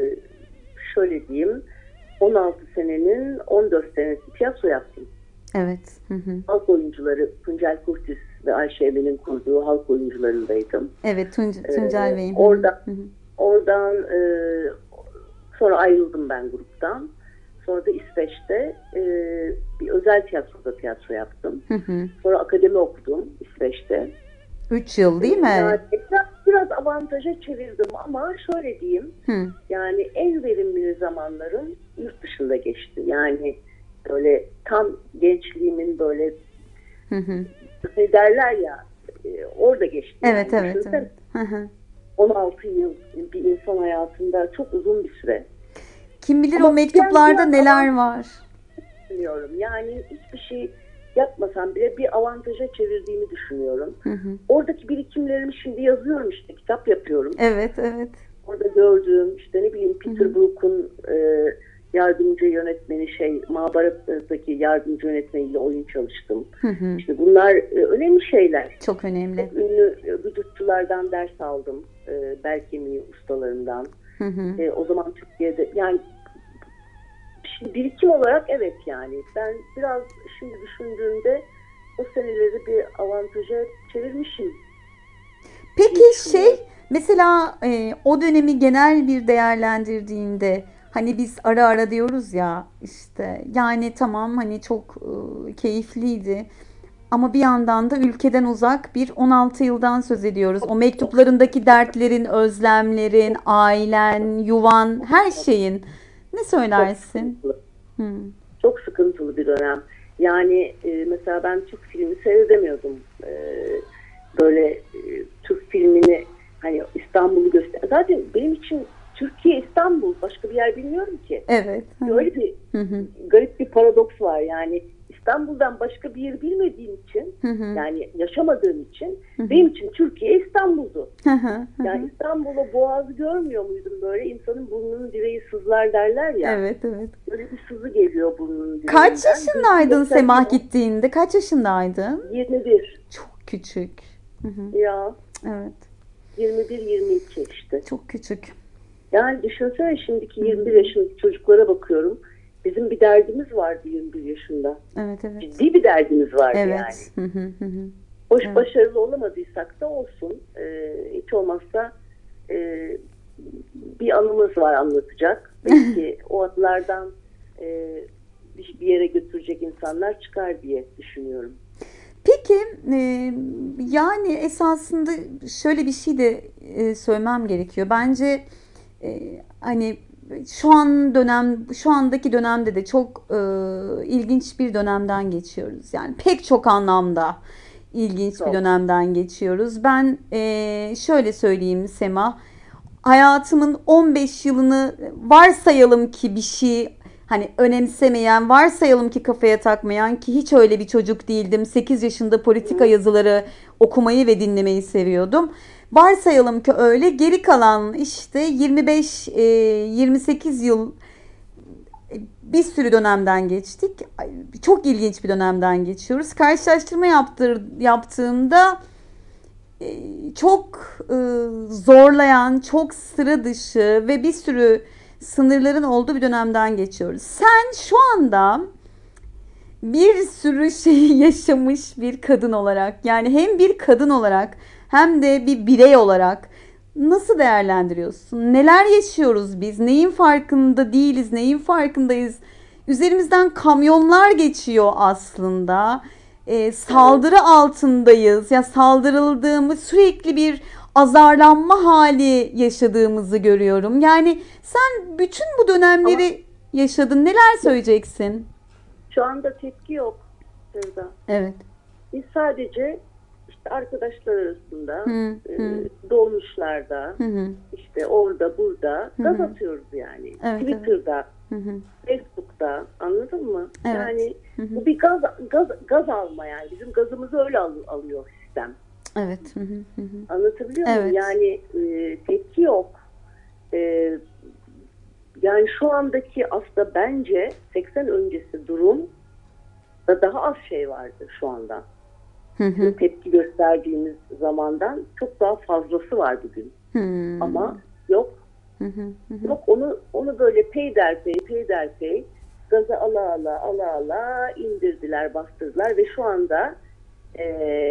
şöyle diyeyim, on altı senenin on dört senesi tiyatro yaptım. Evet. Hı hı. Halk oyuncuları, Tuncel Kurtiz ve Ayşe Emel'in kurduğu halk oyuncularındaydım. Evet, Tunc- Tuncel Bey'in. Ee, orada, oradan e, sonra ayrıldım ben gruptan. Sonra da İsveç'te e, bir özel tiyatroda tiyatro yaptım. Hı hı. Sonra akademi okudum İsveç'te. Üç yıl değil mi? Yani biraz, biraz avantaja çevirdim ama şöyle diyeyim. Hı. Yani en verimli zamanlarım yurt dışında geçti. Yani böyle tam gençliğimin böyle hı hı. ne derler ya e, orada geçti. Evet yani. evet. evet. Hı hı. on altı yıl bir insan hayatında çok uzun bir süre. Kim bilir ama o mektuplarda neler var. Düşünüyorum. Yani hiçbir şey yapmasam bile bir avantaja çevirdiğimi düşünüyorum. Hı hı. Oradaki birikimlerimi şimdi yazıyorum, işte kitap yapıyorum. Evet, evet. Orada gördüğüm işte ne bileyim Peter hı hı. Brook'un e, yardımcı yönetmeni şey Mahabharat'taki yardımcı yönetmeniyle oyun çalıştım. Hı hı. İşte bunlar e, önemli şeyler. Çok önemli. Çok ünlü vücutçulardan ders aldım. E, bel kemiği ustalarından. Hı hı. E, o zaman Türkiye'de yani şimdi birikim olarak evet yani ben biraz şimdi düşündüğümde o seneleri bir avantaja çevirmişim. Peki şey mesela e, o dönemi genel bir değerlendirdiğinde hani biz ara ara diyoruz ya işte yani tamam hani çok e, keyifliydi ama bir yandan da ülkeden uzak bir on altı yıldan söz ediyoruz. O mektuplarındaki dertlerin, özlemlerin, ailen, yuvan, her şeyin. Ne söylersin? Çok sıkıntılı, hmm. Çok sıkıntılı bir dönem. Yani e, mesela ben Türk filmi seyredemiyordum. E, böyle e, Türk filmini hani İstanbul'u göster. Zaten benim için Türkiye İstanbul, başka bir yer bilmiyorum ki. Evet. Böyle bir hı hı. garip bir paradoks var. Yani İstanbul'dan başka bir yer bilmediğim için, hı hı. yani yaşamadığım için hı hı. benim için Türkiye İstanbul'du. Hı hı. Hı. Yani İstanbul'da Boğaz'ı görmüyor muydum böyle? İnsanın burnunun direği sızlar derler ya. Evet, evet. Böyle bir sızı geliyor burnunun direğinden. Kaç yaşındaydın Sema gittiğinde? Kaç yaşındaydın? yirmi bir. Çok küçük. Hı hı. Ya. Evet. yirmi bir yirmi iki işte. Çok küçük. Yani düşünsene şimdiki yirmi bir yaşındaki çocuklara bakıyorum. Bizim bir derdimiz vardı yirmi bir yaşında. Evet, evet. Ciddi bir derdimiz vardı evet. yani. Hı hı hı. Hoş evet. başarılı olamadıysak da olsun. Ee, hiç olmazsa e, bir anımız var anlatacak. Belki o anılardan e, bir yere götürecek insanlar çıkar diye düşünüyorum. Peki e, yani esasında şöyle bir şey de e, söylemem gerekiyor. Bence e, hani şu an dönem, şu andaki dönemde de çok e, ilginç bir dönemden geçiyoruz. Yani pek çok anlamda ilginç Çok. bir dönemden geçiyoruz. Ben e, şöyle söyleyeyim Sema, hayatımın on beş yılını varsayalım ki bir şey hani önemsemeyen, varsayalım ki kafaya takmayan, ki hiç öyle bir çocuk değildim. sekiz yaşında politika yazıları okumayı ve dinlemeyi seviyordum. Varsayalım ki öyle. Geri kalan işte yirmi beş yirmi sekiz yıl bir sürü dönemden geçtik. Çok ilginç bir dönemden geçiyoruz. Karşılaştırma yaptır, yaptığımda çok zorlayan, çok sıra dışı ve bir sürü sınırların olduğu bir dönemden geçiyoruz. Sen şu anda bir sürü şeyi yaşamış bir kadın olarak, yani hem bir kadın olarak hem de bir birey olarak nasıl değerlendiriyorsun? Neler yaşıyoruz biz? Neyin farkında değiliz? Neyin farkındayız? Üzerimizden kamyonlar geçiyor aslında. E, saldırı altındayız. Ya saldırıldığımız, sürekli bir azarlanma hali yaşadığımızı görüyorum. Yani sen bütün bu dönemleri Ama yaşadın. Neler söyleyeceksin? Şu anda tepki yok Sevda. Evet. Biz sadece işte arkadaşlar arasında, hı, e, hı. dolmuşlarda, hı hı. işte orada burada Hı hı. gaz atıyoruz yani. Evet, Twitter'da, evet. Hı hı. Facebook'ta, anladın mı? Evet. Yani hı hı. bu bir gaz, gaz gaz alma yani. Bizim gazımızı öyle al, alıyor sistem. Evet. Hı hı. Hı. Anlatabiliyor muyum? Evet. Yani e, tepki yok. E, yani şu andaki aslında bence seksen öncesi durum da daha az şey vardı şu anda. Hı hı. Tepki gösterdiğimiz zamandan çok daha fazlası var bugün. Hmm. Ama yok. Hı hı hı. Yok onu onu böyle peyderpey peyderpey gaza ala ala ala ala indirdiler, bastırdılar ve şu anda e,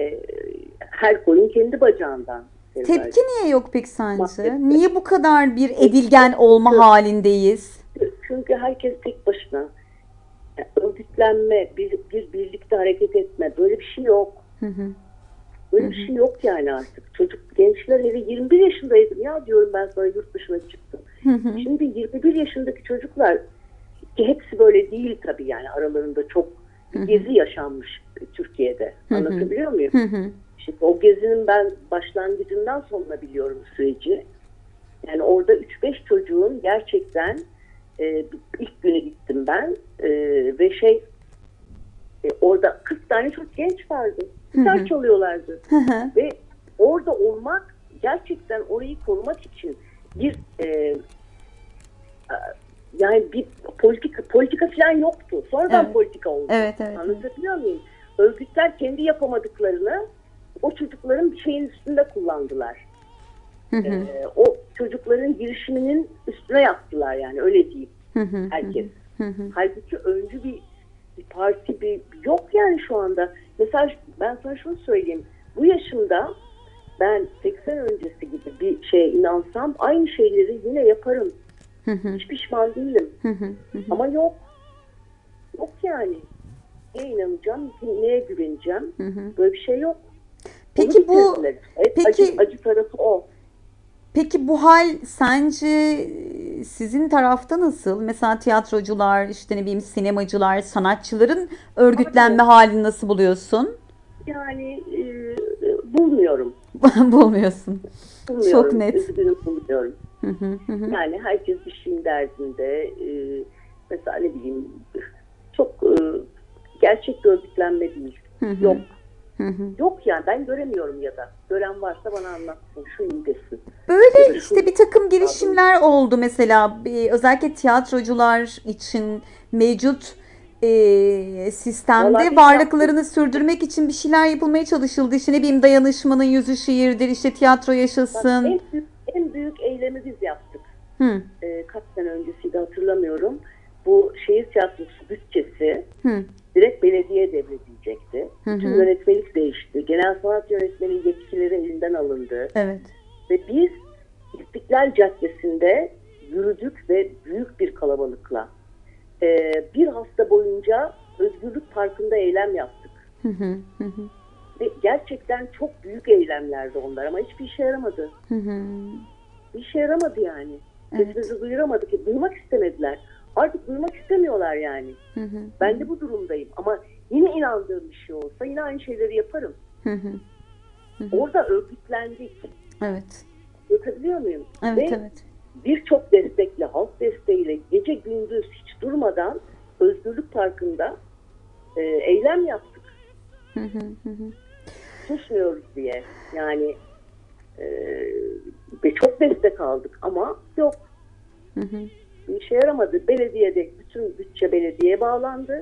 her koyun kendi bacağından. Tepki niye yok peki sence? Mahvetti. Niye bu kadar bir edilgen olma çünkü, halindeyiz? Çünkü herkes tek başına. Yani örgütlenme, bir, bir birlikte hareket etme, böyle bir şey yok. Hı hı. Böyle hı hı. bir şey yok yani artık. Çocuk, gençler hele yirmi bir yaşındaydım ya diyorum ben sonra yurt dışına çıktım. Hı hı. Şimdi yirmi bir yaşındaki çocuklar, ki hepsi böyle değil tabii yani aralarında çok hı hı. gezi yaşanmış Türkiye'de. Hı hı. Anlatabiliyor muyum? Hı hı. Şimdi o gezinin ben başlangıcından sonra biliyorum süreci. Yani orada üç beş çocuğun gerçekten e, ilk günü gittim ben e, ve şey e, orada kırk tane çok genç vardı. Gitar çalıyorlardı. Hı hı. Ve orada olmak gerçekten orayı korumak için bir e, yani bir politika politika falan yoktu. Sonradan evet. politika oldu. Evet, evet, Anlatabiliyor evet. muyum? Örgütler kendi yapamadıklarını o çocukların bir şeyin üstünde kullandılar. Hı hı. Ee, o çocukların girişiminin üstüne yaptılar yani öyle diyeyim. Hı hı. Herkes. Hı hı. Halbuki öncü bir, bir parti bir yok yani şu anda. Mesela ben sana şunu söyleyeyim. Bu yaşımda ben seksen öncesi gibi bir şeye inansam aynı şeyleri yine yaparım. Hı hı. Hiç pişman değilim. Hı hı. Hı hı. Ama yok. Yok yani. Neye inanacağım, neye güveneceğim? Hı hı. Böyle bir şey yok. Peki bu evet, peki acı, acı tarafı o. Peki bu hal sence sizin tarafta nasıl? Mesela tiyatrocular, işte ne bileyim sinemacılar, sanatçıların örgütlenme Abi, halini nasıl buluyorsun? Yani e, bulmuyorum. Bulmuyorsun. Bulmuyorum. Çok net. Üzgünüm bulmuyorum. Yani herkes bir şeyin derdinde. E, mesela ne bileyim çok e, gerçek bir örgütlenme değil. Yok. Hı hı. Yok yani ben göremiyorum ya da gören varsa bana anlatsın şu indesin. Böyle işte bir takım girişimler oldu mesela özellikle tiyatrocular için mevcut e, sistemde Vallahi varlıklarını sürdürmek için bir şeyler yapılmaya çalışıldı. İşte ne bileyim dayanışmanın yüzü şiirdir, işte tiyatro yaşasın. En büyük, en büyük eylemi biz yaptık. Hı. E, kaç sene öncesiydi hatırlamıyorum. Bu şehir tiyatrosu bütçesi Hı. direkt belediye devredilecekti. Hı hı. Bütün yönetmelik değişti. Genel sanat yönetmenin yetkileri elinden alındı. Evet. Ve biz İstiklal Caddesi'nde yürüdük ve büyük bir kalabalıkla ee, bir hafta boyunca Özgürlük Parkı'nda eylem yaptık. Hı hı. Hı. Ve gerçekten çok büyük eylemlerdi onlar ama hiçbir işe yaramadı. Hı hı. Bir işe yaramadı yani. Evet. Sesimizi duyuramadık ki, duymak istemediler. Artık duymak istemiyorlar yani. Hı hı. Ben de bu durumdayım ama yine inandığım bir şey olsa yine aynı şeyleri yaparım. Hı hı. Hı hı. Orada örgütlendik. Evet. Yapabiliyor muyum? Evet, Ve evet. birçok destekle, halk desteğiyle gece gündüz hiç durmadan Özgürlük Parkı'nda e, eylem yaptık. Hı hı. Hı hı. Susmuyoruz diye. Yani e, ve çok destek aldık ama yok. Hı hı. Bir işe yaramadı. Belediyede bütün bütçe belediyeye bağlandı.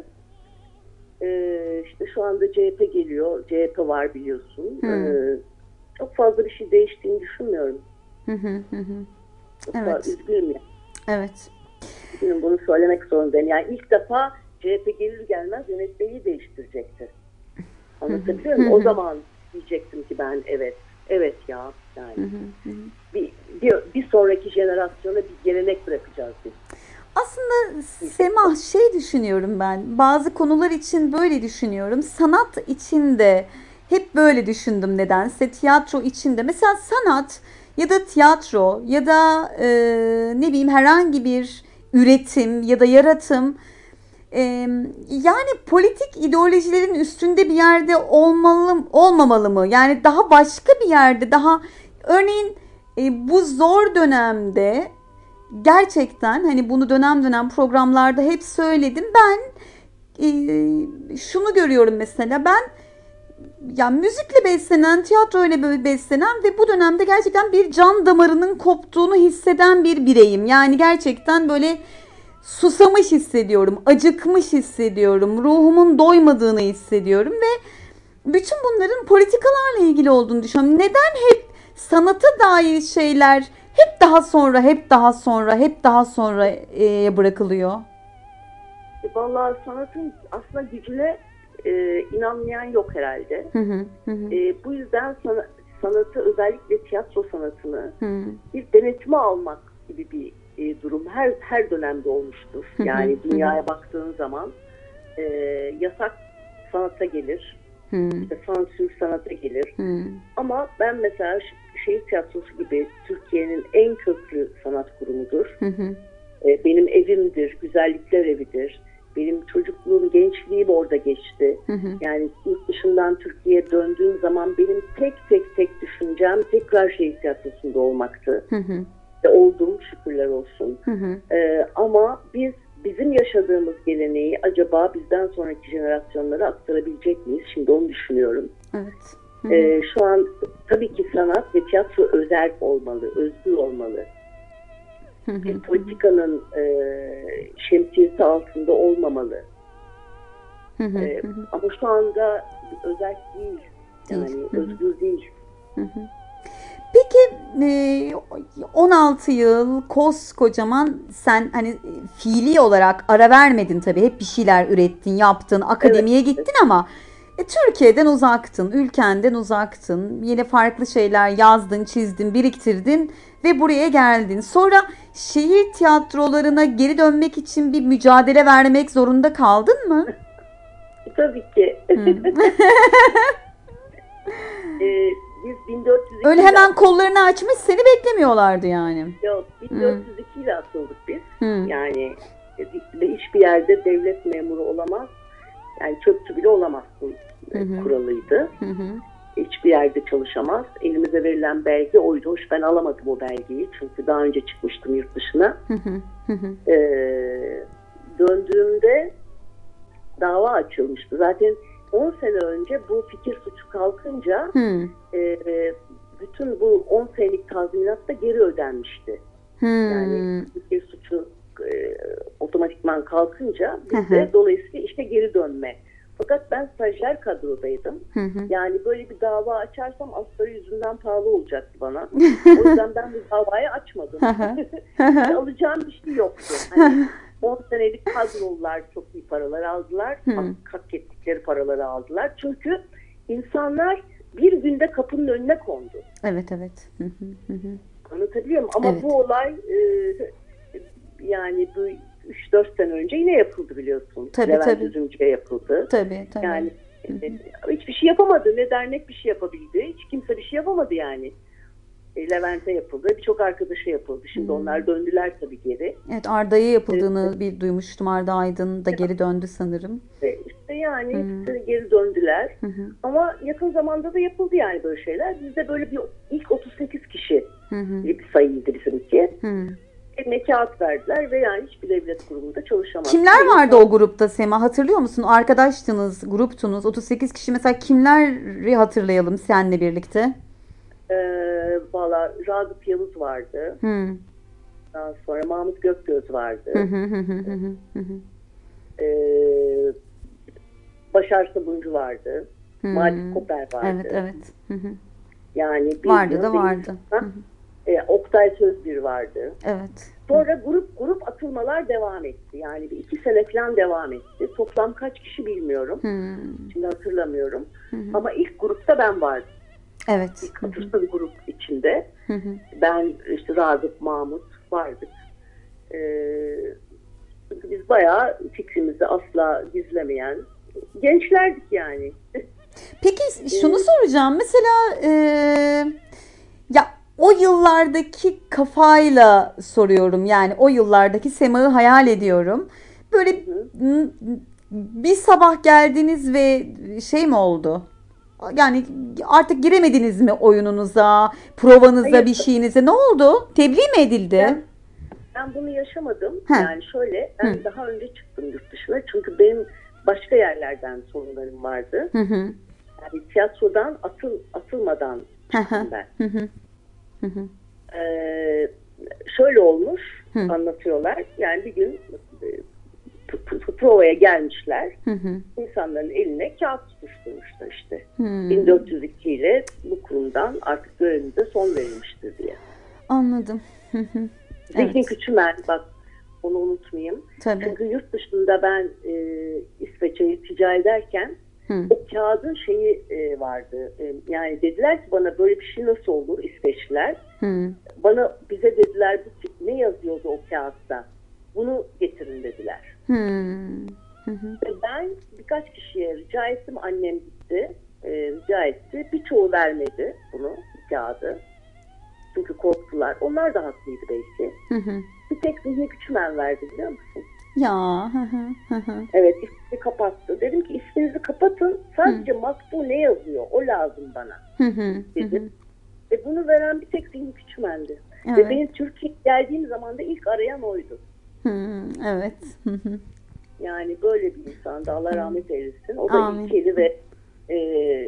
Ee, işte şu anda C H P geliyor. C H P var biliyorsun. Hmm. Ee, çok fazla bir şey değiştiğini düşünmüyorum. Hı hı hı hı. Çok Evet. fazla üzgünüm ya. Evet. Üzgünüm, bunu söylemek zorundayım. Yani ilk defa C H P gelir gelmez yönetmeyi değiştirecekti. Anlatabiliyor muyum? O zaman diyecektim ki ben evet. Evet ya. Yani Hı hı hı. bir, bir, bir sonraki jenerasyona bir gelenek bırakacağız biz. Aslında Sema, şey düşünüyorum ben. Bazı konular için böyle düşünüyorum. Sanat için de hep böyle düşündüm nedense. Tiyatro için de. Mesela sanat ya da tiyatro ya da e, ne bileyim herhangi bir üretim ya da yaratım, e, yani politik ideolojilerin üstünde bir yerde olmalı olmamalı mı? Yani daha başka bir yerde, daha örneğin e, bu zor dönemde gerçekten, hani bunu dönem dönem programlarda hep söyledim. Ben e, şunu görüyorum mesela. Ben ya müzikle beslenen, tiyatroyla beslenen ve bu dönemde gerçekten bir can damarının koptuğunu hisseden bir bireyim. Yani gerçekten böyle susamış hissediyorum, acıkmış hissediyorum, ruhumun doymadığını hissediyorum ve bütün bunların politikalarla ilgili olduğunu düşünüyorum. Neden hep sanata dair şeyler hep daha sonra, hep daha sonra, hep daha sonra e, bırakılıyor? E, vallahi sanatın aslında gücüne e, inanmayan yok herhalde. Hı hı, hı. E, bu yüzden sana, sanatı, özellikle tiyatro sanatını hı. bir denetime almak gibi bir e, durum her her dönemde olmuştur. Hı hı, yani dünyaya hı. baktığın zaman e, yasak sanata gelir, hı. işte sansür sanata gelir. Hı. Ama ben mesela şehir tiyatrosu gibi Türkiye'nin en köklü sanat kurumudur. Hı hı. E, benim evimdir, güzellikler evidir. Benim çocukluğum, gençliğim orada geçti. Hı hı. Yani yurt dışından Türkiye'ye döndüğüm zaman benim tek tek tek düşüncem tekrar şehir tiyatrosunda olmaktı. Hı hı. İşte oldum, şükürler olsun. Hı hı. Ee, ama biz bizim yaşadığımız geleneği acaba bizden sonraki jenerasyonlara aktarabilecek miyiz? Şimdi onu düşünüyorum. Evet. Hı hı. Ee, şu an tabii ki sanat ve tiyatro özel olmalı, özgür olmalı. Bir politikanın e, şemsiyesi altında olmamalı. Hı hı, e, hı. Ama şu anda özel değil. Yani değil. Hı hı. Özgür değil. Hı hı. Peki on altı yıl koskocaman sen hani fiili olarak ara vermedin tabii. Hep bir şeyler ürettin, yaptın, akademiye evet, gittin evet. ama e, Türkiye'den uzaktın, ülkenden uzaktın. Yine farklı şeyler yazdın, çizdin, biriktirdin ve buraya geldin. Sonra şehir tiyatrolarına geri dönmek için bir mücadele vermek zorunda kaldın mı? Tabii ki. ee, biz bin dört yüz iki öyle hemen kollarını açmış seni beklemiyorlardı yani. Yok, bin dört yüz iki ile atıldık biz. Hmm. Yani hiçbir yerde devlet memuru olamaz. Yani çöpçü bile olamazsın hı hı. kuralıydı. Hı hı. Hiçbir yerde çalışamaz. Elimize verilen belge oydu. Hoş ben alamadım o belgeyi. Çünkü daha önce çıkmıştım yurt dışına. Hı hı. Hı. Ee, döndüğümde dava açılmıştı. Zaten on sene önce bu fikir suçu kalkınca e, bütün bu on senelik tazminat da geri ödenmişti. Hmm. Yani fikir suçu e, otomatikman kalkınca biz de dolayısıyla işte geri dönme. Fakat ben stajyer kadrodaydım. Hı hı. Yani böyle bir dava açarsam asgari yüzünden pahalı olacaktı bana. O yüzden ben bu davayı açmadım. Yani alacağım bir şey yoktu. Hani on senelik kadrolular çok iyi paralar aldılar. Hak, hak ettikleri paraları aldılar. Çünkü insanlar bir günde kapının önüne kondu. Evet, evet. Hı hı, hı. Anlatabiliyor muyum? Ama evet. bu olay e, yani bu üç dört sene önce yine yapıldı biliyorsun. Tabii Levent tabii. Üzümcü'ye yapıldı. Tabii tabii. Yani Hı hı. Hiçbir şey yapamadı. Ne dernek bir şey yapabildi. Hiç kimse bir şey yapamadı yani. E, Levent'e yapıldı. Birçok arkadaşa yapıldı. Şimdi hmm. onlar döndüler tabii geri. Evet, Arda'ya yapıldığını evet. bir duymuştum. Arda Aydın da geri döndü sanırım. İşte, işte yani hmm. hepsi geri döndüler. Hı hı. Ama yakın zamanda da yapıldı yani böyle şeyler. Bizde böyle bir ilk otuz sekiz kişi hı hı. bir sayıydı bizimki. Hı. Eline kağıt verdiler ve yani hiçbir devlet kurumunda çalışamaz. Kimler vardı o grupta Sema? Hatırlıyor musun? Arkadaştınız, gruptunuz. otuz sekiz kişi mesela kimleri hatırlayalım seninle birlikte? Ee, Valla Ragıp Yavuz vardı. Hı. Daha sonra Mahmut Gökgöz vardı. Hı hı hı hı hı hı. Ee, Başar Sabuncu vardı. Hı. Malik Koper vardı. Evet, evet. Hı hı. Yani vardı da vardı. Hı hı. E, Oktay Sözbir vardı. Evet. Sonra grup grup atılmalar devam etti. Yani bir iki sene falan devam etti. Toplam kaç kişi bilmiyorum. Hı. Şimdi hatırlamıyorum. Hı hı. Ama ilk grupta ben vardım. Evet. İlk atılsız grup içinde. Hı hı. Ben işte Ragıp, Mahmut vardık. Ee, biz bayağı fikrimizi asla gizlemeyen gençlerdik yani. Peki şunu soracağım. Mesela e, ya o yıllardaki kafayla soruyorum. Yani o yıllardaki Sema'yı hayal ediyorum. Böyle hı. bir sabah geldiniz ve şey mi oldu? Yani artık giremediniz mi oyununuza, provanıza, Hayır. bir şeyinize? Ne oldu? Tebliğ mi edildi? Ben, ben bunu yaşamadım. Heh. Yani şöyle, ben Hı. daha önce çıktım yurt dışına. Çünkü benim başka yerlerden sorunlarım vardı. Hı hı. Yani tiyatrodan atıl, atılmadan çıktım ben. Hı hı. Hı hı. Ee, şöyle olmuş, hı. anlatıyorlar. Yani bir gün provaya gelmişler. Hı hı. İnsanların eline kağıt tutuşturmuşlar işte. Hı. bin dört yüz iki ile bu kurumdan artık görevimize son verilmiştir diye. Anladım. Hı hı. Zihni Evet. Küçümen, bak onu unutmayayım. Tabii. Çünkü yurt dışında ben e, İsveç'e tica ederken Hı. o kağıdın şeyi e, vardı. E, yani dediler ki bana böyle bir şey nasıl olur İsveçliler? Hı. Bana bize dediler bu ne yazıyordu o kağıtta? Bunu getirin dediler. Hı. Hı hı. Ve ben birkaç kişiye rica ettim. Annem gitti. E, rica etti. Birçoğu vermedi bunu, kağıdı. Çünkü korktular. Onlar da haklıydı belki. Hı hı. Bir tek Zihni Küçümen verdi biliyor musun? Ya. Hı hı. Hı hı. Evet, ismini kapattı. Dedim ki isminizi kapatın. Sadece hı. makbu ne yazıyor? O lazım bana. Hı hı. Dedim. Hı hı. Ve bunu veren bir tek Zihni Küçümen'di. Evet. Ve benim Türkiye'ye geldiğim zaman da ilk arayan oydu. Hı, evet. Hı hı. Yani böyle bir insandı. Allah rahmet eylesin. O da Amin. ilkeli ve e,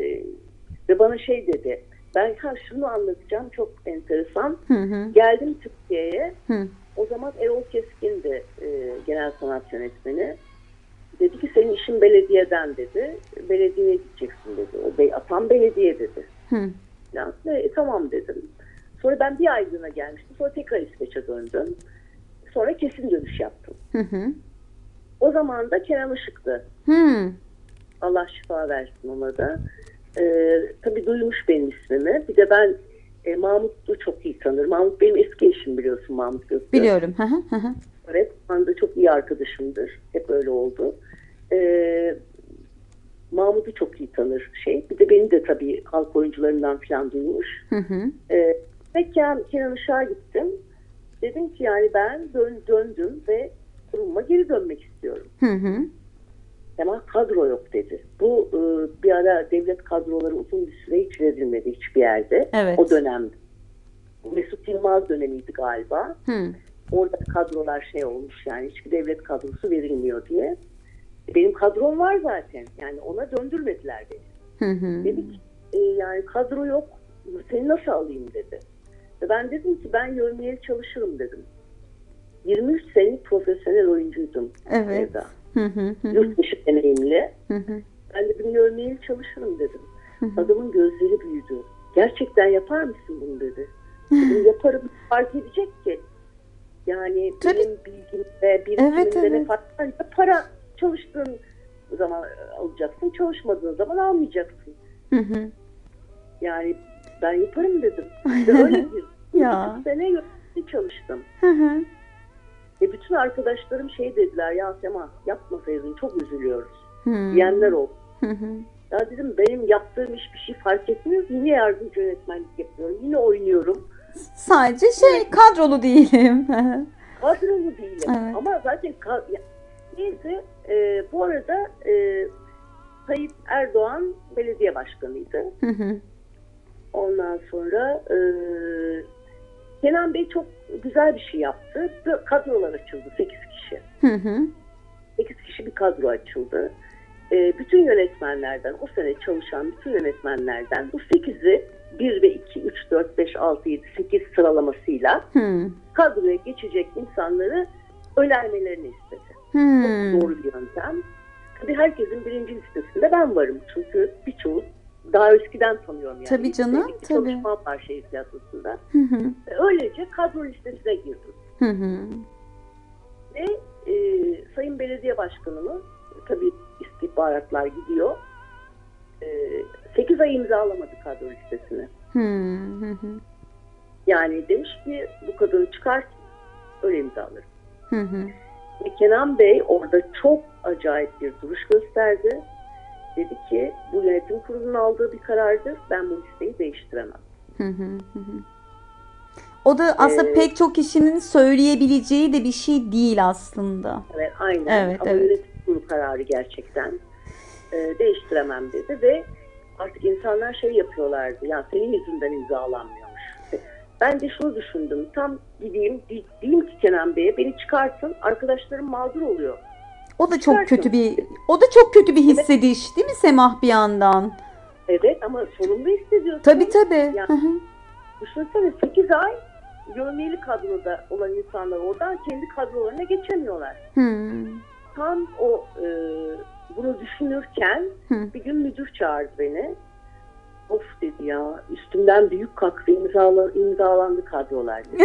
ve bana şey dedi. Ben ha, şunu anlatacağım. Çok enteresan. Hı hı. Geldim Türkiye'ye. Hı. O zaman Erol Keskin'di e, genel sanat yönetmeni. Dedi ki senin işin belediyeden dedi. Belediyeye gideceksin dedi. O bey atan belediye dedi. Hı. Yani, e, tamam dedim. Sonra ben bir aylığına gelmiştim. Sonra tekrar İsveç'e döndüm. Sonra kesin dönüş yaptım. Hı hı. O zaman da Kenan Işık'tı. Hı. Allah şifa versin ona da. Ee, tabii duymuş benim ismimi. Bir de ben e, Mahmut'u çok iyi tanır. Mahmut benim eski eşim biliyorsun, Mahmut Gökgöz. Biliyorum. Hı hı hı. Evet, anda çok iyi arkadaşımdır. Hep öyle oldu. Ee, Mahmut'u çok iyi tanır şey. Bir de beni de tabii halk oyuncularından falan duymuş. Hı hı. Ee, ve Kenan, Kenan Işık'a gittim. Dedim ki yani ben dön, döndüm ve kurumuma geri dönmek istiyorum. Hı hı. Ama kadro yok dedi. Bu e, bir ara devlet kadroları uzun bir süre hiç verilmedi hiçbir yerde. Evet. O dönemde. Mesut Yılmaz dönemiydi galiba. Hı. Orada kadrolar şey olmuş yani hiçbir devlet kadrosu verilmiyor diye. Benim kadrom var zaten. Yani ona döndürmediler beni. Hı hı. Dedik e, yani kadro yok. Seni nasıl alayım dedi. Ve ben dedim ki ben yövmiyeli çalışırım dedim. yirmi üç senelik profesyonel oyuncuydum. Evet. Evde. Hı hı hı. Yurt dışı deneyimli. Hı hı. Ben dedim yövmiyeli çalışırım dedim. Hı hı. Adamın gözleri büyüdü. Gerçekten yapar mısın bunu dedi. Dedim yaparım. Fark edecek ki. Yani Tabii. benim bilgimde, birikimimde Evet, evet. ne fark var? Para çalıştığın zaman alacaksın. Çalışmadığın zaman almayacaksın. Hı hı. Yani ben yaparım dedim. Ve öyle bir Ya. iki sene yönetmeni çalıştım. Hı hı. Ve bütün arkadaşlarım şey dediler ya Sema yapmasaydın çok üzülüyoruz. Hı. Diyenler oldu. Hı hı. Ya dedim benim yaptığım hiçbir şey fark etmiyor. Yine yardımcı yönetmenlik yapıyorum. Yine oynuyorum. Sadece şey evet. Kadrolu değilim. Kadrolu değilim. Evet. Ama zaten neyse e, bu arada e, Tayyip Erdoğan belediye başkanıydı. Hı hı. Ondan sonra e, Kenan Bey çok güzel bir şey yaptı. Kadrolar açıldı. sekiz kişi. Hı hı. sekiz kişi bir kadro açıldı. E, bütün yönetmenlerden, o sene çalışan bütün yönetmenlerden bu sekizi bir ve iki, üç, dört, beş, altı, yedi, sekiz sıralamasıyla hmm. kadroya geçecek insanları önermelerini istedi. Hmm. Çok doğru bir yöntem. Tabii herkesin birinci listesinde ben varım. Çünkü birçoğu daha eskiden tanıyorum yani. Tabii canım. Bir çalışmam var şehir tiyatrosunda. Hı hı. Öylece kadro listesine girdim. Hı hı. Ve e, Sayın Belediye Başkanımız, tabii istihbaratlar gidiyor. E, sekiz ay imzalamadı kadro listesini. Hı hı. Yani demiş ki bu kadını çıkart, öyle imzalarım. Hı hı. Ve Kenan Bey orada çok acayip bir duruş gösterdi. Dedi ki bu yönetim kurulunun aldığı bir karardır. Ben bu listeyi değiştiremem. Hı hı hı. O da aslında ee, pek çok kişinin söyleyebileceği de bir şey değil aslında. Evet, aynen. Evet, ama evet. Yönetim kurulu kararı gerçekten e, değiştiremem dedi ve artık insanlar şey yapıyorlardı. Ya senin yüzünden imzalanmıyormuş. Ben de şunu düşündüm. Tam gideyim diyeyim ki Kenan Bey'e beni çıkartın. Arkadaşlarım mağdur oluyor. O da çok kötü bir o da çok kötü bir hissediş evet. Değil mi Semah bir yandan? Evet ama sorumlu hissediyorsun. Tabii tabii. Yani, düşünsene sekiz ay görmeyeli kadroda olan insanlar oradan kendi kadrolarına geçemiyorlar. Hmm. Tam o e, bunu düşünürken hmm. bir gün müdür çağırdı beni. Of dedi ya üstümden büyük kalktı imzalan, imzalandı kadrolar dedi.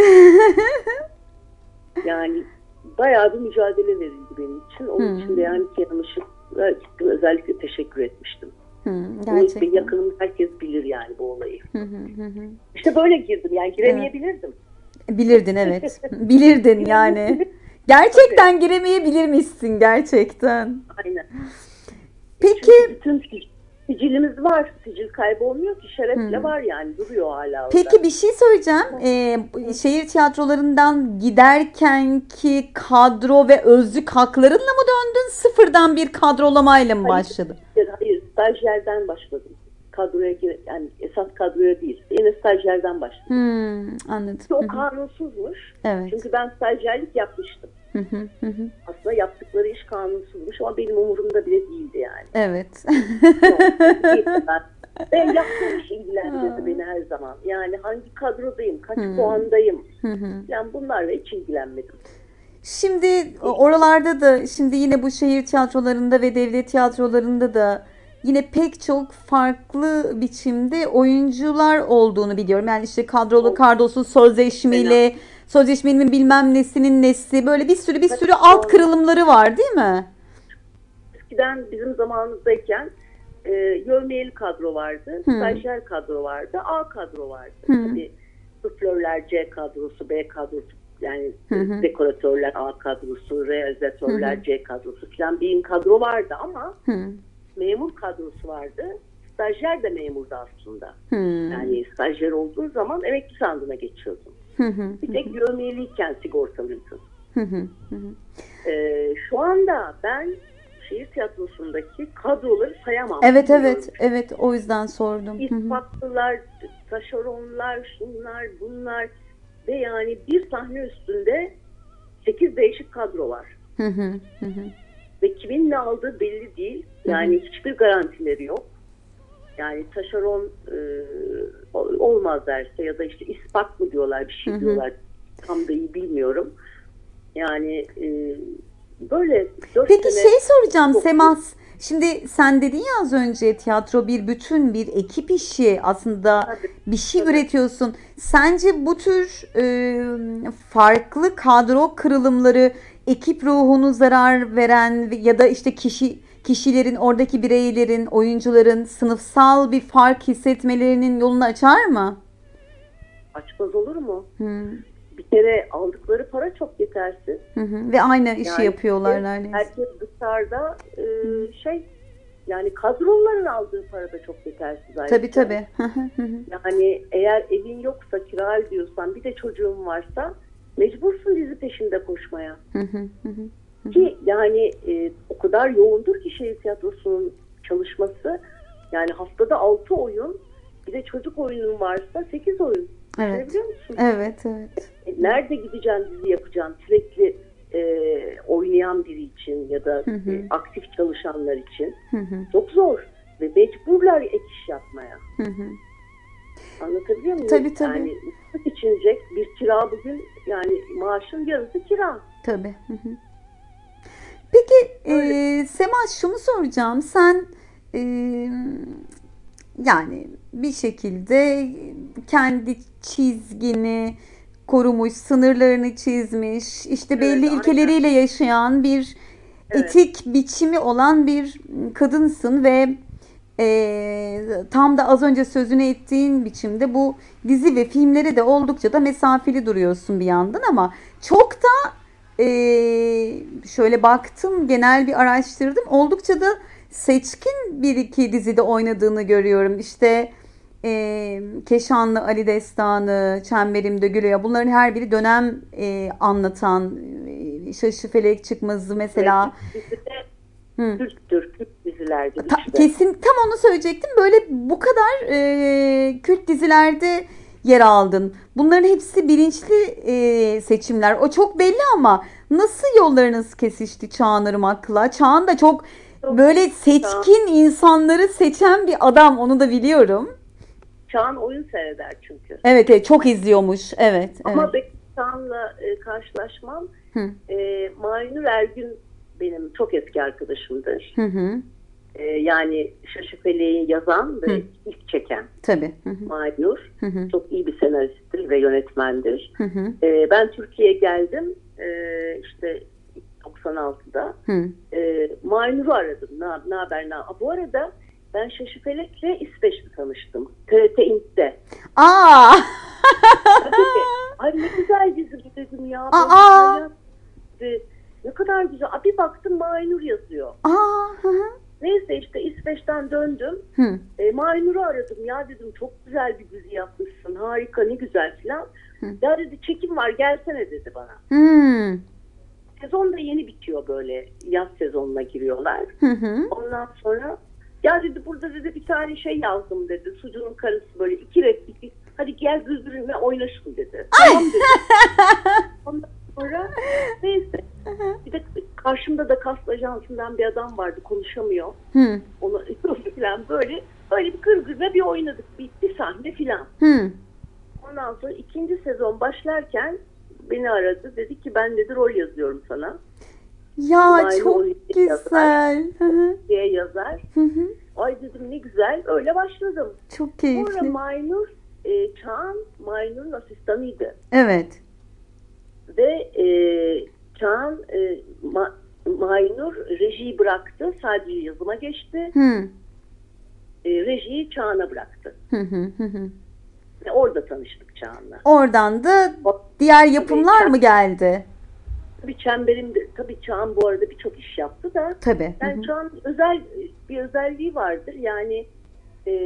Yani bayağı bir mücadele verildi benim için. Onun hmm. için de yani Kenan Işık'a gittim özellikle teşekkür etmiştim. Hmm, gerçekten. Yakınım herkes bilir yani bu olayı. Hı hı hı. İşte böyle girdim yani giremeyebilirdim. Evet. Bilirdin evet. Bilirdin yani. Gerçekten giremeyebilirmişsin gerçekten. Aynen. Peki. Çünkü bütün sicilimiz var. Sicil kaybolmuyor ki şerefle hmm. var yani duruyor hala orada. Peki bir şey söyleyeceğim. Ee, şehir tiyatrolarından giderkenki kadro ve özlük haklarınla mı döndün? Sıfırdan bir kadrolamayla mı başladın? Hayır, hayır. Stajyerden başladım. Kadroya gir, yani esas kadroya değil. Yine stajyerden başladım. Hmm, anladım. O kanunsuzmuş. Evet. Çünkü ben stajyerlik yapmıştım. Hı hı hı. Aslında yaptıkları iş kanunsuzmuş ama benim umurumda bile değildi yani. Evet. ben, ben yaptığım iş ilgilendirdi beni her zaman. Yani hangi kadrodayım, kaç hmm. puandayım. Yani bunlarla hiç ilgilenmedim. Şimdi oralarda da şimdi yine bu şehir tiyatrolarında ve devlet tiyatrolarında da yine pek çok farklı biçimde oyuncular olduğunu biliyorum. Yani işte kadrolu kadrosu sözleşmeli, Fena. sözleşmenin bilmem nesinin nesi böyle bir sürü bir sürü alt kırılımları var değil mi? Eskiden bizim zamanımızdayken e, yövmiyeli kadro vardı, hmm. stajyer kadro vardı, A kadro vardı. Hmm. Tabii suflörler C kadrosu, B kadrosu yani hmm. dekoratörler A kadrosu, realizatörler hmm. C kadrosu falan bir kadro vardı ama hmm. memur kadrosu vardı. Stajyer de memurdu aslında. Hmm. Yani stajyer olduğu zaman emekli sandığına geçiyordun. Hmm. Bir tek yövmiyeliyken sigortalıydın. Hmm. Ee, şu anda ben şehir tiyatrosundaki kadroları sayamam. Evet evet evet o yüzden sordum. İspatlılar, taşeronlar, şunlar bunlar ve yani bir sahne üstünde sekiz değişik kadro var. Hı hı hı. Ve kimin ne aldığı belli değil. Yani hı hı. hiçbir garantileri yok. Yani taşeron e, olmaz derse ya da işte ispat mı diyorlar bir şey hı hı. diyorlar. Tam da iyi bilmiyorum. Yani e, böyle Peki sene... şey soracağım Semah. Şimdi sen dedin ya az önce tiyatro bir bütün bir ekip işi aslında tabii, bir şey tabii. üretiyorsun. Sence bu tür e, farklı kadro kırılımları ekip ruhunu zarar veren ya da işte kişi kişilerin oradaki bireylerin oyuncuların sınıfsal bir fark hissetmelerinin yolunu açar mı? Açmaz olur mu? Hmm. Bir kere aldıkları para çok yetersiz. Hı hı. Ve aynı işi yani yapıyorlar neredeyse. Herkes dışarıda e, şey yani kadronların aldığı para da çok yetersiz ayrıca. Tabii tabii. Yani eğer evin yoksa, kira ödüyorsan, bir de çocuğun varsa mecbursun dizi peşinde koşmaya. Ki yani e, o kadar yoğundur ki şehir tiyatrosunun çalışması. Yani haftada altı oyun, bir de çocuk oyunun varsa sekiz oyun. Evet. Biliyor musun? Evet, evet. E, nerede gideceksin dizi yapacaksın? Sürekli e, oynayan biri için ya da hı hı. e, aktif çalışanlar için Hı hı. çok zor ve mecburlar ek iş yapmaya. Hı hı. Anlatabiliyor muyum? Tabii, tabii. Yani ıslık içinecek bir kira bugün, yani maaşın yarısı kira. Tabii. Hı hı. Peki e, Sema, şunu soracağım. Sen e, yani bir şekilde kendi çizgini korumuş, sınırlarını çizmiş, işte belli Evet, ilkeleriyle yaşayan bir Evet. etik biçimi olan bir kadınsın ve e, tam da az önce sözünü ettiğin biçimde bu dizi ve filmlere de oldukça da mesafeli duruyorsun bir yandan, ama çok da e, şöyle baktım, genel bir araştırdım, oldukça da seçkin bir iki dizide oynadığını görüyorum. İşte e, Keşanlı Ali Destanı, Çemberimde Güleya, bunların her biri dönem e, anlatan, e, Şaşı Felek Çıkmazı mesela. Hı. Türktür, Türk dizilerde. Ta, kesin tam onu söyleyecektim. Böyle bu kadar e, kült dizilerde yer aldın. Bunların hepsi bilinçli e, seçimler. O çok belli, ama nasıl yollarınız kesişti Çağan Irmak'la? Çağan da çok böyle seçkin insanları seçen bir adam. Onu da biliyorum. Çağan oyun seyreder çünkü. Evet, evet, çok izliyormuş. Evet. Ama evet. benim Çağan'la e, karşılaşmam, Hı. e, Maynur Ergün benim çok eski arkadaşımdır. Hı hı. E, yani Şaşı Felek'i yazan ve Hı. ilk çeken Tabii. Hı hı. Maynur. Hı hı. Çok iyi bir senaristtir ve yönetmendir. Hı hı. E, ben Türkiye'ye geldim e, işte doksan altıda. Hı. E, Maynur'u aradım. Ne, ne haber? Ne? Bu arada ben Şaşı Felek'le İsveç'te tanıştım. T R T İnt'te. Aa! Tabii. Ay ne güzel dizi bu dedim ya. Aa! Ne kadar güzel. Bir baktım Maynur yazıyor. Aa! Hı hı. Neyse işte İsveç'ten döndüm. Hı. E, Maynur'u aradım. Ya dedim çok güzel bir dizi yapmışsın. Harika, ne güzel filan. Ya dedi çekim var, gelsene dedi bana. Hı. Sezon da yeni bitiyor böyle. Yaz sezonuna giriyorlar. Hı hı. Ondan sonra ya dedi burada dedi bir tane şey yazdım dedi. Sucunun karısı böyle iki replik. Hadi gel birbirine oynaşın dedi. Tamam dedi. Ondan sonra neyse. Bir de karşımda da Kast Ajansı'ndan bir adam vardı, konuşamıyor. Hı. Onu falan böyle böyle bir gırgırla bir oynadık. Bir, bir sahne filan. Hı. Ondan sonra ikinci sezon başlarken beni aradı. Dedi ki ben dedi rol yazıyorum sana. Ya Aynı çok güzel. Hı diye yazar. hı. Hı. Ay dedim ne güzel. Öyle başladım. Çok keyifli. Sonra Maynur, e, Çağan Maynur'un asistanıydı. Evet. Ve e, Çağan e, Ma, Maynur rejiyi bıraktı. Sadece yazıma geçti. Hı. E, rejiyi Çağan'a bıraktı. Hı hı hı hı. Ve orada tanıştık Çağan'la. Oradan da diğer yapımlar Tabii, mı geldi? Tabii Çemberimde, tabii Çağan bu arada birçok iş yaptı da. Tabii. Yani Çağan özel bir özelliği vardır. Yani e,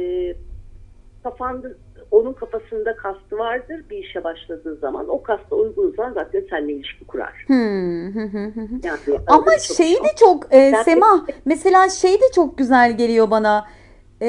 kafanda, onun kafasında kastı vardır bir işe başladığı zaman. O kasta uygun zaman zaten seninle ilişki kurar. Hı hı hı hı. Yani ama şeyi de çok e, Yani- Sema, mesela şey de çok güzel geliyor bana. E,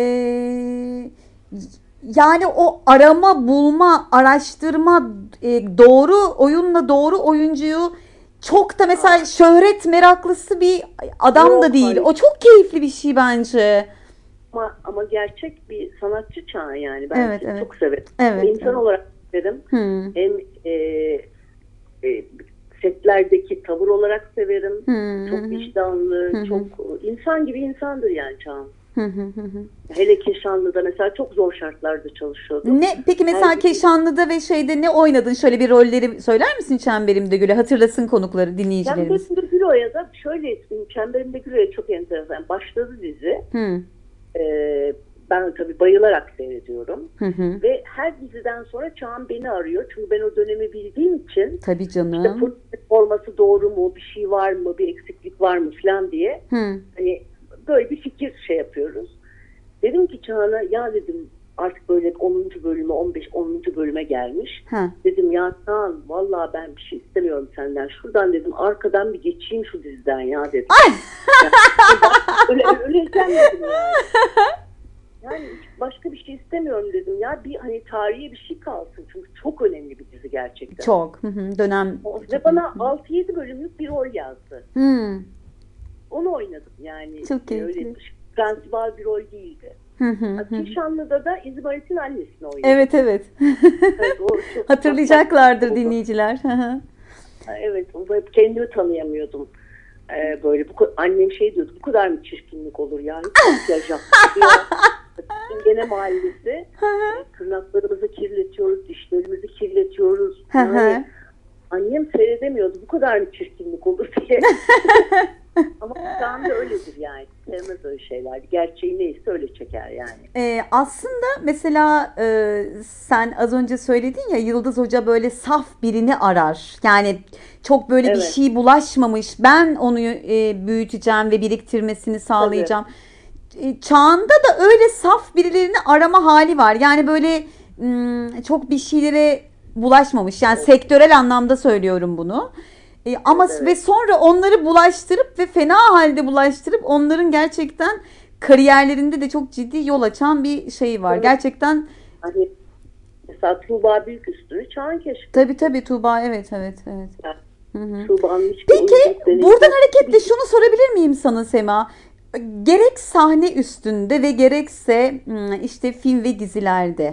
yani o arama, bulma, araştırma, e, doğru oyunla doğru oyuncuyu, çok da mesela Aa. şöhret meraklısı bir adam Yok, da değil. hayır. O çok keyifli bir şey bence. Ama, ama gerçek bir sanatçı Çağan yani. Ben Evet, evet. çok severim. Evet, İnsan evet. olarak severim. Hı. Hem e, e, setlerdeki tavır olarak severim. Hı. Çok vicdanlı, Hı hı. çok insan gibi insandır yani Çağan. Hı hı hı hı. Hele Keşanlı'da mesela çok zor şartlarda çalışıyordu. Ne peki mesela Her- Keşanlı'da ve şeyde ne oynadın? Şöyle bir rolleri söyler misin Çemberimde Gül'e? Hatırlasın konukları, dinleyicilerimiz. Çemberimde Gülo'ya da şöyle ismim. Çemberimde Gülo'ya çok enteresan. Başladı dizi. Hı. Ee, ben tabii bayılarak seyrediyorum. Hı hı. Ve her diziden sonra Çağan beni arıyor. Çünkü ben o dönemi bildiğim için Tabii işte canım. politik forması doğru mu, bir şey var mı, bir eksiklik var mı falan diye. Hı. Hani böyle bir fikir şey yapıyoruz. Dedim ki Çağan'a, ya dedim artık böyle onuncu bölüme, on beş onuncu bölüme gelmiş. Ha. Dedim ya Çağan, vallahi ben bir şey istemiyorum senden. Şuradan dedim arkadan bir geçeyim şu diziden ya dedim. Ay. öyle öleceğim dedim yani. Yani başka bir şey istemiyorum dedim ya. Bir hani tarihe bir şey kalsın. Çünkü çok önemli bir dizi gerçekten. Çok. Hı hı. Dönem. Ve bana altı yedi bölümlük bir rol yazdı. Hı. Onu oynadım yani. Çok öyle keyifli. prensibal bir rol değildi. Hı hı hı. Keşanlı'da da İzmarit'in annesini oynadım. Evet evet. Evet, o çok- Hatırlayacaklardır çok- dinleyiciler. Hı hı. Evet, o hep kendimi tanıyamıyordum. Ee, böyle bu ka- annem şey diyordu, bu kadar mı çirkinlik olur yani? Makyaj yaptı ya. Gene mahallesi. e, tırnaklarımızı kirletiyoruz, dişlerimizi kirletiyoruz. Hı hı. Yani annem seyredemiyordu, bu kadar mı çirkinlik olur diye. Ama şu anda öyledir yani. Sevmez öyle şeyler. Gerçeği neyse öyle çeker yani. Ee, aslında mesela e, sen az önce söyledin ya, Yıldız Hoca böyle saf birini arar. Yani çok böyle bir Evet. şey bulaşmamış. Ben onu e, büyüteceğim ve biriktirmesini sağlayacağım. E, Çağında da öyle saf birilerini arama hali var. Yani böyle m, çok bir şeylere bulaşmamış. Yani Evet. sektörel anlamda söylüyorum bunu. E, ama Evet. ve sonra onları bulaştırıp ve fena halde bulaştırıp onların gerçekten kariyerlerinde de çok ciddi yol açan bir şey var. Evet. Gerçekten Hani mesela Tuğba Büyüküstü'nü Çağan keşfetti. tabii tabii Tuğba, evet evet evet. Hı hı. Tuğba'nın hiçbir Peki oyunculuk deneyimi buradan yok. hareketle şunu sorabilir miyim sana Sema? Gerek sahne üstünde ve gerekse hmm, işte film ve dizilerde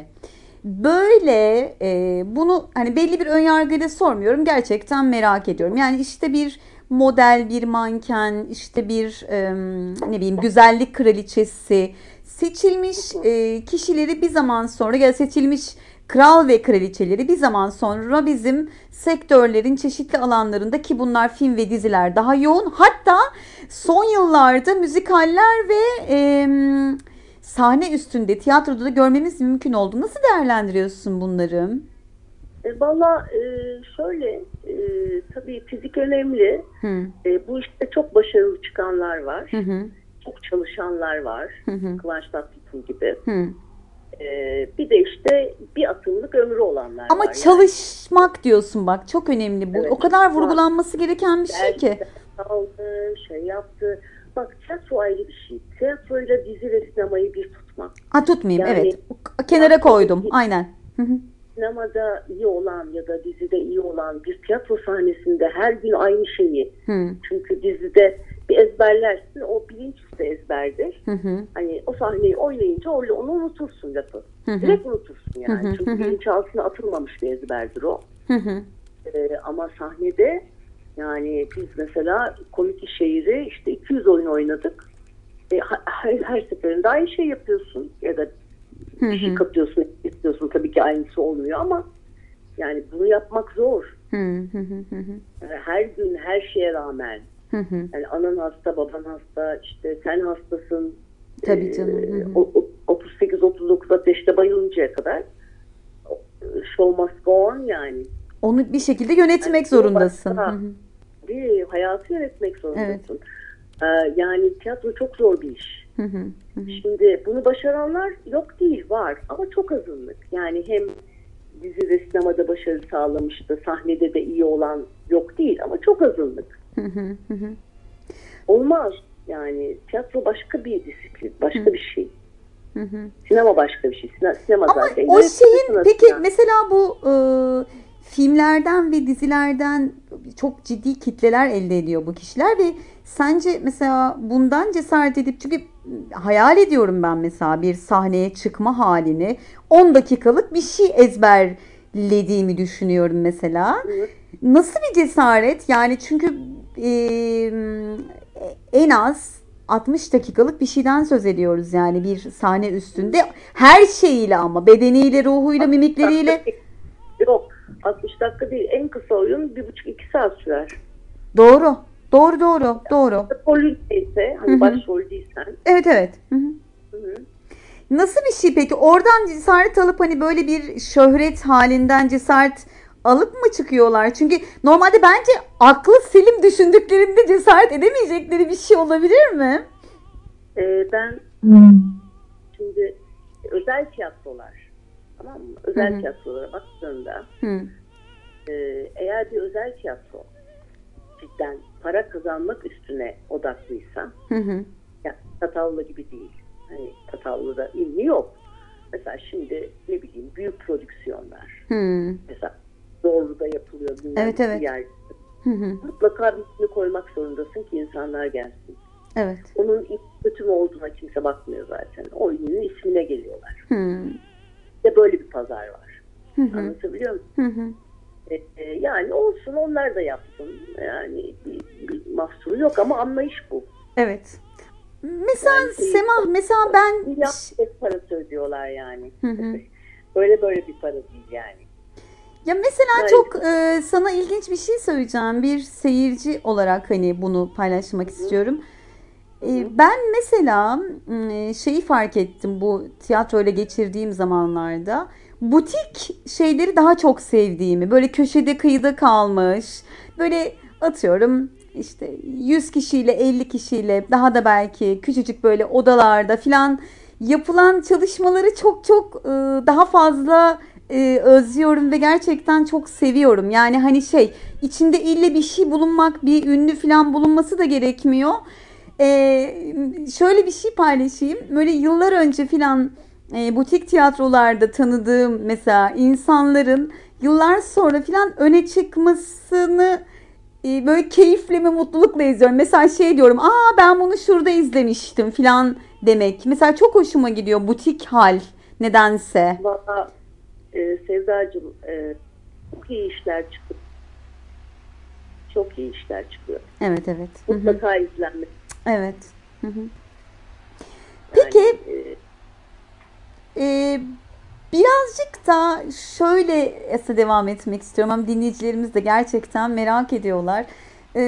böyle e, bunu hani belli bir önyargıyla sormuyorum, gerçekten merak ediyorum. Yani işte bir model, bir manken, işte bir e, ne bileyim güzellik kraliçesi seçilmiş e, kişileri bir zaman sonra ya seçilmiş kral ve kraliçeleri bir zaman sonra bizim sektörlerin çeşitli alanlarında, ki bunlar film ve diziler daha yoğun, hatta son yıllarda müzikaller ve e, sahne üstünde tiyatroda da görmemiz mümkün oldu. Nasıl değerlendiriyorsun bunları? E, Valla e, şöyle e, tabii fizik önemli. Hı E, bu işte çok başarılı çıkanlar var. hı hı Çok çalışanlar var. hı hı. Kıvanç Tatlıtuğ gibi. hı. E, bir de işte bir atımlık ömrü olanlar Ama var. çalışmak diyorsun, bak çok önemli bu. Evet, O kadar var. vurgulanması gereken bir şey ki. Dergide kaldı, şey yaptı. Bak tiyatro ayrı bir şey. Tiyatroyla dizi ve sinemayı bir tutmak. Ha, tutmayayım, Yani- evet. Kenara koydum. Aynen. Hı hı. Sinemada iyi olan ya da dizide iyi olan bir tiyatro sahnesinde her gün aynı şeyi. Hı Çünkü dizide bir ezberlersin, o bilinçüstü ezberdir. hı hı. Hani o sahneyi oynayınca orada onu unutursun lafı. Hı hı. Direkt unutursun yani. Hı hı, hı Çünkü hı. bilinçaltına atılmamış bir ezberdir o. Hı hı. Ee, ama sahnede yani biz mesela komik şehri işte iki yüz oyun oynadık. E, her, her seferinde aynı şey yapıyorsun ya da Hı bir şey hı. katıyorsun, istiyorsun, tabii ki aynısı olmuyor ama yani bunu yapmak zor. Hı hı hı hı. Yani her gün her şeye rağmen Hı hı. yani anan hasta, baban hasta, işte sen hastasın. Tabii canım, hı hı. o- o- otuz sekiz otuz dokuz ateşte bayılıncaya kadar show must go on yani. Onu bir şekilde yönetmek Yani zorundasın. başka- Hı hı. Bir hayatı yönetmek zorundasın. Ee, yani tiyatro çok zor bir iş. Hı hı. Hı hı. Şimdi bunu başaranlar yok değil, var ama çok azınlık. Yani hem dizi ve sinemada başarı sağlamıştı, sahnede de iyi olan yok değil ama çok azınlık. Hı hı. Hı hı. Olmaz yani, tiyatro başka bir disiplin, başka bir şey. Hı hı. Sinema başka bir şey. Sine- Sinema Ama zaten. o yönetmen şeyin sanatı peki yani. mesela bu e, filmlerden ve dizilerden çok ciddi kitleler elde ediyor bu kişiler ve sence mesela bundan cesaret edip, çünkü hayal ediyorum ben mesela bir sahneye çıkma halini, on dakikalık bir şey ezberlediğimi düşünüyorum mesela. Evet. Nasıl bir cesaret? Yani çünkü e, en az altmış dakikalık bir şeyden söz ediyoruz yani bir sahne üstünde, her şeyiyle, ama bedeniyle, ruhuyla, mimikleriyle. Yok, altmış dakika değil. En kısa oyun bir buçuk iki saat sürer. Doğru. Doğru doğru doğru. Rolü ise, hani Hı hı. başrol değilsen. Evet evet. Hı hı. Hı hı. Nasıl bir şey peki? Oradan cesaret alıp hani böyle bir şöhret halinden cesaret alıp mı çıkıyorlar? Çünkü normalde bence aklı selim düşündüklerinde cesaret edemeyecekleri bir şey olabilir mi? e, ben şimdi özel tiyatrolar, tamam mı? Özel Hı-hı. tiyatrolara baktığında Hı. e, eğer bir özel tiyatro cidden para kazanmak üstüne odaklıysa, hı hı. Yani Tatavla gibi değil. Hani Tatavla'da ilmi yok. Mesela şimdi ne bileyim büyük prodüksiyonlar. Hı. Mesela Doğru'da yapılıyor. Evet evet. Yer. Hı hı. Mutlaka bir ismini koymak zorundasın ki insanlar gelsin. Evet. Onun iyi kötü mü olduğuna kimse bakmıyor zaten. O ünlünün ismine geliyorlar. Hı. İşte böyle bir pazar var. Hı hı. Anlatabiliyor muyum? Hı hı. E, e, yani olsun, onlar da yapsın. Yani bir, bir mahsuru yok ama anlayış bu. Evet. Mesela yani şey, Semah, mesela ben... Milyar parası ödüyorlar yani. Hı hı. Böyle böyle bir para değil yani. Ya mesela yani, çok e, sana ilginç bir şey söyleyeceğim. Bir seyirci olarak hani bunu paylaşmak hı. istiyorum. E, ben mesela e, şeyi fark ettim bu tiyatroyla geçirdiğim zamanlarda. Butik şeyleri daha çok sevdiğimi. Böyle köşede kıyıda kalmış. Böyle atıyorum işte yüz kişiyle elli kişiyle daha da belki küçücük böyle odalarda filan yapılan çalışmaları çok çok e, daha fazla e, özlüyorum ve gerçekten çok seviyorum. Yani hani şey içinde ille bir şey bulunmak, bir ünlü filan bulunması da gerekmiyor. Ee, şöyle bir şey paylaşayım. Böyle yıllar önce filan e, butik tiyatrolarda tanıdığım mesela insanların yıllar sonra filan öne çıkmasını e, böyle keyifle ve mutlulukla izliyorum. Mesela şey diyorum, aa ben bunu şurada izlemiştim filan demek. Mesela çok hoşuma gidiyor butik hal nedense. Valla e, Sevdacığım e, çok iyi işler çıkıyor. Çok iyi işler çıkıyor. Evet evet. Mutlaka izlenmek. Evet. Hı hı. Peki yani, e, e, birazcık da şöyle devam etmek istiyorum ama dinleyicilerimiz de gerçekten merak ediyorlar. E,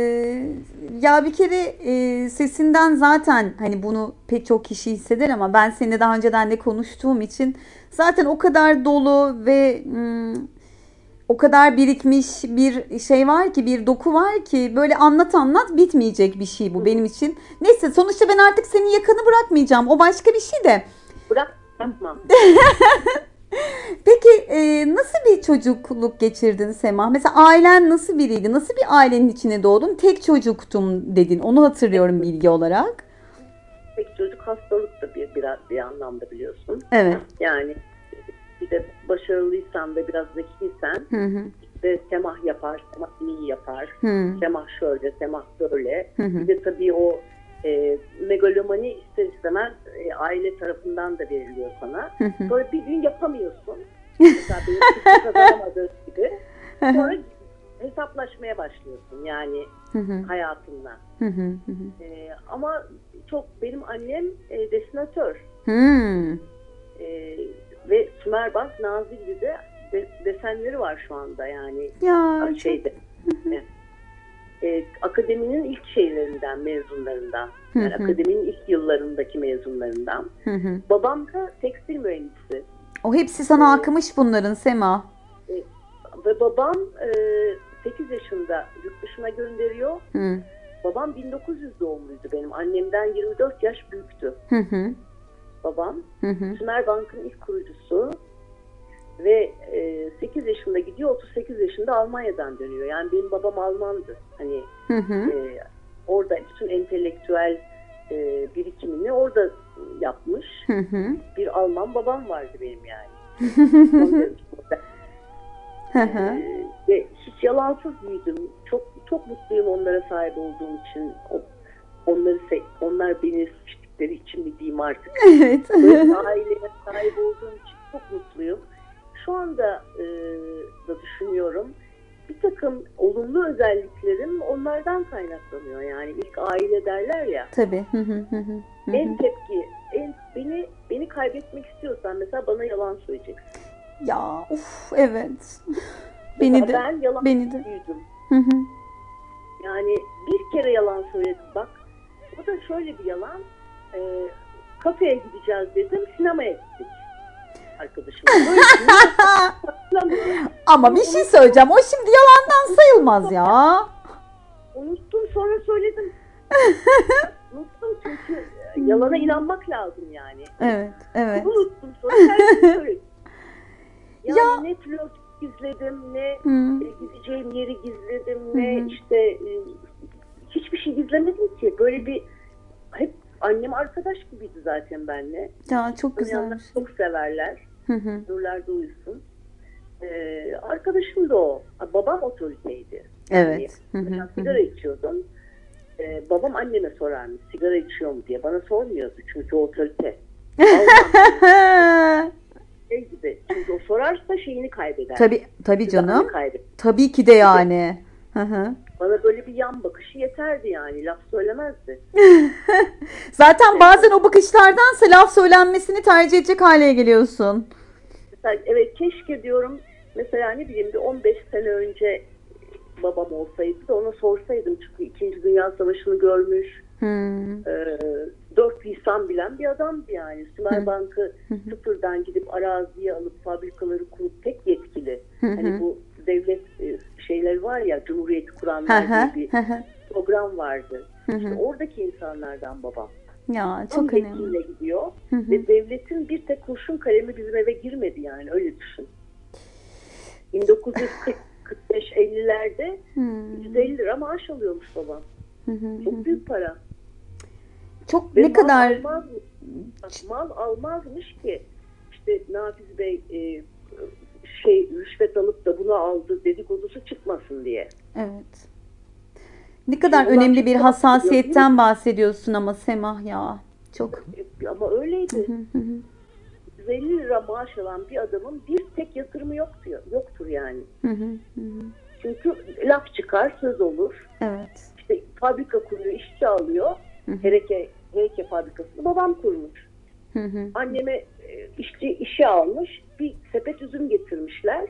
ya bir kere e, sesinden zaten hani bunu pek çok kişi hisseder ama ben seninle daha önceden de konuştuğum için zaten o kadar dolu ve hmm, o kadar birikmiş bir şey var ki, bir doku var ki böyle anlat anlat bitmeyecek bir şey bu benim için. Neyse sonuçta ben artık seni yakanı bırakmayacağım. O başka bir şey de. Bırakmam. Peki e, nasıl bir çocukluk geçirdin Sema? Mesela ailen nasıl biriydi? Nasıl bir ailenin içine doğdun? Tek çocuktum dedin. Onu hatırlıyorum bilgi olarak. Tek çocuk hastalık da bir, biraz bir anlamda biliyorsun. Evet. Yani bir de başarılıysan ve biraz zekiysen hı hı. işte Semah yapar, Semah iyi yapar, hı. Semah şöyle, Semah böyle. Hı hı. Bir de tabii o e, megalomani ister istemez e, aile tarafından da veriliyor sana. Hı hı. Sonra bir gün yapamıyorsun. Mesela benim hiç kazanamadığım gibi. Sonra hesaplaşmaya başlıyorsun yani hı hı. hayatınla. Hı hı hı. E, ama çok benim annem e, desinatör. Hı. E, ve Sümerbaz Nazilli'de de, desenleri var şu anda yani ya, şeyde. Çok... E, akademinin ilk şeylerinden, mezunlarından. Yani hı hı. akademinin ilk yıllarındaki mezunlarından. Hı hı. Babam da tekstil mühendisi. O hepsi sana ee, akımış bunların Sema. E, ve babam e, sekiz yaşında yurt dışına gönderiyor. Hı. Babam bin dokuz yüz doğumluydu benim. Annemden yirmi dört yaş büyüktü. Hı hı. Babam. Hı hı. Sümerbank'ın ilk kurucusu. Ve e, sekiz yaşında gidiyor, otuz sekiz yaşında Almanya'dan dönüyor. Yani benim babam Almandı. Hani hı hı. E, orada bütün entelektüel e, birikimini orada yapmış. Hı hı. Bir Alman babam vardı benim yani. e, ve hiç yalansız büyüdüm. Çok çok mutluyum onlara sahip olduğum için. O, onları onlar beni seçtikleri için mi diyeyim artık. Evet. Böyle aileye sahip olduğum için çok mutluyum. Şu anda e, da düşünüyorum. Bir takım olumlu özelliklerim onlardan kaynaklanıyor. Yani ilk aile derler ya. Tabii. En tepki, en beni beni kaybetmek istiyorsan mesela bana yalan söyleyeceksin. Ya of evet. Beni de. Ben yalan beni de. büyüdüm. Yani bir kere yalan söyledim bak. O da şöyle bir yalan. E, kafeye gideceğiz dedim, sinemaya gittik. Arkadaşım. Ama bir şey söyleyeceğim. O şimdi yalandan sayılmaz ya. Unuttum sonra söyledim. Unuttum çünkü Yalana inanmak lazım yani. Evet, evet. Unuttum sonra kendimi söyledim. Yani Ya. ne flört gizledim, ne Hmm. e, gideceğim yeri gizledim, ne işte e, hiçbir şey gizlemedim ki. Böyle bir hep annem arkadaş gibiydi zaten benimle. Ya çok Tanıyanlar güzelmiş. çok severler. Hı hı. Nurlar uyusun. Ee, arkadaşım da o. Babam otoriteydi. Evet. Hı hı, Yani, hı sigara hı. içiyordum. Ee, babam anneme sorarmış sigara içiyor mu diye. Bana sormuyordu çünkü o otorite. Alman şey gibi. Çünkü o sorarsa şeyini kaybeder. Tabii, tabii canım. Silahını kaybeder. Tabii ki de yani. Hı hı. Bana böyle bir yan bakışı yeterdi yani. Laf söylemezdi. Zaten bazen o bakışlardansa laf söylenmesini tercih edecek hale geliyorsun. Mesela, evet keşke diyorum mesela ne bileyim bir on beş sene önce babam olsaydı da ona sorsaydım. Çünkü İkinci Dünya Savaşı'nı görmüş. Hmm. E, dört lisan bilen bir adamdı yani. Sümerbank'ı sıfırdan gidip araziye alıp fabrikaları kurup tek yetkili. Hani bu devlet e, şeyleri var ya, Cumhuriyeti kuranlar diye bir program vardı. İşte oradaki insanlardan babam. Ya Tam çok önemli. yetkiyle gidiyor ve devletin bir tek kurşun kalemi bizim eve girmedi yani, öyle düşün. bin dokuz yüz kırk beş ellilerde Hmm. yüz elli lira maaş alıyormuş babam. Çok büyük para. Çok Ve ne mal kadar almazmış, bak, mal almazmış ki işte Nafiz Bey e, şey rüşvet alıp da bunu aldı dedikodusu çıkmasın diye. evet. Ne kadar Şimdi önemli ulan bir çok hassasiyetten bahsediyorsun ama Semah ya. Çok. E, Ama öyleydi. yüz elli lira maaş alan bir adamın bir tek yatırımı yok diyor. Yoktur yani. Çünkü laf çıkar, söz olur. Evet. İşte fabrika kuruyor, işçi alıyor. Hereke, Hereke fabrikasını babam kurmuş. Anneme e, işçi işe almış. Bir sepet üzüm getirmişler.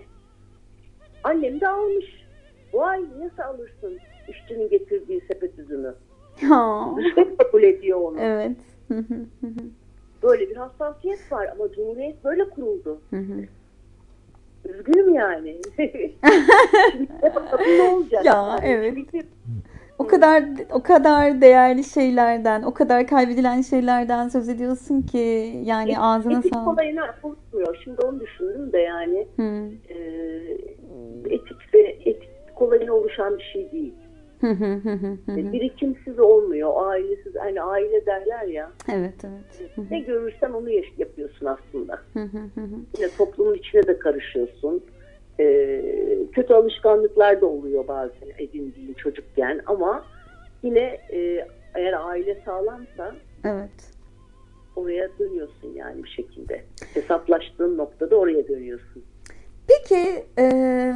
Annem de almış. Vay nasıl alırsın işçinin getirdiği sepet üzümü? Ya. Rüşvet kabul ediyor onu. Evet. Böyle bir hassasiyet var ama Cumhuriyet böyle kuruldu. Üzgünüm yani. Şimdi bakalım ne olacak? Ya, Yani evet. çünkü O kadar o kadar değerli şeylerden, o kadar kaybedilen şeylerden söz ediyorsun ki yani et- ağzına etik sağlık. olayına konuşmuyor. Şimdi onu düşündüm de yani Hı. e, etik ve etik kolayına oluşan bir şey değil. Hı hı hı hı hı. E, birikimsiz olmuyor. Ailesiz, hani aile derler ya. Evet, evet. Hı hı. Ne görürsen onu yaş- yapıyorsun aslında. Hı hı hı hı. Yine toplumun içine de karışıyorsun. Ee, kötü alışkanlıklar da oluyor bazen edindiğin çocukken ama yine e, eğer aile sağlamsa Evet. oraya dönüyorsun yani bir şekilde. Hesaplaştığın noktada oraya dönüyorsun. Peki eee,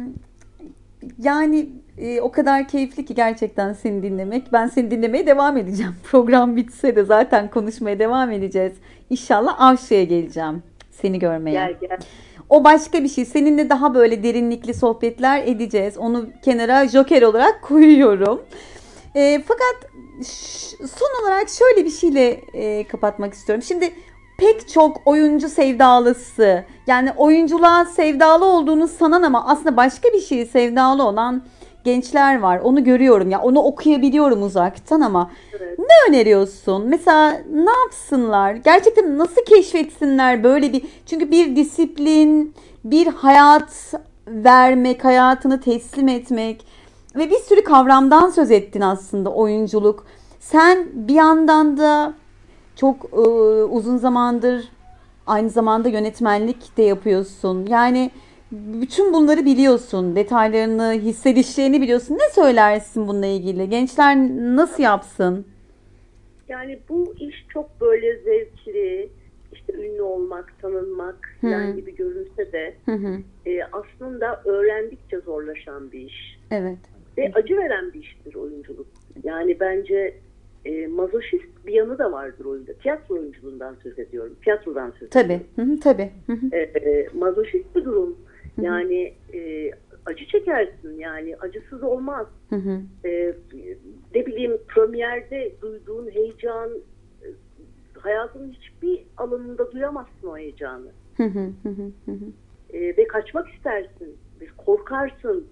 yani e, o kadar keyifli ki gerçekten seni dinlemek. Ben seni dinlemeye devam edeceğim. Program bitse de zaten konuşmaya devam edeceğiz. İnşallah Avşa'ya geleceğim seni görmeye. Gel gel. O başka bir şey. Seninle daha böyle derinlikli sohbetler edeceğiz. Onu kenara joker olarak koyuyorum. E, fakat ş- son olarak şöyle bir şeyle e, kapatmak istiyorum. Şimdi pek çok oyuncu sevdalısı, yani oyunculuğa sevdalı olduğunu sanan ama aslında başka bir şeye sevdalı olan gençler var. Onu görüyorum ya, onu okuyabiliyorum uzaktan ama Evet. ne öneriyorsun? Mesela ne yapsınlar? Gerçekten nasıl keşfetsinler böyle bir, çünkü bir disiplin, bir hayat vermek, hayatını teslim etmek ve bir sürü kavramdan söz ettin aslında oyunculuk. Sen bir yandan da çok e, uzun zamandır aynı zamanda yönetmenlik de yapıyorsun. Yani bütün bunları biliyorsun. Detaylarını, hissedişlerini biliyorsun. Ne söylersin bununla ilgili? Gençler nasıl yapsın? Yani bu iş çok böyle zevkli, işte ünlü olmak, tanınmak falan Hı. gibi görünse de Hı hı. e, aslında öğrendikçe zorlaşan bir iş. Evet. Ve acı veren bir iştir oyunculuk. Yani bence e, mazoşist bir yanı da vardır oyunda. Tiyatro oyunculuğundan söz ediyorum. Tiyatrodan söz Tabii. ediyorum. Hı hı, tabii. Hı hı. E, e, mazoşist bir durum. Yani e, acı çekersin. Yani acısız olmaz. Hı hı. E, ne bileyim premierde duyduğun heyecan e, hayatının hiçbir alanında duyamazsın o heyecanı. Hı hı, hı hı, hı hı. E, ve kaçmak istersin. Ve korkarsın.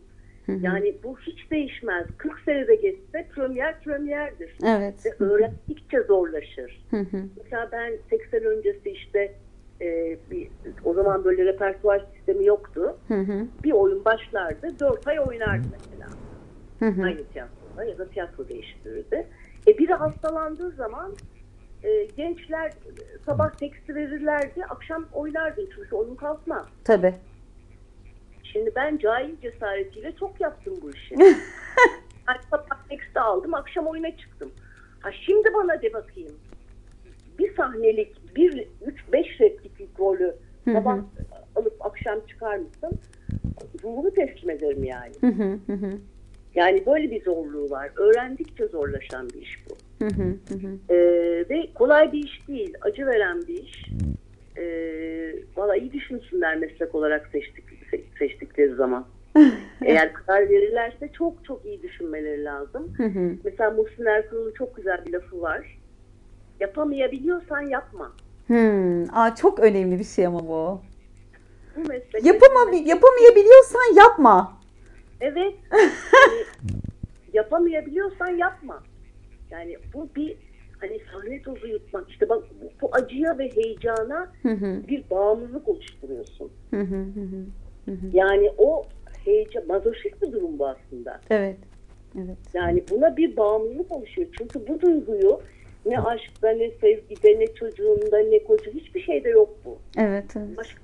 Hı hı. Yani bu hiç değişmez. kırk senede geçse premier premierdir. Evet. Ve öğrendikçe zorlaşır. Hı hı. Mesela ben seksen öncesi işte e, bir, o zaman böyle repertuar sistemi yoktu. Hı hı. Bir oyun başlardı, dört ay oynardı mesela. Hı hı. Aynı tiyatroda ya da tiyatro değiştirirdi. E biri hastalandığı zaman e, gençler sabah teksti verirlerdi, akşam oynardı çünkü oyun kalkmaz. Tabii. Şimdi ben cahil cesaretiyle çok yaptım bu işi. Yani sabah teksti aldım, akşam oyuna çıktım. Ha şimdi bana de bakayım. Bir sahnelik, bir, üç, beş repliklik rolü sabah alıp akşam çıkar mısın? Ruhumu teslim ederim yani. Hı hı hı hı. Yani böyle bir zorluğu var. Öğrendikçe zorlaşan bir iş bu. Hı hı hı. Ee, ve kolay bir iş değil. Acı veren bir iş. Ee, Valla iyi düşünsünler meslek olarak seçtik, seçtikleri zaman. Eğer karar verirlerse çok çok iyi düşünmeleri lazım. Hı hı. Mesela Muhsin Ersoy'un çok güzel bir lafı var. Yapamayabiliyorsan yapma. Hmm. Aa, çok önemli bir şey ama bu. Bu meslek, Yapama, meslek, yapamayabiliyorsan yapma. Evet. Yani, yapamayabiliyorsan yapma. Yani bu bir hani sahne tozu yutmak. İşte bak bu, bu acıya ve heyecana Hı hı. bir bağımlılık oluşturuyorsun. Hı hı hı hı. Yani o heyecan, mazoşist bir durum bu aslında. Evet. Evet. Yani buna bir bağımlılık oluşuyor. Çünkü bu duyguyu ne aşkta, ne sevgide, ne çocuğunda, ne koca hiçbir şeyde yok bu. Evet. Evet. Başka,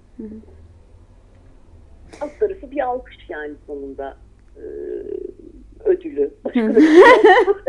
alt tarafı bir alkış yani sonunda e, ödülü. Başka da bir şey yok.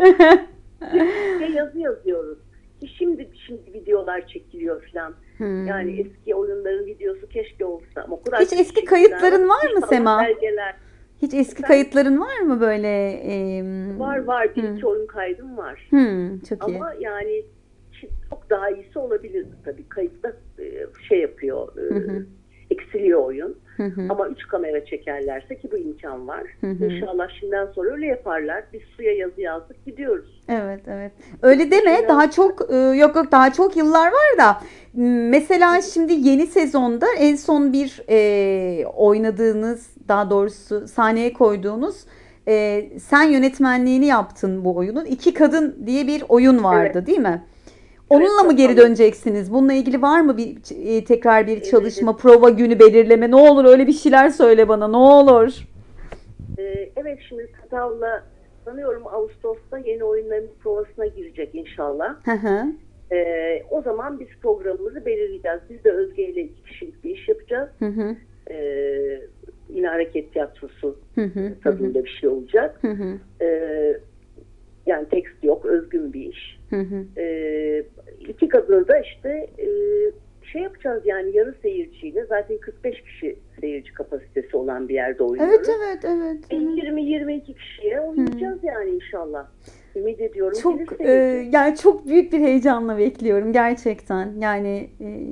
Bir yazı yazıyoruz. Ki şimdi şimdi videolar çekiliyor falan. Hmm. Yani eski oyunların videosu keşke olsa. Ama o kadar Hiç eski kayıtların var mı Sema? Belgeler. Hiç eski Efendim? Kayıtların var mı böyle? E, Var var. Bir hmm. iki oyun kaydım var. Hmm, çok iyi. Ama yani çok daha iyisi olabilirdi tabii. Kayıtta şey yapıyor. Hı hı. Eksiliyor oyun. Hı hı. Ama üç kamera çekerlerse ki bu imkan var. Hı hı. İnşallah şimdiden sonra öyle yaparlar. Biz suya yazı yazdık gidiyoruz. Evet evet. Öyle deme. Daha çok yok yok daha çok yıllar var da. Mesela şimdi yeni sezonda en son bir e, oynadığınız, daha doğrusu sahneye koyduğunuz, e, sen yönetmenliğini yaptın bu oyunun. İki Kadın diye bir oyun vardı, evet, değil mi? Onunla evet, mı geri döneceksiniz? Bununla ilgili var mı bir e, tekrar bir çalışma, evet, prova günü belirleme? Ne olur öyle bir şeyler söyle bana, ne olur. Ee, evet, şimdi Tatav'la sanıyorum Ağustos'ta yeni oyunların provasına girecek inşallah. Hı hı. Ee, o zaman biz programımızı belirleyeceğiz. Biz de Özge ile iki kişilik bir iş yapacağız. Hı hı. Ee, yine hareket tiyatrosu hı hı, tadında hı. bir şey olacak. Hı hı. Ee, yani tekst yok, özgün bir iş. Hı hı. Ee, iki kadını da işte e, şey yapacağız yani yarı seyirciyle, zaten kırk beş kişi seyirci kapasitesi olan bir yerde oynuyoruz. Evet evet evet. yirmi yirmi iki kişiye oynayacağız, hı, yani inşallah. Ümit ediyorum. Çok e, yani çok büyük bir heyecanla bekliyorum gerçekten. Yani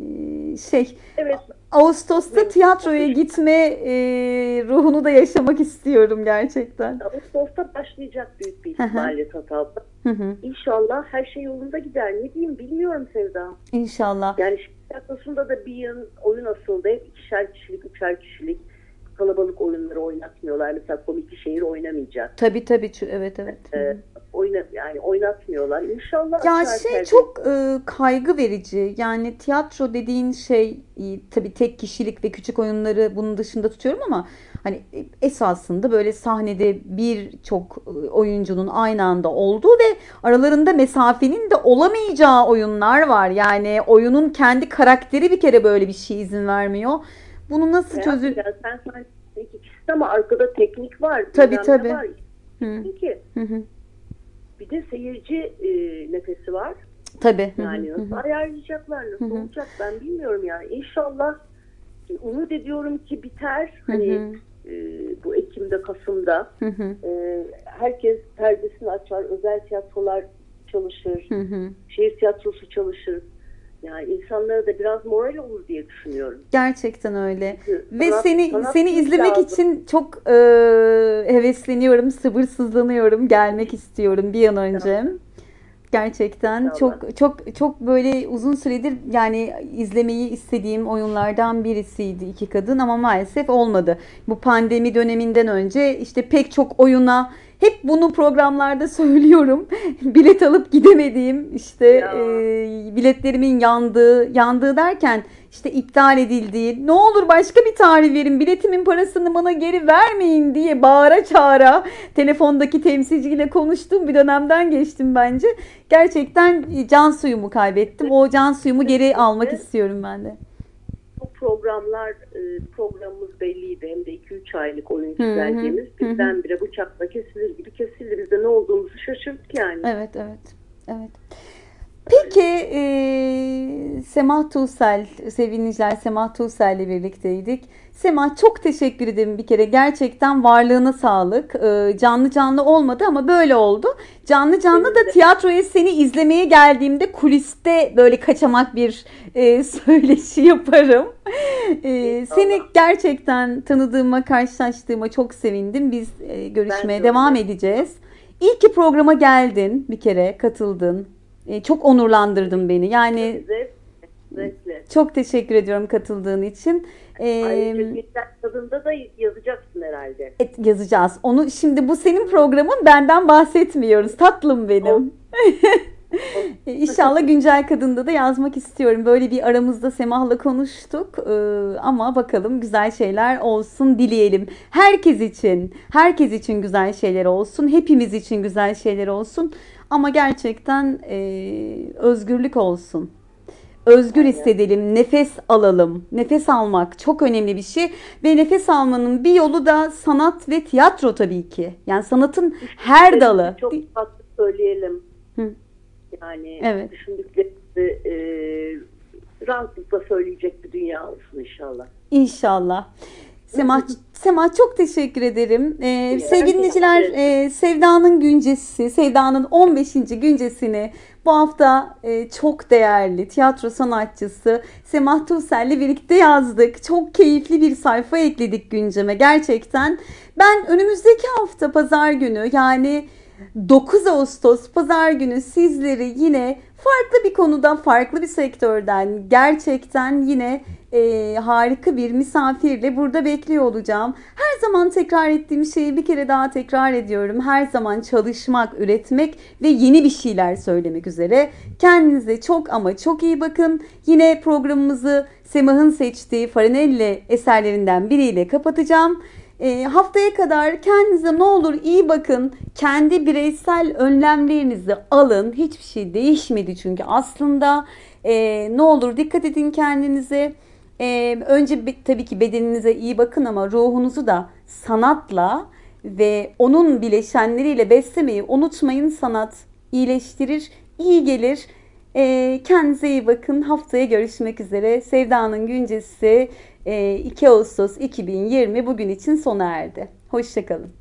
e, şey. Evet. Ağustos'ta evet, tiyatroya gitme e, ruhunu da yaşamak istiyorum gerçekten. Ağustos'ta başlayacak büyük bir ihtimalle Tatav'da. İnşallah her şey yolunda gider. Ne diyeyim bilmiyorum Sevda. İnşallah. Yani tiyatrosunda da bir yıl oyun asıldı. Hep ikişer kişilik, üçer kişilik kalabalık oyunları oynatmıyorlar. Mesela Komikli Şehir oynamayacak. Tabii tabii. Evet evet. Ee, oyna, yani oynatmıyorlar. İnşallah. Ya şey tercih. Çok e, kaygı verici. Yani tiyatro dediğin şey e, tabii tek kişilik ve küçük oyunları bunun dışında tutuyorum ama hani esasında böyle sahnede birçok oyuncunun aynı anda olduğu ve aralarında mesafenin de olamayacağı oyunlar var. Yani oyunun kendi karakteri bir kere böyle bir şey izin vermiyor. Bunu nasıl çözül? Sen sahnede iki kişisin ama arkada teknik var. Tabii tabii. Var. Çünkü hı hı. bir de seyirci e, nefesi var. Tabii. Yani nasıl hı-hı. ayarlayacaklar, nasıl hı-hı. olacak ben bilmiyorum yani. İnşallah umut ediyorum ki biter. Hani e, bu Ekim'de, Kasım'da e, herkes perdesini açar, özel tiyatrolar çalışır, hı-hı. şehir tiyatrosu çalışır. Yani insanlara da biraz moral olur diye düşünüyorum. Gerçekten öyle. Çünkü ve sanat, seni sanat seni izlemek lazım. için çok e, hevesleniyorum, sabırsızlanıyorum, gelmek istiyorum bir an önce. Gerçekten İnşallah. çok çok çok böyle uzun süredir yani izlemeyi istediğim oyunlardan birisiydi İki Kadın ama maalesef olmadı. Bu pandemi döneminden önce işte pek çok oyuna hep bunu programlarda söylüyorum. Bilet alıp gidemediğim işte Ya. e, biletlerimin yandığı, yandığı derken işte iptal edildiği, ne olur başka bir tarih verin, biletimin parasını bana geri vermeyin diye bağıra çağıra telefondaki temsilciyle konuştuğum bir dönemden geçtim bence. Gerçekten can suyumu kaybettim. O can suyumu geri almak istiyorum ben de. Bu programlar, e, programımız belliydi. Hem de iki üç aylık oyun Hı hı, çizelgemiz. hı hı. Birdenbire bıçakla kesilir gibi kesildi. Biz de ne olduğumuzu şaşırdık yani. Evet, evet, evet. Peki e, Semah Tuğsel, sevgiliciler Semah Tuğsel'le birlikteydik. Semah çok teşekkür ederim bir kere. Gerçekten varlığına sağlık. E, canlı canlı olmadı ama böyle oldu. Canlı canlı da tiyatroya seni izlemeye geldiğimde kuliste böyle kaçamak bir e, söyleşi yaparım. E, seni gerçekten tanıdığıma, karşılaştığıma çok sevindim. Biz e, görüşmeye devam edeceğiz. İyi ki programa geldin bir kere, katıldın. Çok onurlandırdın beni. Yani Zevkle. çok teşekkür ediyorum katıldığın için. Ayrıca Güncel Kadın'da da yazacaksın herhalde. Evet, yazacağız. Onu şimdi bu senin programın, benden bahsetmiyoruz. Tatlım benim. İnşallah Güncel Kadın'da da yazmak istiyorum. Böyle bir aramızda Semah'la konuştuk. Ama bakalım güzel şeyler olsun dileyelim. Herkes için, herkes için güzel şeyler olsun. Hepimiz için güzel şeyler olsun. Ama gerçekten e, özgürlük olsun. Özgür hissedelim, nefes alalım. Nefes almak çok önemli bir şey. Ve nefes almanın bir yolu da sanat ve tiyatro tabii ki. Yani sanatın her dalı. Çok tatlı söyleyelim. Hı. Yani evet. düşündüklerimizi e, rahatlıkla söyleyecek bir dünya olsun inşallah. İnşallah. Semah, Semah çok teşekkür ederim. Ee, sevgili dinleyiciler, e, Sevda'nın güncesi, Sevda'nın on beşinci güncesini bu hafta e, çok değerli tiyatro sanatçısı Semah Tuğsel'le birlikte yazdık. Çok keyifli bir sayfa ekledik günceme gerçekten. Ben önümüzdeki hafta pazar günü, yani dokuz Ağustos pazar günü sizleri yine farklı bir konuda, farklı bir sektörden gerçekten yine e, harika bir misafirle burada bekliyor olacağım. Her zaman tekrar ettiğim şeyi bir kere daha tekrar ediyorum. Her zaman çalışmak, üretmek ve yeni bir şeyler söylemek üzere. Kendinize çok ama çok iyi bakın. Yine programımızı Semah'ın seçtiği Farinelli eserlerinden biriyle kapatacağım. E, haftaya kadar kendinize ne olur iyi bakın. Kendi bireysel önlemlerinizi alın. Hiçbir şey değişmedi çünkü aslında e, ne olur dikkat edin kendinize. E, önce be, tabii ki bedeninize iyi bakın ama ruhunuzu da sanatla ve onun bileşenleriyle beslemeyi unutmayın. Sanat iyileştirir, iyi gelir. E, kendinize iyi bakın. Haftaya görüşmek üzere. Sevda'nın güncesi iki Ağustos iki bin yirmi bugün için sona erdi. Hoşça kalın.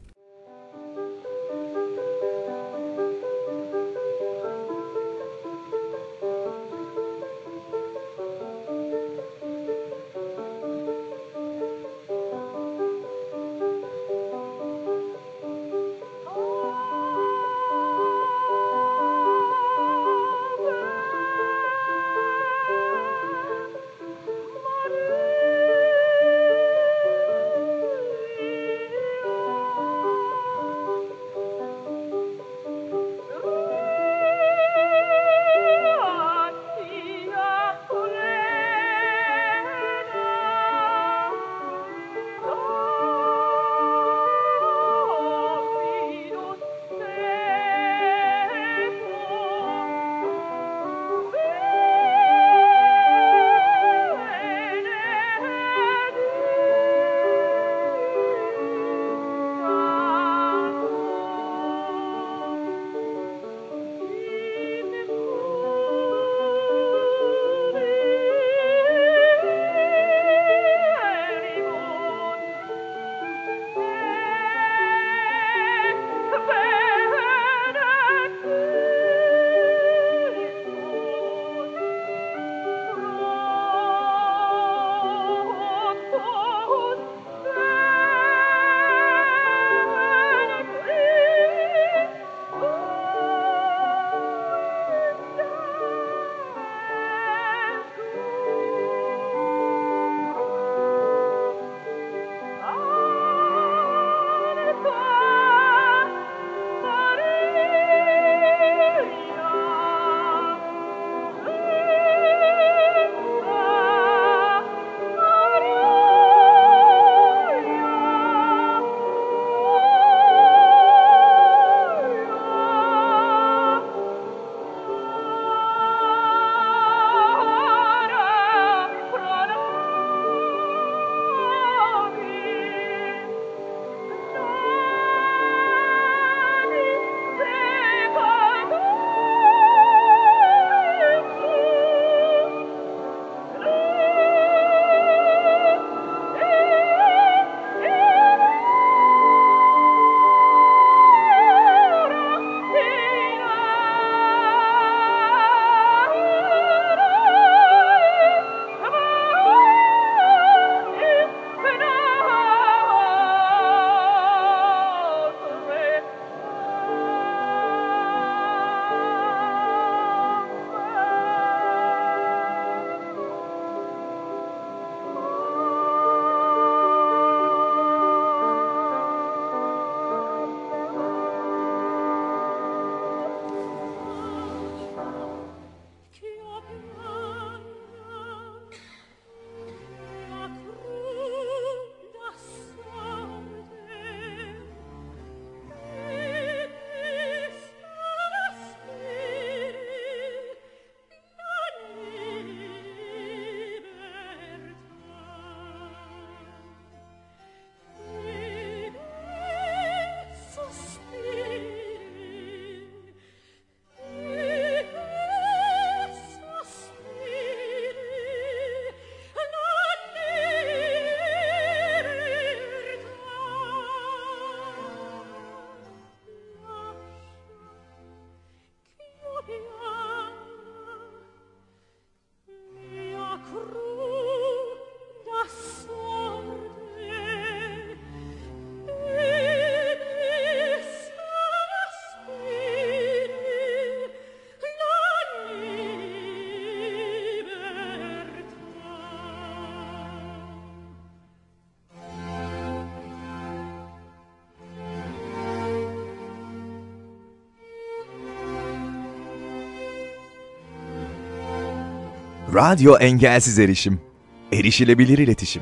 Radyo Engelsiz Erişim. Erişilebilir iletişim.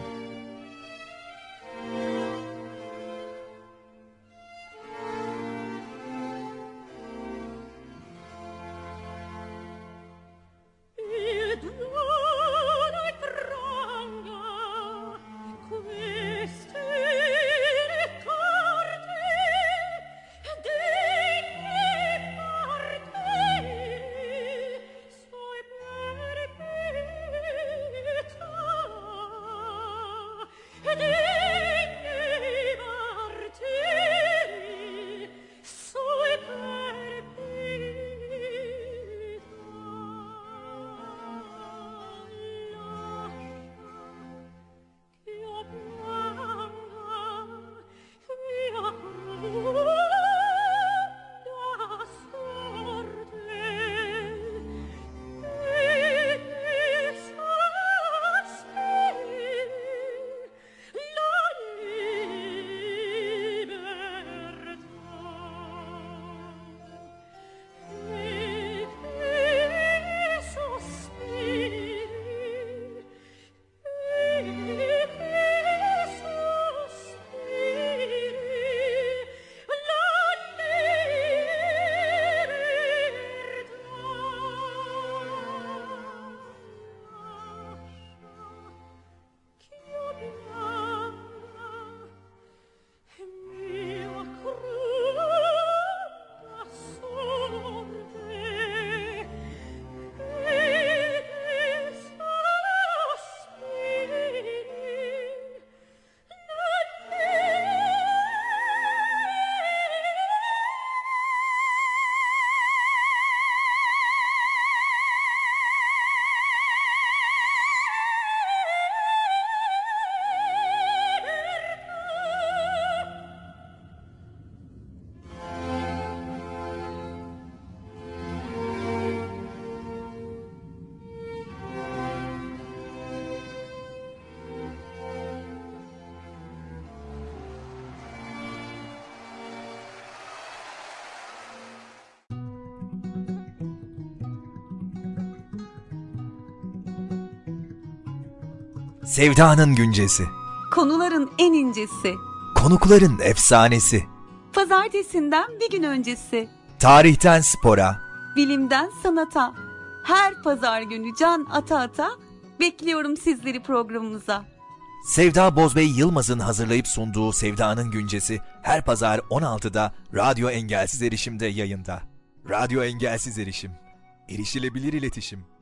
Sevdanın güncesi. Konuların en incesi. Konukların efsanesi. Pazartesinden bir gün öncesi. Tarihten spora. Bilimden sanata. Her pazar günü can ata ata bekliyorum sizleri programımıza. Sevda Bozbey Yılmaz'ın hazırlayıp sunduğu Sevdanın Güncesi her pazar on altıda Radyo Engelsiz Erişim'de yayında. Radyo Engelsiz Erişim. Erişilebilir iletişim.